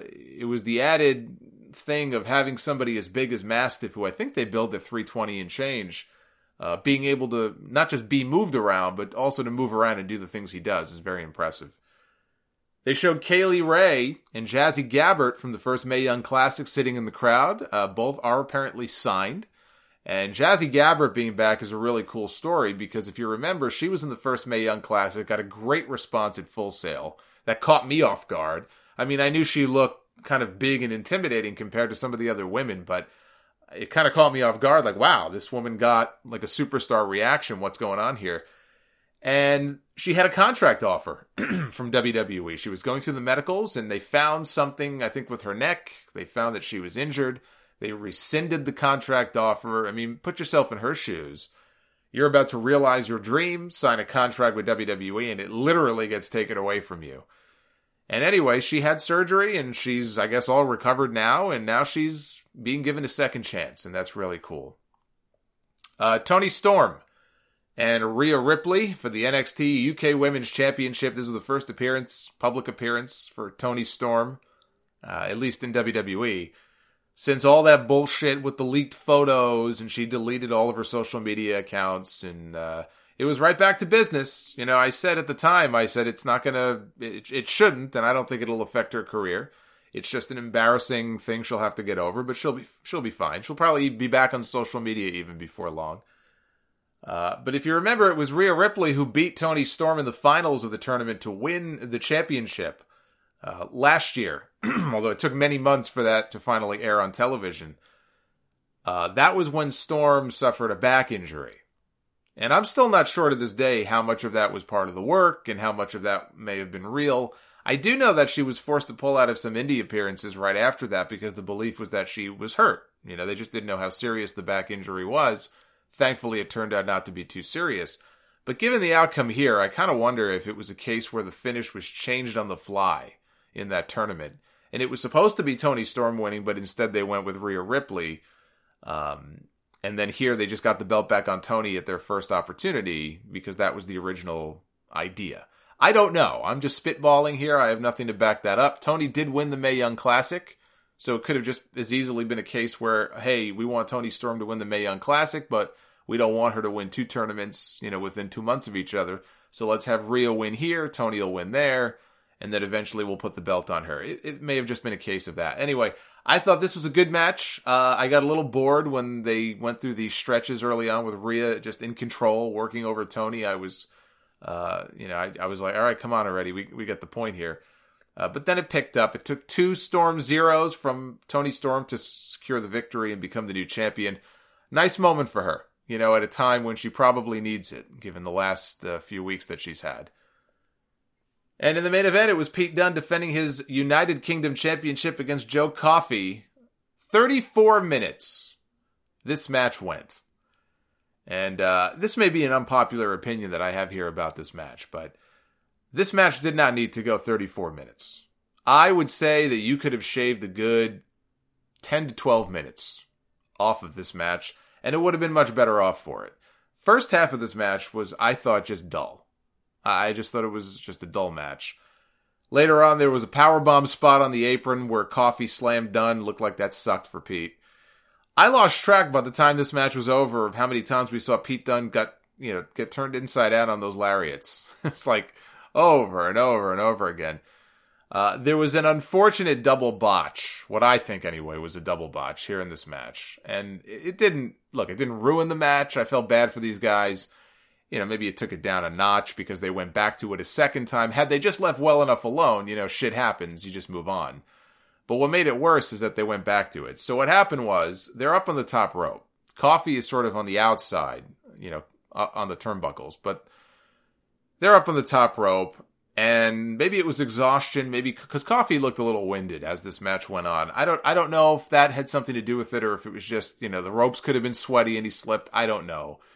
added thing of having somebody as big as Mastiff, who I think they billed at 320 and change, being able to not just be moved around, but also to move around and do the things he does is very impressive. They showed Kaylee Ray and Jazzy Gabbert from the first Mae Young Classic sitting in the crowd. Both are apparently signed. And Jazzy Gabbert being back is a really cool story because if you remember, she was in the first Mae Young Classic, got a great response at Full Sail. That caught me off guard. I mean, I knew she looked kind of big and intimidating compared to some of the other women, but it kind of caught me off guard. Like, wow, this woman got like a superstar reaction. What's going on here? And she had a contract offer from WWE. She was going through the medicals and they found something, I think, with her neck. They found that she was injured. They rescinded the contract offer. I mean, put yourself in her shoes. You're about to realize your dream, sign a contract with WWE, and it literally gets taken away from you. And anyway, she had surgery and she's, I guess, all recovered now. And now she's being given a second chance. And that's really cool. Toni Storm and Rhea Ripley for the NXT UK Women's Championship. This was the first public appearance for Toni Storm, at least in WWE. Since all that bullshit with the leaked photos and she deleted all of her social media accounts and it was right back to business. You know, I said at the time, it's not it shouldn't, and I don't think it'll affect her career. It's just an embarrassing thing she'll have to get over, but she'll be fine. She'll probably be back on social media even before long. But if you remember, it was Rhea Ripley who beat Toni Storm in the finals of the tournament to win the championship last year, although it took many months for that to finally air on television. That was when Storm suffered a back injury. And I'm still not sure to this day how much of that was part of the work and how much of that may have been real. I do know that she was forced to pull out of some indie appearances right after that because the belief was that she was hurt. You know, they just didn't know how serious the back injury was. Thankfully, it turned out not to be too serious. But given the outcome here, I kind of wonder if it was a case where the finish was changed on the fly in that tournament. And it was supposed to be Toni Storm winning, but instead they went with Rhea Ripley. And then here they just got the belt back on Toni at their first opportunity because that was the original idea. I don't know. I'm just spitballing here. I have nothing to back that up. Toni did win the Mae Young Classic, so it could have just as easily been a case where, hey, we want Toni Storm to win the Mae Young Classic, but we don't want her to win two tournaments, within 2 months of each other. So let's have Rhea win here, Toni will win there, and then eventually we'll put the belt on her. It may have just been a case of that. Anyway, I thought this was a good match. I got a little bored when they went through these stretches early on with Rhea just in control, working over Toni. I was, I was like, all right, come on already. We get the point here. But then it picked up. It took 2 Storm Zeros from Toni Storm to secure the victory and become the new champion. Nice moment for her, at a time when she probably needs it, given the last few weeks that she's had. And in the main event, it was Pete Dunne defending his United Kingdom Championship against Joe Coffey. 34 minutes this match went. And this may be an unpopular opinion that I have here about this match, but this match did not need to go 34 minutes. I would say that you could have shaved a good 10 to 12 minutes off of this match, and it would have been much better off for it. First half of this match was, I thought, just dull. I just thought it was just a dull match. Later on, there was a powerbomb spot on the apron where Coffey slammed Dunne. Looked like that sucked for Pete. I lost track by the time this match was over of how many times we saw Pete Dunne get turned inside out on those lariats. It's like over and over and over again. There was an unfortunate double botch, what I think anyway was a double botch here in this match. And it didn't ruin the match. I felt bad for these guys. Maybe it took it down a notch because they went back to it a second time. Had they just left well enough alone, shit happens, you just move on. But what made it worse is that they went back to it. So what happened was, they're up on the top rope. Coffey is sort of on the outside, on the turnbuckles. But they're up on the top rope, and maybe it was exhaustion, maybe because Coffey looked a little winded as this match went on. I don't know if that had something to do with it, or if it was just, the ropes could have been sweaty and he slipped. I don't know.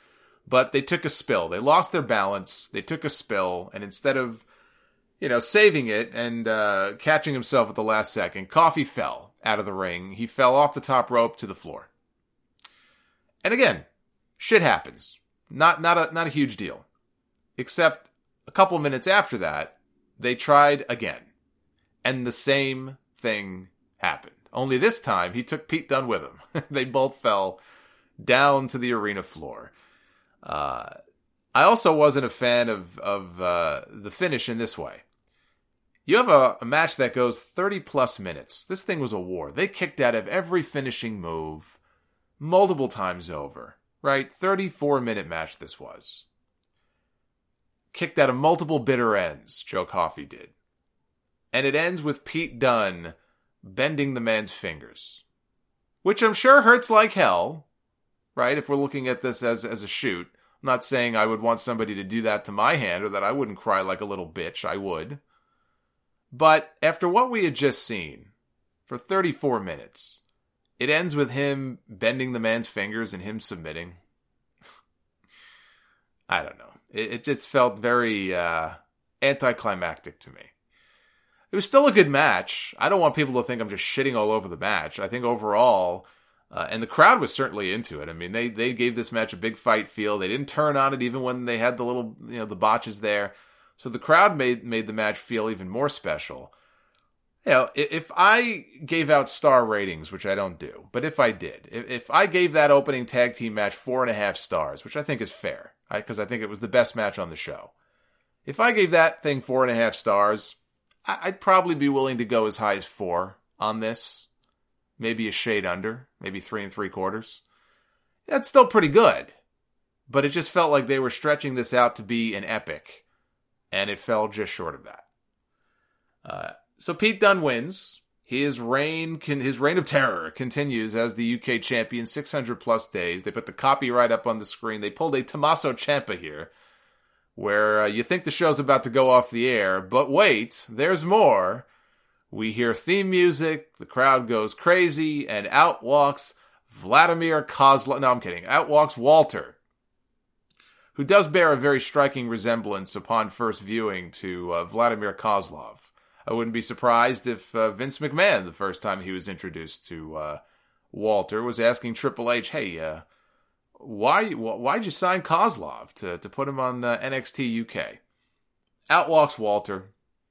But they took a spill. They lost their balance. They took a spill. And instead of, saving it and catching himself at the last second, Coffey fell out of the ring. He fell off the top rope to the floor. And again, shit happens. Not a huge deal. Except a couple minutes after that, they tried again. And the same thing happened. Only this time, he took Pete Dunne with him. They both fell down to the arena floor. I also wasn't a fan of the finish in this way. You have a match that goes 30 plus minutes. This thing was a war. They kicked out of every finishing move multiple times over, right? 34-minute match this was. Kicked out of multiple bitter ends, Joe Coffey did. And it ends with Pete Dunne bending the man's fingers. Which I'm sure hurts like hell, right? If we're looking at this as a shoot. I'm not saying I would want somebody to do that to my hand or that I wouldn't cry like a little bitch. I would. But after what we had just seen, for 34 minutes, it ends with him bending the man's fingers and him submitting. I don't know. It just felt very anticlimactic to me. It was still a good match. I don't want people to think I'm just shitting all over the match. I think overall, and the crowd was certainly into it. I mean, they gave this match a big fight feel. They didn't turn on it even when they had the little, the botches there. So the crowd made the match feel even more special. If I gave out star ratings, which I don't do, but if I did, if I gave that opening tag team match 4.5 stars, which I think is fair, because I think it was the best match on the show. If I gave that thing 4.5 stars, I'd probably be willing to go as high as 4 on this. Maybe a shade under, maybe 3 3/4. That's still pretty good. But it just felt like they were stretching this out to be an epic. And it fell just short of that. So Pete Dunne wins. His reign of terror continues as the UK champion, 600 plus days. They put the copyright up on the screen. They pulled a Tommaso Ciampa here, where you think the show's about to go off the air, but wait, there's more. We hear theme music, the crowd goes crazy, and out walks Vladimir Kozlov. No, I'm kidding. Out walks Walter, who does bear a very striking resemblance upon first viewing to Vladimir Kozlov. I wouldn't be surprised if Vince McMahon, the first time he was introduced to Walter, was asking Triple H, hey, why'd you sign Kozlov to put him on NXT UK? Out walks Walter.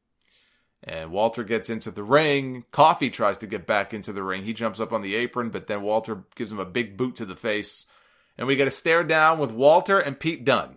And Walter gets into the ring. Coffey tries to get back into the ring. He jumps up on the apron, but then Walter gives him a big boot to the face. And we get a stare down with Walter and Pete Dunne.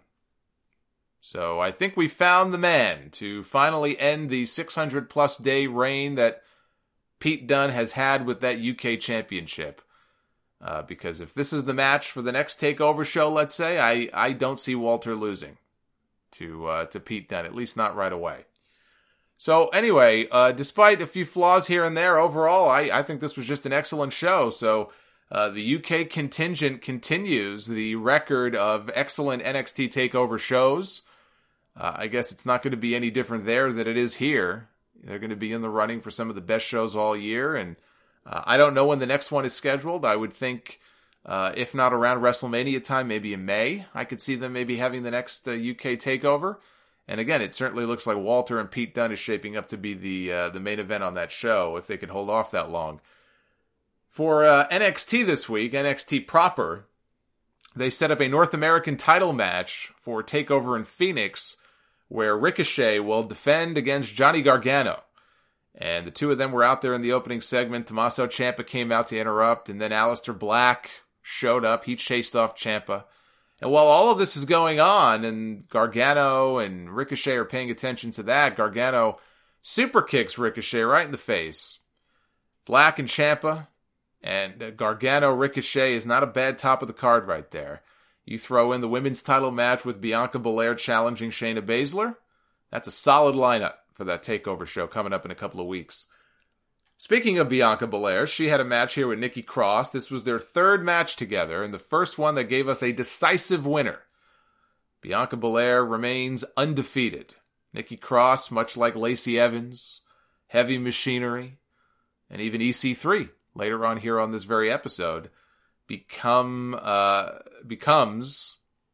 So I think we found the man to finally end the 600 plus day reign that Pete Dunne has had with that UK championship. Because if this is the match for the next TakeOver show, let's say, I don't see Walter losing to Pete Dunne, at least not right away. So anyway, despite a few flaws here and there, overall, I think this was just an excellent show. So the UK contingent continues the record of excellent NXT TakeOver shows. I guess it's not going to be any different there than it is here. They're going to be in the running for some of the best shows all year, and I don't know when the next one is scheduled. I would think, if not around WrestleMania time, maybe in May, I could see them maybe having the next UK TakeOver. And again, it certainly looks like Walter and Pete Dunne is shaping up to be the main event on that show, if they could hold off that long. For NXT this week, NXT proper, they set up a North American title match for TakeOver in Phoenix, where Ricochet will defend against Johnny Gargano. And the two of them were out there in the opening segment. Tommaso Ciampa came out to interrupt, and then Aleister Black showed up. He chased off Ciampa. And while all of this is going on, and Gargano and Ricochet are paying attention to that, Gargano super kicks Ricochet right in the face. Black and Ciampa, and Gargano Ricochet is not a bad top of the card right there. You throw in the women's title match with Bianca Belair challenging Shayna Baszler. That's a solid lineup for that TakeOver show coming up in a couple of weeks. Speaking of Bianca Belair, she had a match here with Nikki Cross. This was their third match together, and the first one that gave us a decisive winner. Bianca Belair remains undefeated. Nikki Cross, much like Lacey Evans, Heavy Machinery, and even EC3, later on here on this very episode, becomes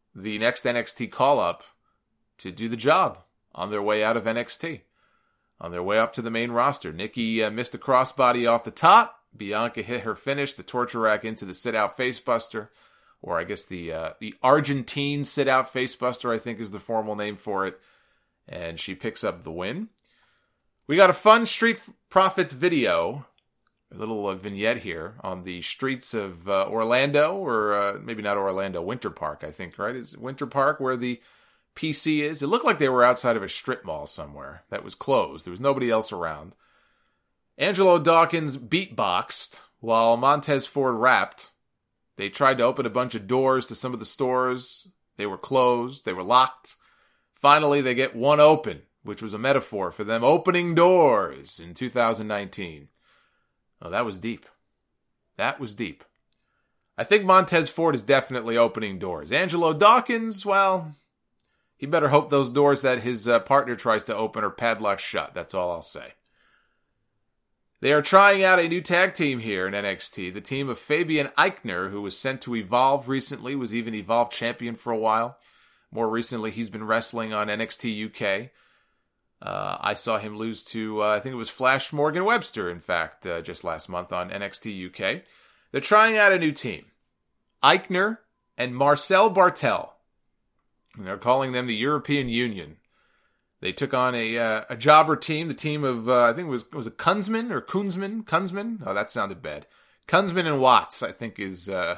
the next NXT call-up to do the job on their way out of NXT, on their way up to the main roster. Nikki missed a crossbody off the top. Bianca hit her finish, the torture rack into the sit-out facebuster, or I guess the Argentine sit-out facebuster, I think is the formal name for it, and she picks up the win. We got a fun Street Profits video, a little vignette here on the streets of Orlando, or maybe not Orlando, Winter Park, I think, right? Is it Winter Park where the PC is? It looked like they were outside of a strip mall somewhere that was closed. There was nobody else around. Angelo Dawkins beatboxed while Montez Ford rapped. They tried to open a bunch of doors to some of the stores. They were closed. They were locked. Finally, they get one open, which was a metaphor for them opening doors in 2019. Oh, that was deep. That was deep. I think Montez Ford is definitely opening doors. Angelo Dawkins, well, he better hope those doors that his partner tries to open are padlocked shut. That's all I'll say. They are trying out a new tag team here in NXT. The team of Fabian Eichner, who was sent to Evolve recently, was even Evolve champion for a while. More recently, he's been wrestling on NXT UK. I saw him lose to, I think it was Flash Morgan Webster, in fact, just last month on NXT UK. They're trying out a new team. Eichner and Marcel Bartel. And they're calling them the European Union. They took on a jobber team, the team of, I think it was it Kunzman or Kunzman? Kunzman? Oh, that sounded bad. Kunzman and Watts, I think is the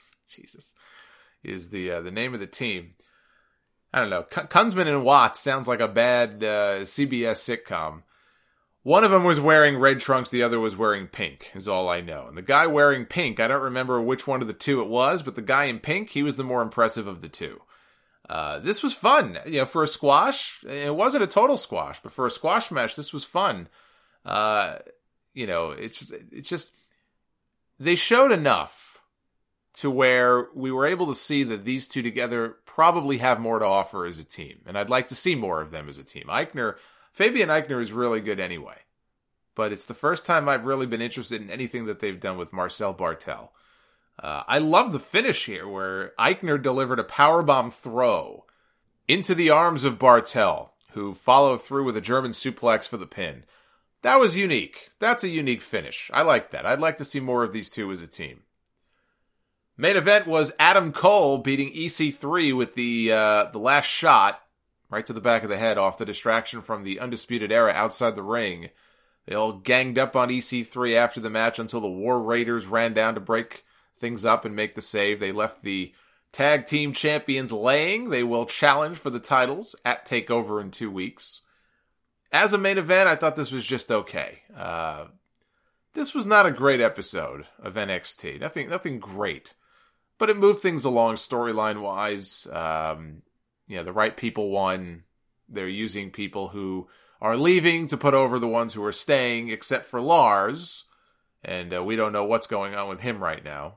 name of the team. I don't know. Kunzman and Watts sounds like a bad CBS sitcom. One of them was wearing red trunks, the other was wearing pink, is all I know. And the guy wearing pink, I don't remember which one of the two it was, but the guy in pink, he was the more impressive of the two. This was fun, for a squash. It wasn't a total squash, but for a squash match, this was fun. It's just, they showed enough to where we were able to see that these two together probably have more to offer as a team. And I'd like to see more of them as a team. Fabian Eichner is really good anyway. But it's the first time I've really been interested in anything that they've done with Marcel Bartel. I love the finish here where Eichner delivered a powerbomb throw into the arms of Bartel, who followed through with a German suplex for the pin. That was unique. That's a unique finish. I like that. I'd like to see more of these two as a team. Main event was Adam Cole beating EC3 with the last shot right to the back of the head off the distraction from the Undisputed Era outside the ring. They all ganged up on EC3 after the match until the War Raiders ran down to break things up and make the save. They left the tag team champions laying. They will challenge for the titles at TakeOver in 2 weeks. As a main event, I thought this was just okay. This was not a great episode of NXT. Nothing great. But it moved things along storyline-wise. The right people won. They're using people who are leaving to put over the ones who are staying, except for Lars. And we don't know what's going on with him right now.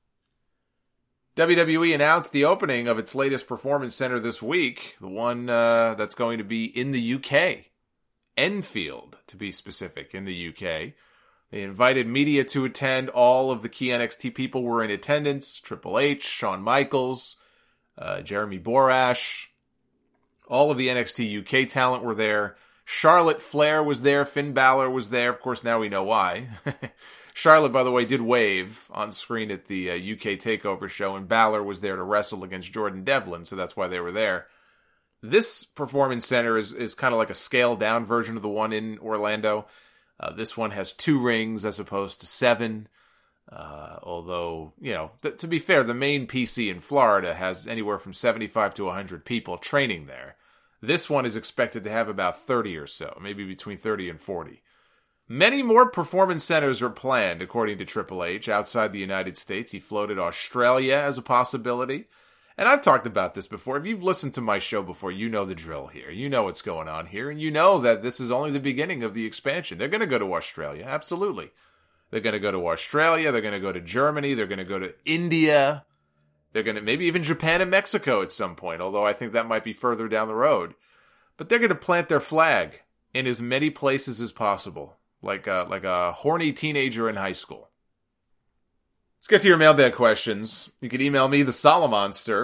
WWE announced the opening of its latest performance center this week. The one that's going to be in the UK. Enfield, to be specific, in the UK. They invited media to attend. All of the key NXT people were in attendance. Triple H, Shawn Michaels, Jeremy Borash. All of the NXT UK talent were there. Charlotte Flair was there. Finn Balor was there. Of course, now we know why. Charlotte, by the way, did wave on screen at the UK TakeOver show, and Balor was there to wrestle against Jordan Devlin, so that's why they were there. This performance center is kind of like a scaled-down version of the one in Orlando. This one has 2 rings as opposed to 7. Although, to be fair, the main PC in Florida has anywhere from 75 to 100 people training there. This one is expected to have about 30 or so, maybe between 30 and 40. Many more performance centers are planned, according to Triple H, outside the United States. He floated Australia as a possibility. And I've talked about this before. If you've listened to my show before, you know the drill here. You know what's going on here. And you know that this is only the beginning of the expansion. They're going to go to Australia. Absolutely. They're going to go to Australia. They're going to go to Germany. They're going to go to India. They're going to maybe even Japan and Mexico at some point, although I think that might be further down the road. But they're going to plant their flag in as many places as possible, like a horny teenager in high school. Let's get to your mailbag questions. You can email me, the Solomonster,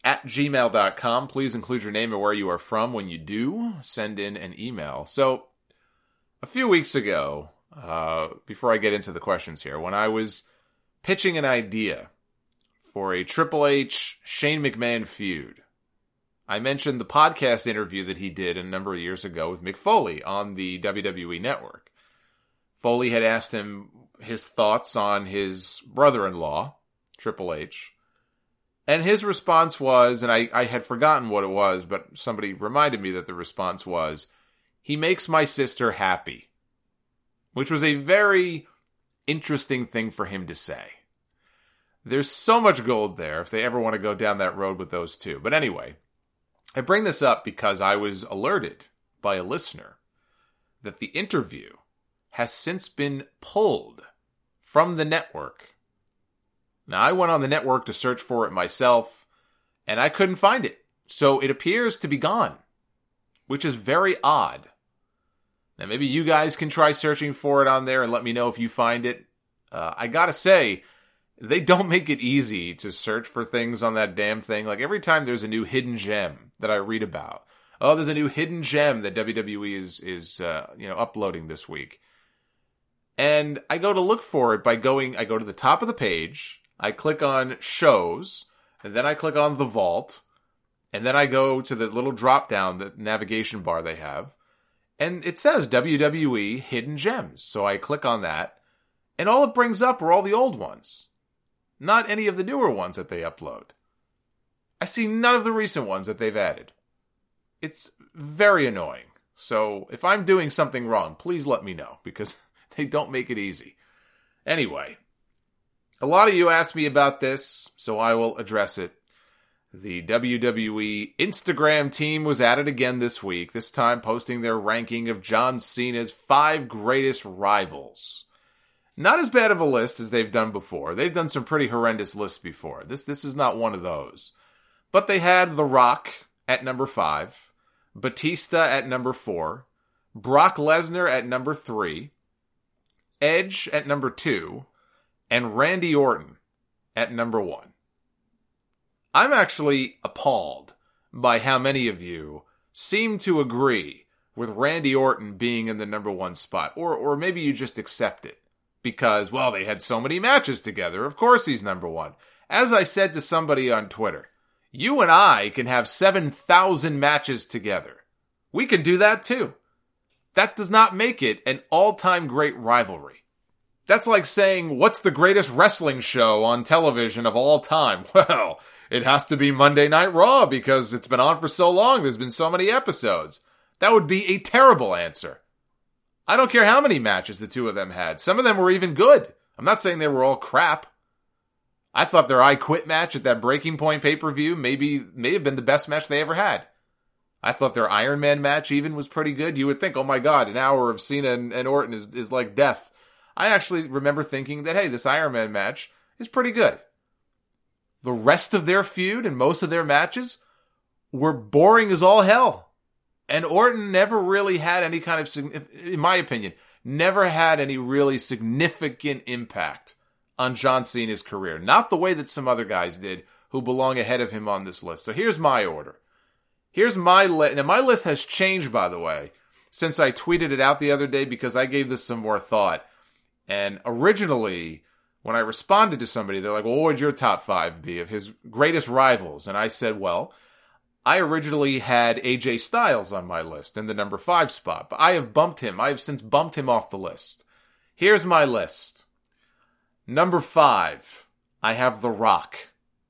SalamamonsterSoundsOff@gmail.com. Please include your name and where you are from when you do send in an email. So, a few weeks ago, before I get into the questions here, when I was pitching an idea for a Triple H Shane McMahon feud, I mentioned the podcast interview that he did a number of years ago with Mick Foley on the WWE Network. Foley had asked him his thoughts on his brother-in-law, Triple H. And his response was, and I had forgotten what it was, but somebody reminded me that the response was, "He makes my sister happy." Which was a very interesting thing for him to say. There's so much gold there if they ever want to go down that road with those two. But anyway, I bring this up because I was alerted by a listener that the interview has since been pulled from the network. Now, I went on the network to search for it myself, and I couldn't find it. So it appears to be gone, which is very odd. Now, maybe you guys can try searching for it on there and let me know if you find it. I gotta say, they don't make it easy to search for things on that damn thing. Like, every time there's a new hidden gem that I read about, oh, there's a new hidden gem that WWE is uploading this week. And I go to look for it I go to the top of the page, I click on shows, and then I click on the vault, and then I go to the little drop down, the navigation bar they have, and it says WWE Hidden Gems. So I click on that, and all it brings up are all the old ones. Not any of the newer ones that they upload. I see none of the recent ones that they've added. It's very annoying. So if I'm doing something wrong, please let me know, because they don't make it easy. Anyway, a lot of you asked me about this, so I will address it. The WWE Instagram team was at it again this week, this time posting their ranking of John Cena's 5 greatest rivals. Not as bad of a list as they've done before. They've done some pretty horrendous lists before. This is not one of those. But they had The Rock at number 5, Batista at number 4, Brock Lesnar at number 3, Edge at number 2, and Randy Orton at number 1. I'm actually appalled by how many of you seem to agree with Randy Orton being in the number 1 spot. Or maybe you just accept it because, well, they had so many matches together. Of course he's number 1. As I said to somebody on Twitter, you and I can have 7,000 matches together. We can do that too. That does not make it an all-time great rivalry. That's like saying, what's the greatest wrestling show on television of all time? Well, it has to be Monday Night Raw because it's been on for so long. There's been so many episodes. That would be a terrible answer. I don't care how many matches the two of them had. Some of them were even good. I'm not saying they were all crap. I thought their I Quit match at that Breaking Point pay-per-view may have been the best match they ever had. I thought their Iron Man match even was pretty good. You would think, oh my God, an hour of Cena and Orton is like death. I actually remember thinking that, hey, this Iron Man match is pretty good. The rest of their feud and most of their matches were boring as all hell. And Orton never really had any kind of, in my opinion, never had any really significant impact on John Cena's career. Not the way that some other guys did who belong ahead of him on this list. So here's my order. Here's my list. Now, my list has changed, by the way, since I tweeted it out the other day because I gave this some more thought. And originally, when I responded to somebody, they're like, well, what would your top 5 be of his greatest rivals? And I said, well, I originally had AJ Styles on my list in the number 5 spot, but I have since bumped him off the list. Here's my list. Number 5, I have The Rock.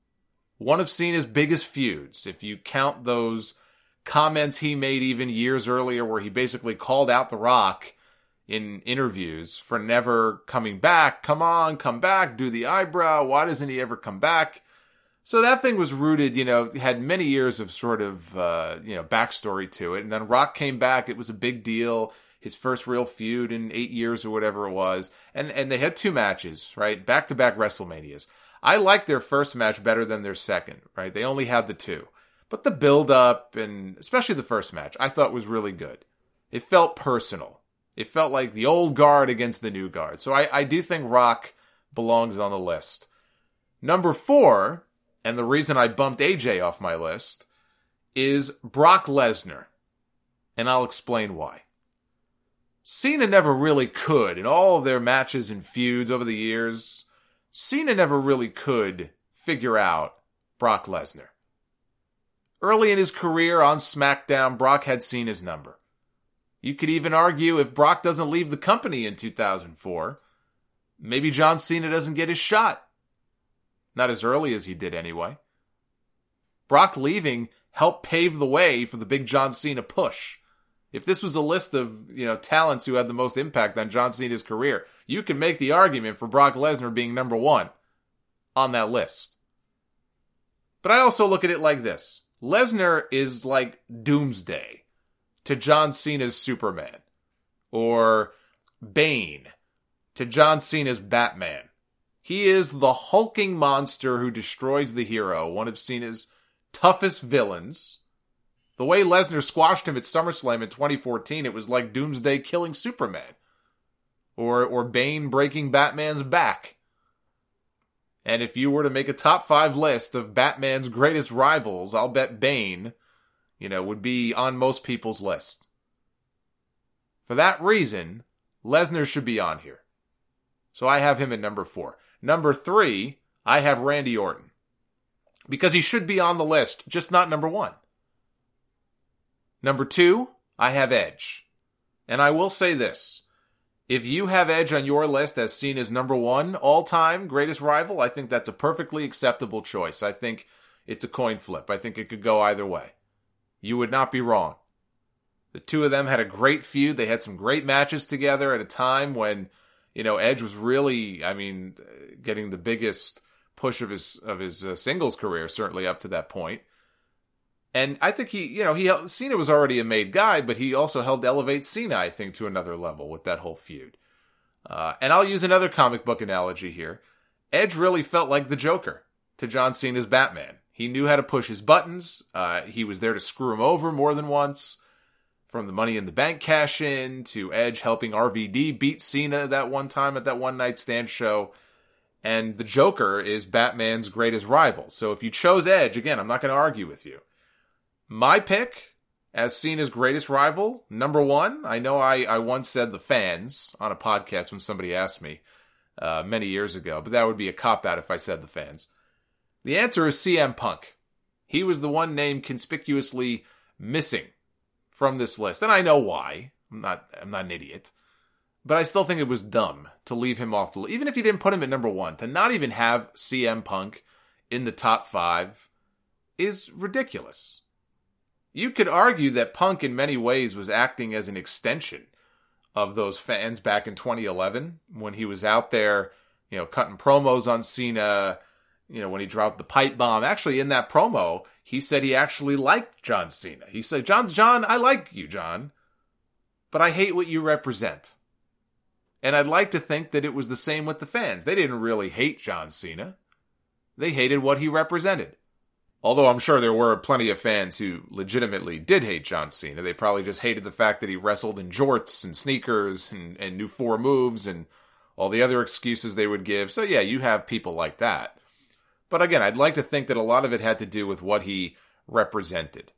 One of Cena's biggest feuds, if you count those comments he made even years earlier where he basically called out The Rock in interviews for never coming back. Come on, come back, do the eyebrow. Why doesn't he ever come back? So that thing was rooted, had many years of sort of, backstory to it. And then Rock came back. It was a big deal. His first real feud in 8 years or whatever it was. And they had 2 matches, right? Back-to-back WrestleManias. I liked their first match better than their second, right? They only had the 2. But the build-up, and especially the first match, I thought was really good. It felt personal. It felt like the old guard against the new guard. So I do think Rock belongs on the list. Number 4, and the reason I bumped AJ off my list, is Brock Lesnar. And I'll explain why. Cena never really could, in all of their matches and feuds over the years, Cena never really could figure out Brock Lesnar. Early in his career on SmackDown, Brock had Cena's number. You could even argue if Brock doesn't leave the company in 2004, maybe John Cena doesn't get his shot. Not as early as he did anyway. Brock leaving helped pave the way for the big John Cena push. If this was a list of, talents who had the most impact on John Cena's career, you could make the argument for Brock Lesnar being number one on that list. But I also look at it like this. Lesnar is like Doomsday to John Cena's Superman. Or Bane to John Cena's Batman. He is the hulking monster who destroys the hero, one of Cena's toughest villains. The way Lesnar squashed him at SummerSlam in 2014, it was like Doomsday killing Superman. Or Bane breaking Batman's back. And if you were to make a top 5 list of Batman's greatest rivals, I'll bet Bane, would be on most people's list. For that reason, Lesnar should be on here. So I have him at number 4. Number 3, I have Randy Orton. Because he should be on the list, just not number 1. Number 2, I have Edge. And I will say this. If you have Edge on your list as seen as number 1 all-time greatest rival, I think that's a perfectly acceptable choice. I think it's a coin flip. I think it could go either way. You would not be wrong. The two of them had a great feud. They had some great matches together at a time when, Edge was really, getting the biggest push of his singles career, certainly up to that point. And I think Cena was already a made guy, but he also helped elevate Cena, I think, to another level with that whole feud. And I'll use another comic book analogy here. Edge really felt like the Joker to John Cena's Batman. He knew how to push his buttons. He was there to screw him over more than once. From the Money in the Bank cash-in to Edge helping RVD beat Cena that one time at that one-night stand show. And the Joker is Batman's greatest rival. So if you chose Edge, again, I'm not going to argue with you. My pick, as Cena's greatest rival, number 1, I know I once said the fans on a podcast when somebody asked me many years ago, but that would be a cop-out if I said the fans. The answer is CM Punk. He was the one name conspicuously missing from this list, and I know why. I'm not an idiot. But I still think it was dumb to leave him off the list. Even if you didn't put him at number 1, to not even have CM Punk in the top 5 is ridiculous. You could argue that Punk in many ways was acting as an extension of those fans back in 2011 when he was out there, cutting promos on Cena, when he dropped the pipe bomb. Actually, in that promo, he said he actually liked John Cena. He said, John, I like you, John, but I hate what you represent. And I'd like to think that it was the same with the fans. They didn't really hate John Cena. They hated what he represented. Although I'm sure there were plenty of fans who legitimately did hate John Cena. They probably just hated the fact that he wrestled in jorts and sneakers and knew 4 moves and all the other excuses they would give. So yeah, you have people like that. But again, I'd like to think that a lot of it had to do with what he represented.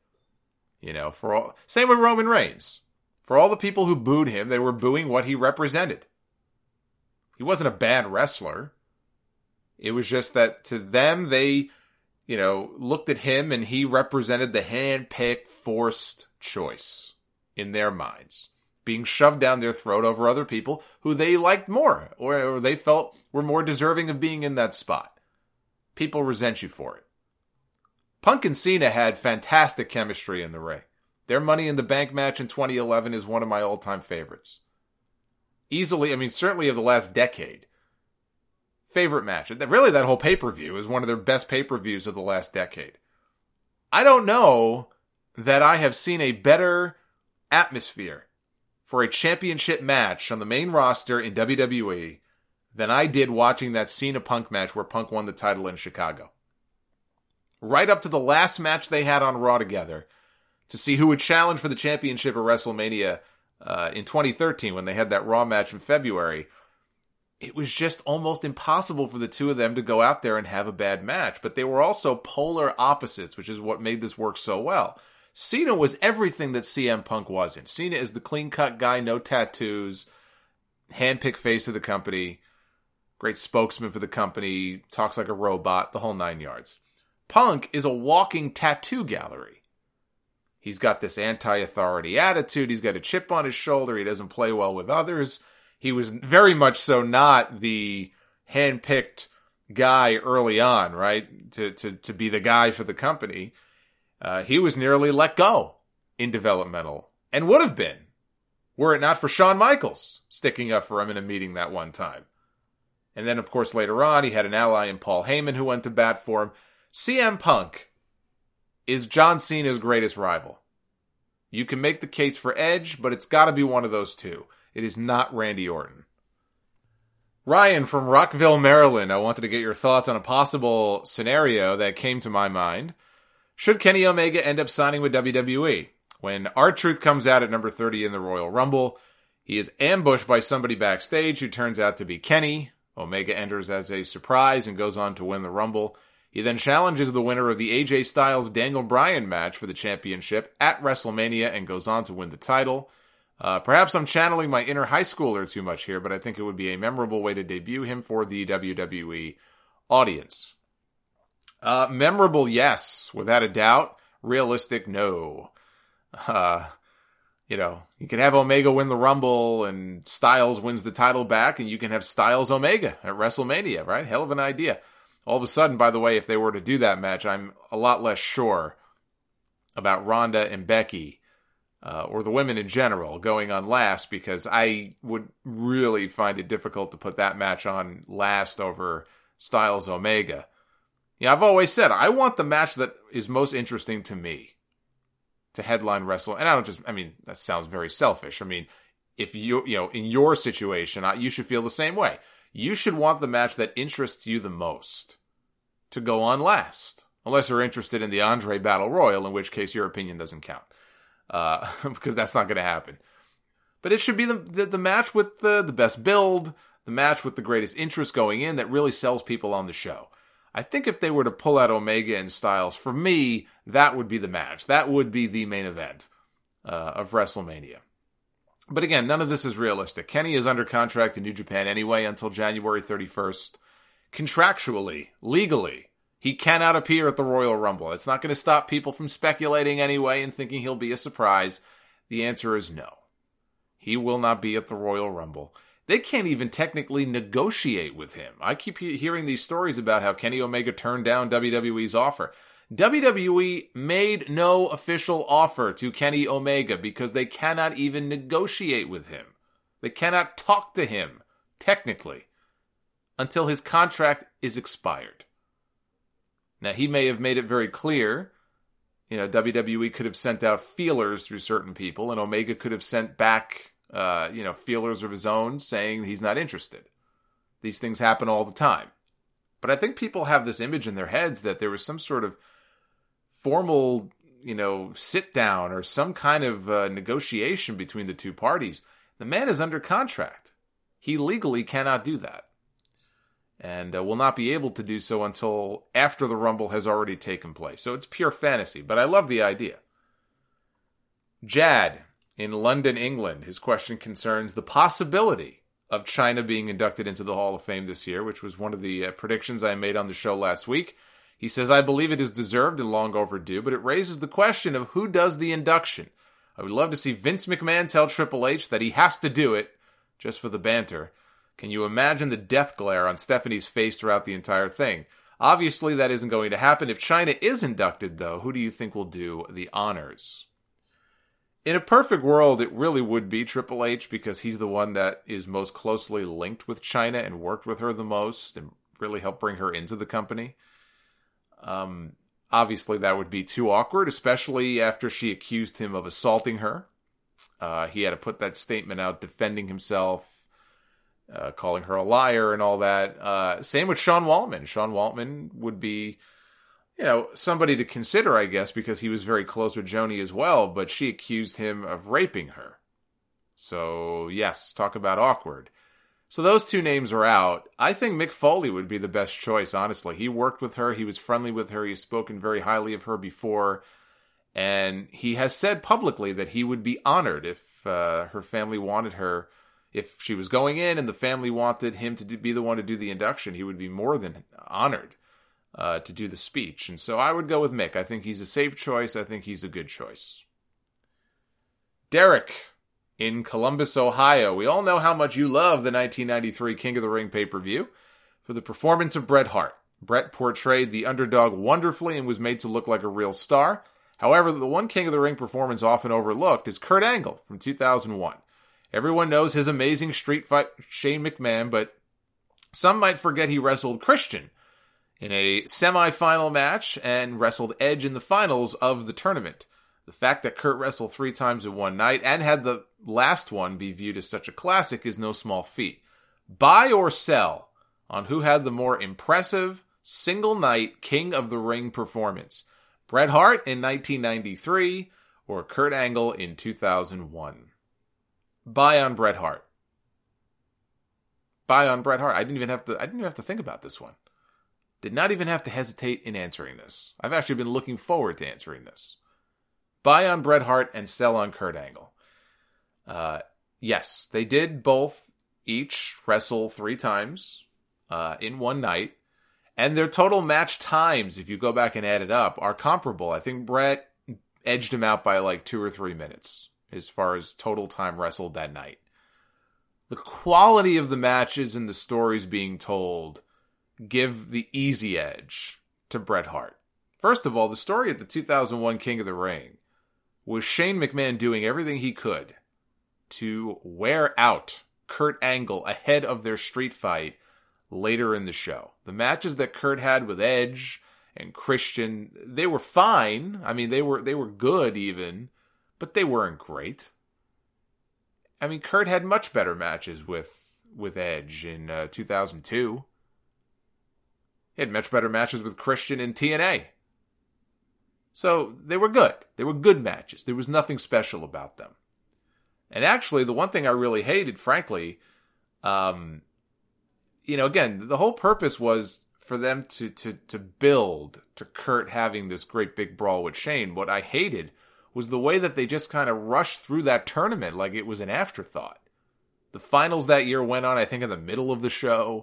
Same with Roman Reigns. For all the people who booed him, they were booing what he represented. He wasn't a bad wrestler. It was just that to them, they looked at him and he represented the hand-picked, forced choice in their minds, being shoved down their throat over other people who they liked more or they felt were more deserving of being in that spot. People resent you for it. Punk and Cena had fantastic chemistry in the ring. Their Money in the Bank match in 2011 is one of my all-time favorites. Easily, certainly of the last decade. Favorite match. Really, that whole pay-per-view is one of their best pay-per-views of the last decade. I don't know that I have seen a better atmosphere for a championship match on the main roster in WWE than I did watching that Cena-Punk match where Punk won the title in Chicago. Right up to the last match they had on Raw together to see who would challenge for the championship at WrestleMania in 2013 when they had that Raw match in February. it was just almost impossible for the two of them to go out there and have a bad match. But they were also polar opposites, which is what made this work so well. Cena was everything that CM Punk wasn't. Cena is the clean-cut guy, no tattoos, hand-picked face of the company, great spokesman for the company, talks like a robot, the whole 9 yards. Punk is a walking tattoo gallery. He's got this anti-authority attitude. He's got a chip on his shoulder. He doesn't play well with others. He was very much so not the hand-picked guy early on, right? To be the guy for the company. He was nearly let go in developmental and would have been were it not for Shawn Michaels sticking up for him in a meeting that one time. And then, of course, later on, he had an ally in Paul Heyman who went to bat for him. CM Punk is John Cena's greatest rival. You can make the case for Edge, but it's got to be one of those two. It is not Randy Orton. Ryan from Rockville, Maryland. I wanted to get your thoughts on a possible scenario that came to my mind. Should Kenny Omega end up signing with WWE? When R-Truth comes out at number 30 in the Royal Rumble, he is ambushed by somebody backstage who turns out to be Kenny. Omega enters as a surprise and goes on to win the Rumble. He then challenges the winner of the AJ Styles-Daniel Bryan match for the championship at WrestleMania and goes on to win the title. Perhaps I'm channeling my inner high schooler too much here, but I think it would be a memorable way to debut him for the WWE audience. Memorable, yes, without a doubt. Realistic, no. You can have Omega win the Rumble and Styles wins the title back, and you can have Styles Omega at WrestleMania, right? Hell of an idea. All of a sudden, by the way, if they were to do that match, I'm a lot less sure about Ronda and Becky, or the women in general, going on last, because I would really find it difficult to put that match on last over Styles Omega. Yeah, I've always said, I want the match that is most interesting to me to headline wrestle. And that sounds very selfish. I mean, if in your situation, you should feel the same way. You should want the match that interests you the most to go on last. Unless you're interested in the Andre Battle Royal, in which case your opinion doesn't count. Because that's not going to happen. But it should be the match with the best build, the match with the greatest interest going in that really sells people on the show. I think if they were to pull out Omega and Styles, for me, that would be the match. That would be the main event of WrestleMania. But again, none of this is realistic. Kenny is under contract in New Japan anyway until January 31st. Contractually, legally, he cannot appear at the Royal Rumble. It's not going to stop people from speculating anyway and thinking he'll be a surprise. The answer is no. He will not be at the Royal Rumble. They can't even technically negotiate with him. I keep hearing these stories about how Kenny Omega turned down WWE's offer. WWE made no official offer to Kenny Omega because they cannot even negotiate with him. They cannot talk to him, technically, until his contract is expired. Now, he may have made it very clear, WWE could have sent out feelers through certain people, and Omega could have sent back feelers of his own saying he's not interested. These things happen all the time. But I think people have this image in their heads that there was some sort of formal, sit down or some kind of negotiation between the two parties. The man is under contract. He legally cannot do that. And will not be able to do so until after the Rumble has already taken place. So it's pure fantasy, but I love the idea. Jad in London, England. His question concerns the possibility of China being inducted into the Hall of Fame this year, which was one of the predictions I made on the show last week. He says, I believe it is deserved and long overdue, but it raises the question of who does the induction. I would love to see Vince McMahon tell Triple H that he has to do it, just for the banter. Can you imagine the death glare on Stephanie's face throughout the entire thing? Obviously, that isn't going to happen. If China is inducted, though, who do you think will do the honors? In a perfect world, it really would be Triple H because he's the one that is most closely linked with China and worked with her the most and really helped bring her into the company. Obviously, that would be too awkward, especially after she accused him of assaulting her. He had to put that statement out defending himself, calling her a liar and all that. Same with Sean Waltman. Sean Waltman would be, somebody to consider, I guess, because he was very close with Joni as well, but she accused him of raping her. So, yes, talk about awkward. So those two names are out. I think Mick Foley would be the best choice, honestly. He worked with her. He was friendly with her. He's spoken very highly of her before. And he has said publicly that he would be honored if her family wanted her. If she was going in and the family wanted him to be the one to do the induction, he would be more than honored to do the speech. And so I would go with Mick. I think he's a safe choice. I think he's a good choice. Derek in Columbus, Ohio. We all know how much you love the 1993 King of the Ring pay-per-view for the performance of Bret Hart. Bret portrayed the underdog wonderfully and was made to look like a real star. However, the one King of the Ring performance often overlooked is Kurt Angle from 2001. Everyone knows his amazing street fight with Shane McMahon, but some might forget he wrestled Christian in a semi-final match and wrestled Edge in the finals of the tournament. The fact that Kurt wrestled 3 times in one night and had the last one be viewed as such a classic is no small feat. Buy or sell on who had the more impressive single-night King of the Ring performance. Bret Hart in 1993 or Kurt Angle in 2001. Buy on Bret Hart. Buy on Bret Hart. I didn't even have to think about this one. Did not even have to hesitate in answering this. I've actually been looking forward to answering this. Buy on Bret Hart and sell on Kurt Angle. Yes, they did both each wrestle 3 times in one night. And their total match times, if you go back and add it up, are comparable. I think Bret edged him out by like 2 or 3 minutes as far as total time wrestled that night. The quality of the matches and the stories being told give the easy edge to Bret Hart. First of all, the story at the 2001 King of the Ring was Shane McMahon doing everything he could to wear out Kurt Angle ahead of their street fight later in the show. The matches that Kurt had with Edge and Christian, they were fine. I mean, they were good even, but they weren't great. I mean, Kurt had much better matches with Edge in 2002. He had much better matches with Christian in TNA. So they were good. They were good matches. There was nothing special about them. And actually, the one thing I really hated, frankly, again, the whole purpose was for them to build to Kurt having this great big brawl with Shane. What I hated was the way that they just kind of rushed through that tournament like it was an afterthought. The finals that year went on, I think, in the middle of the show.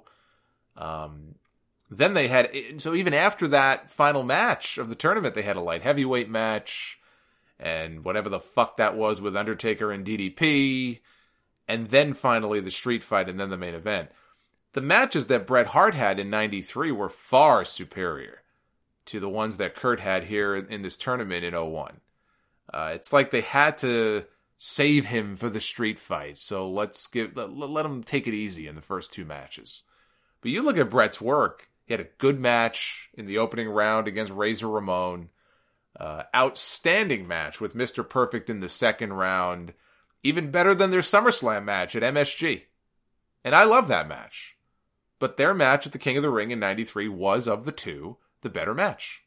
Then they had, so even after that final match of the tournament, they had a light heavyweight match and whatever the fuck that was with Undertaker and DDP. And then finally the street fight and then the main event. The matches that Bret Hart had in 93 were far superior to the ones that Kurt had here in this tournament in 01. It's like they had to save him for the street fight. So let him take it easy in the first 2 matches. But you look at Bret's work. He had a good match in the opening round against Razor Ramon. Outstanding match with Mr. Perfect in the second round. Even better than their SummerSlam match at MSG. And I love that match. But their match at the King of the Ring in 93 was, of the 2, the better match.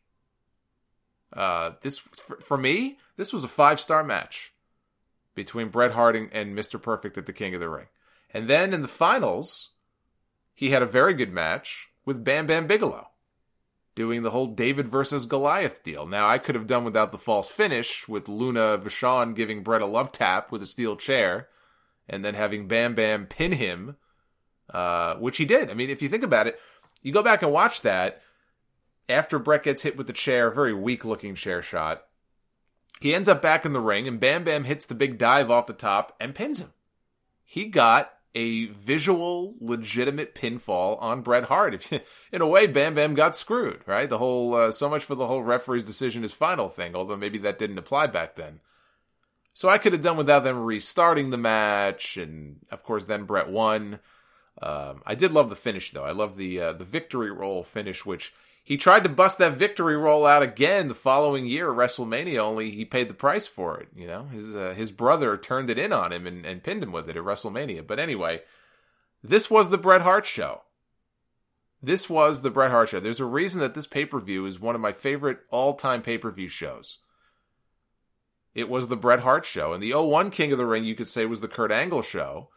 For me, this was a 5-star match between Bret Hart and Mr. Perfect at the King of the Ring. And then in the finals, he had a very good match with Bam Bam Bigelow, doing the whole David versus Goliath deal. Now, I could have done without the false finish with Luna Vachon giving Bret a love tap with a steel chair and then having Bam Bam pin him, which he did. I mean, if you think about it, you go back and watch that. After Bret gets hit with the chair, very weak-looking chair shot, he ends up back in the ring, and Bam Bam hits the big dive off the top and pins him. He got a visual, legitimate pinfall on Bret Hart. In a way, Bam Bam got screwed, right? The whole, so much for the whole referee's decision is final thing, although maybe that didn't apply back then. So I could have done without them restarting the match, and of course then Bret won. I did love the finish, though. I love the victory roll finish, which he tried to bust that victory roll out again the following year at WrestleMania, only he paid the price for it. You know, his brother turned it in on him and pinned him with it at WrestleMania. But anyway, this was the Bret Hart show. This was the Bret Hart show. There's a reason that this pay-per-view is one of my favorite all-time pay-per-view shows. It was the Bret Hart show. And the 01 King of the Ring, you could say, was the Kurt Angle show.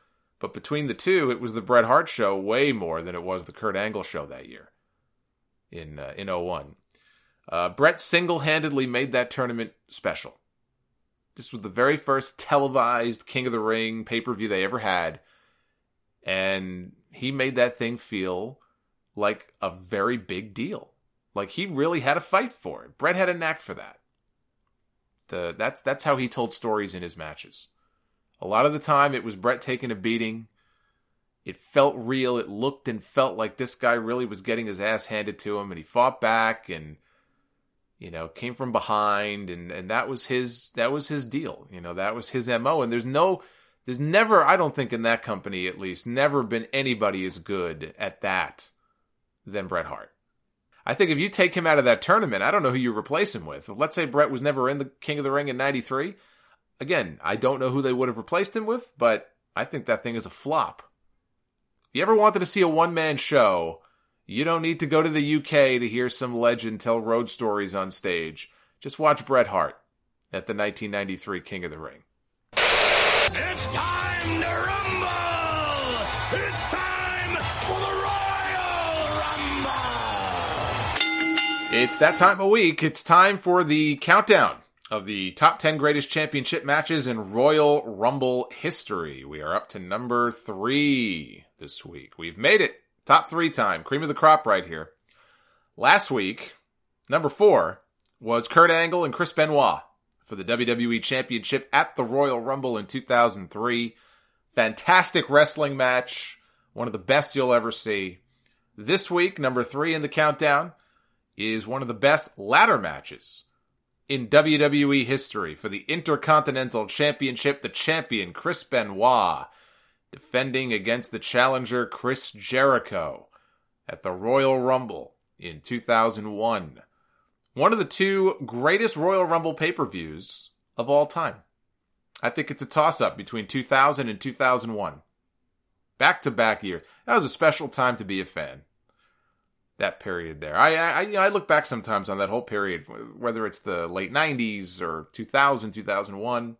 But between the two, it was the Bret Hart show way more than it was the Kurt Angle show that year in 01. Bret single-handedly made that tournament special. This was the very first televised King of the Ring pay-per-view they ever had. And he made that thing feel like a very big deal. Like he really had a fight for it. Bret had a knack for that. That's how he told stories in his matches. A lot of the time it was Bret taking a beating. It felt real. It looked and felt like this guy really was getting his ass handed to him, and he fought back and, you know, came from behind, and that was his deal. You know, that was his MO. And there's never, I don't think in that company at least, never been anybody as good at that than Bret Hart. I think if you take him out of that tournament, I don't know who you replace him with. Let's say Bret was never in the King of the Ring in 93. Again, I don't know who they would have replaced him with, but I think that thing is a flop. If you ever wanted to see a one-man show, you don't need to go to the UK to hear some legend tell road stories on stage. Just watch Bret Hart at the 1993 King of the Ring. It's time to rumble! It's time for the Royal Rumble! It's that time of week. It's time for the countdown of the top 10 greatest championship matches in Royal Rumble history. We are up to number 3 this week. We've made it. Top 3 time. Cream of the crop right here. Last week, number 4 was Kurt Angle and Chris Benoit for the WWE Championship at the Royal Rumble in 2003. Fantastic wrestling match. One of the best you'll ever see. This week, number 3 in the countdown is one of the best ladder matches in WWE history for the Intercontinental Championship. The champion, Chris Benoit, defending against the challenger, Chris Jericho, at the Royal Rumble in 2001. One of the 2 greatest Royal Rumble pay-per-views of all time. I think it's a toss-up between 2000 and 2001. Back-to-back year. That was a special time to be a fan. That period there. I look back sometimes on that whole period, whether it's the late 90s or 2000, 2001.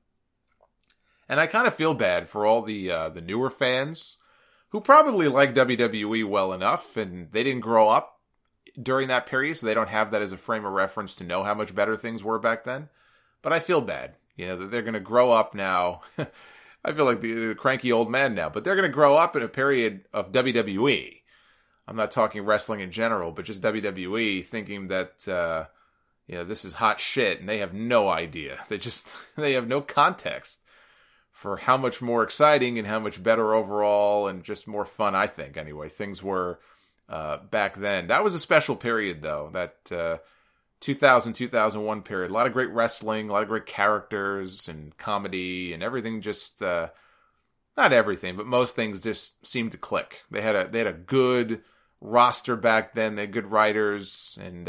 And I kind of feel bad for all the newer fans who probably like WWE well enough, and they didn't grow up during that period, so they don't have that as a frame of reference to know how much better things were back then. But I feel bad, you know, that they're going to grow up now. I feel like the cranky old man now, but they're going to grow up in a period of WWE. I'm not talking wrestling in general, but just WWE, thinking that this is hot shit, and they have no idea. They have no context for how much more exciting and how much better overall and just more fun, I think, anyway, things were back then. That was a special period, though, that 2000, 2001 period. A lot of great wrestling, a lot of great characters and comedy and everything just, not everything, but most things just seemed to click. They had a good roster back then. They had good writers, and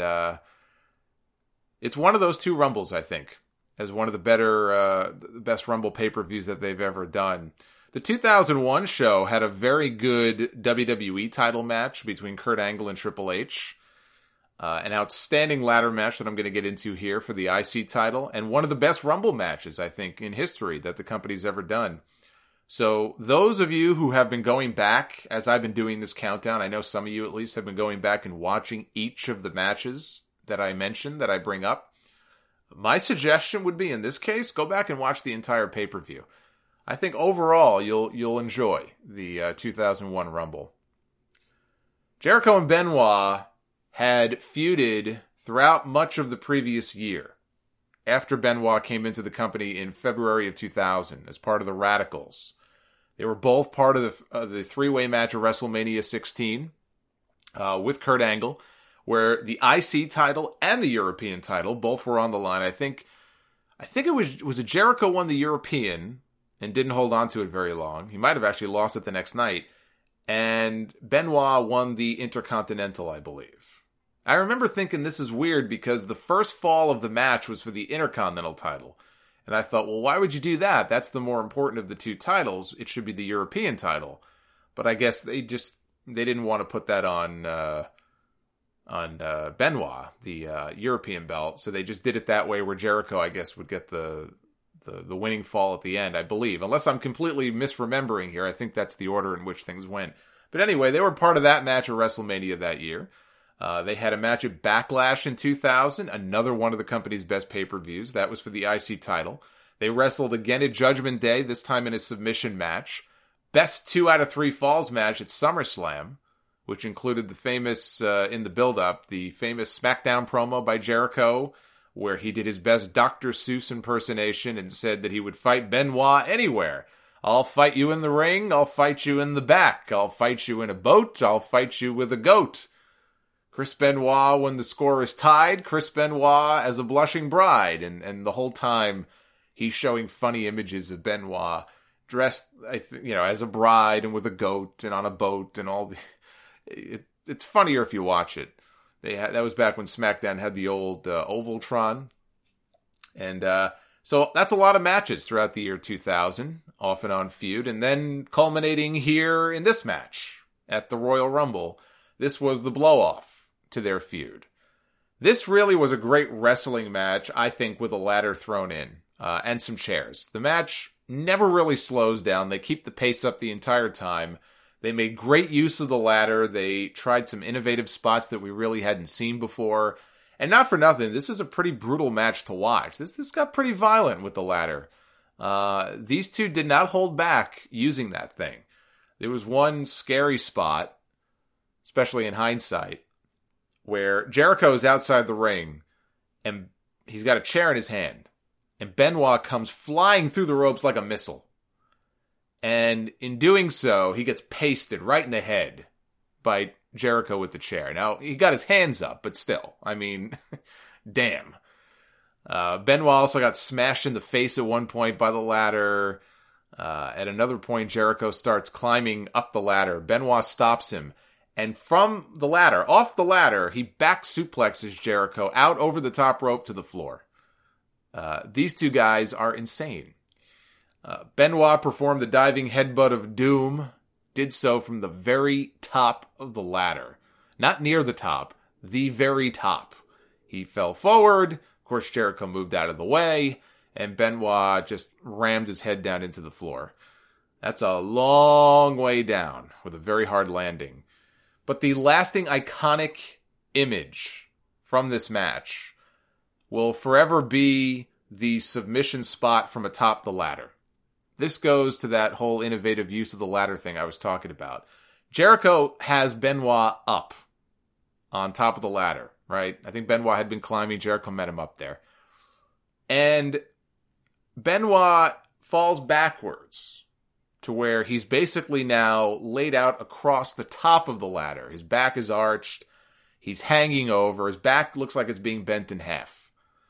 it's one of those 2 Rumbles, I think, as one of the best Rumble pay-per-views that they've ever done. The 2001 show had a very good WWE title match between Kurt Angle and Triple H. An outstanding ladder match that I'm going to get into here for the IC title, and one of the best Rumble matches, I think, in history that the company's ever done. So those of you who have been going back, as I've been doing this countdown, I know some of you at least have been going back and watching each of the matches that I mentioned, that I bring up. My suggestion would be, in this case, go back and watch the entire pay-per-view. I think overall you'll enjoy the 2001 Rumble. Jericho and Benoit had feuded throughout much of the previous year, after Benoit came into the company in February of 2000 as part of the Radicals. They were both part of the 3-way match of WrestleMania 16 with Kurt Angle, where the IC title and the European title both were on the line. I think it was Jericho won the European and didn't hold on to it very long. He might have actually lost it the next night. And Benoit won the Intercontinental, I believe. I remember thinking this is weird because the first fall of the match was for the Intercontinental title. And I thought, well, why would you do that? That's the more important of the 2 titles. It should be the European title. But I guess they didn't want to put that on Benoit, the European belt. So they just did it that way, where Jericho, I guess, would get the the winning fall at the end, I believe. Unless I'm completely misremembering here. I think that's the order in which things went. But anyway, they were part of that match at WrestleMania that year. They had a match at Backlash in 2000, another one of the company's best pay-per-views. That was for the IC title. They wrestled again at Judgment Day, this time in a submission match. Best 2 out of 3 falls match at SummerSlam, which included the famous, in the build-up, the famous SmackDown promo by Jericho, where he did his best Dr. Seuss impersonation and said that he would fight Benoit anywhere. I'll fight you in the ring, I'll fight you in the back, I'll fight you in a boat, I'll fight you with a goat. Chris Benoit when the score is tied, Chris Benoit as a blushing bride, and the whole time he's showing funny images of Benoit dressed, as a bride and with a goat and on a boat and all. It's funnier if you watch it. That was back when SmackDown had the old Ovaltron, and so that's a lot of matches throughout the year 2000, off and on feud, and then culminating here in this match at the Royal Rumble. This was the blow-off to their feud. This really was a great wrestling match, I think, with a ladder thrown in and some chairs. The match never really slows down. They keep the pace up the entire time. They made great use of the ladder. They tried some innovative spots that we really hadn't seen before. And not for nothing, this is a pretty brutal match to watch. This got pretty violent with the ladder. These two did not hold back using that thing. There was one scary spot, especially in hindsight, where Jericho is outside the ring and he's got a chair in his hand. And Benoit comes flying through the ropes like a missile. And in doing so, he gets pasted right in the head by Jericho with the chair. Now, he got his hands up, but still, damn. Benoit also got smashed in the face at one point by the ladder. At another point, Jericho starts climbing up the ladder. Benoit stops him. And from the ladder, off the ladder, he back suplexes Jericho out over the top rope to the floor. These two guys are insane. Benoit performed the diving headbutt of doom, did so from the very top of the ladder. Not near the top, the very top. He fell forward, of course Jericho moved out of the way, and Benoit just rammed his head down into the floor. That's a long way down, with a very hard landing. But the lasting iconic image from this match will forever be the submission spot from atop the ladder. This goes to that whole innovative use of the ladder thing I was talking about. Jericho has Benoit up on top of the ladder, right? I think Benoit had been climbing. Jericho met him up there. And Benoit falls backwards to where he's basically now laid out across the top of the ladder. His back is arched. He's hanging over. His back looks like it's being bent in half.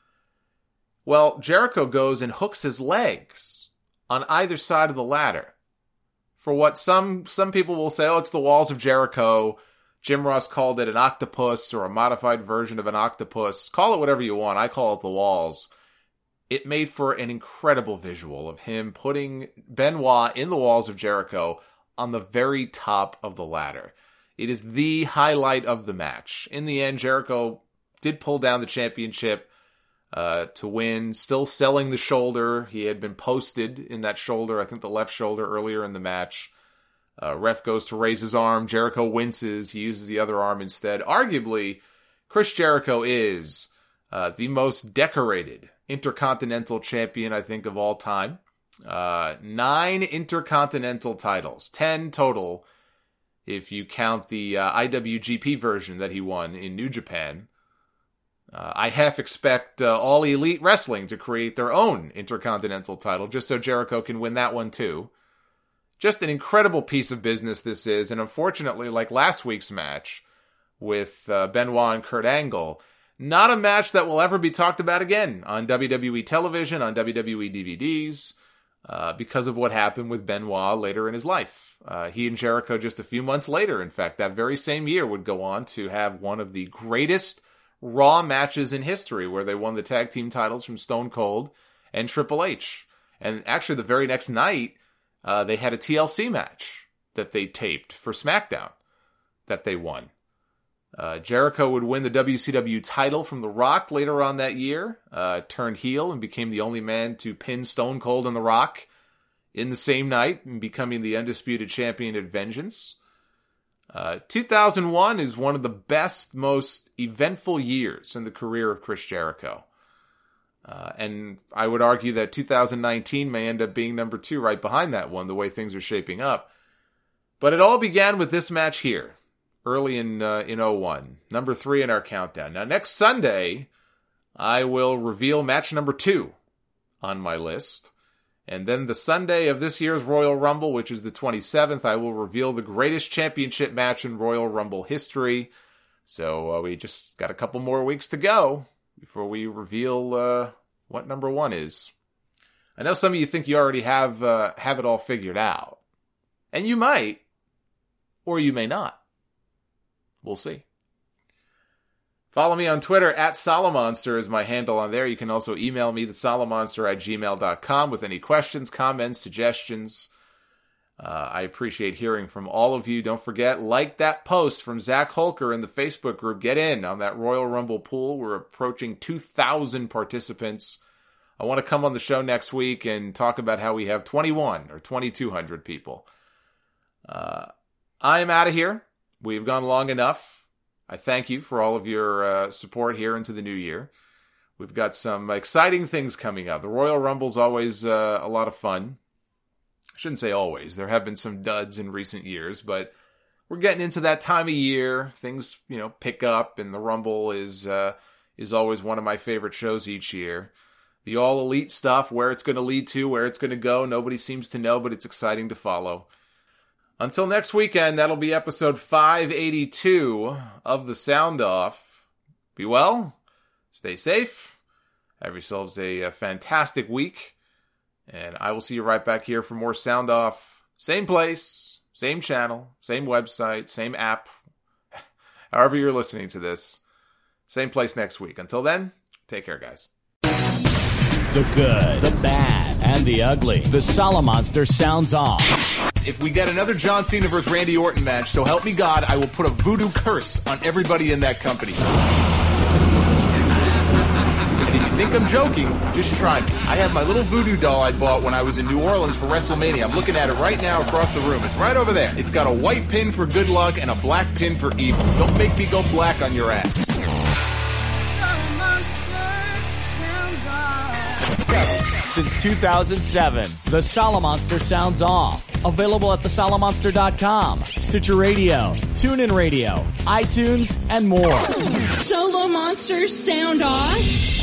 Well, Jericho goes and hooks his legs on either side of the ladder. For what some people will say, it's the walls of Jericho. Jim Ross called it an octopus or a modified version of an octopus. Call it whatever you want. I call it the walls. It made for an incredible visual of him putting Benoit in the walls of Jericho on the very top of the ladder. It is the highlight of the match. In the end, Jericho did pull down the championship to win, still selling the shoulder. He had been posted in that shoulder, I think the left shoulder earlier in the match. Ref goes to raise his arm. Jericho winces. He uses the other arm instead. Arguably, Chris Jericho is the most decorated Intercontinental Champion, I think, of all time. 9 Intercontinental titles. 10 total if you count the IWGP version that he won in New Japan. I half expect All Elite Wrestling to create their own Intercontinental title, just so Jericho can win that one too. Just an incredible piece of business this is, and unfortunately, like last week's match with Benoit and Kurt Angle, not a match that will ever be talked about again on WWE television, on WWE DVDs, because of what happened with Benoit later in his life. He and Jericho just a few months later, in fact, that very same year, would go on to have one of the greatest Raw matches in history, where they won the tag team titles from Stone Cold and Triple H. And actually the very next night, they had a TLC match that they taped for SmackDown that they won. Jericho would win the WCW title from The Rock later on that year, turned heel and became the only man to pin Stone Cold and The Rock in the same night, and becoming the undisputed champion at Vengeance. 2001 is one of the best, most eventful years in the career of Chris Jericho. And I would argue that 2019 may end up being number 2 right behind that one, the way things are shaping up. But it all began with this match here, early in 01, number 3 in our countdown. Now, next Sunday, I will reveal match number 2 on my list. And then the Sunday of this year's Royal Rumble, which is the 27th, I will reveal the greatest championship match in Royal Rumble history. So we just got a couple more weeks to go before we reveal what number 1 is. I know some of you think you already have it all figured out. And you might, or you may not. We'll see. Follow me on Twitter, @Solomonster is my handle on there. You can also email me, thesolomonster@gmail.com, with any questions, comments, suggestions. I appreciate hearing from all of you. Don't forget, like that post from Zach Holker in the Facebook group. Get in on that Royal Rumble pool. We're approaching 2,000 participants. I want to come on the show next week and talk about how we have 21 or 2,200 people. I am out of here. We've gone long enough. I thank you for all of your support here into the new year. We've got some exciting things coming up. The Royal Rumble's always a lot of fun. I shouldn't say always. There have been some duds in recent years, but we're getting into that time of year. Things, pick up, and the Rumble is always one of my favorite shows each year. The All Elite stuff, where it's going to lead to, where it's going to go, nobody seems to know, but it's exciting to follow. Until next weekend, that'll be episode 582 of The Sound Off. Be well, stay safe, have yourselves a fantastic week, and I will see you right back here for more Sound Off. Same place, same channel, same website, same app, however you're listening to this. Same place next week. Until then, take care, guys. The good, the bad, and the ugly. The Solomonster sounds off. If we get another John Cena versus Randy Orton match, so help me God, I will put a voodoo curse on everybody in that company. And if you think I'm joking, just try me. I have my little voodoo doll I bought when I was in New Orleans for WrestleMania. I'm looking at it right now across the room. It's right over there. It's got a white pin for good luck and a black pin for evil. Don't make me go black on your ass. Since 2007, the Solomonster sounds off. Available at thesolomonster.com, Stitcher Radio, TuneIn Radio, iTunes, and more. Solomonster sound off?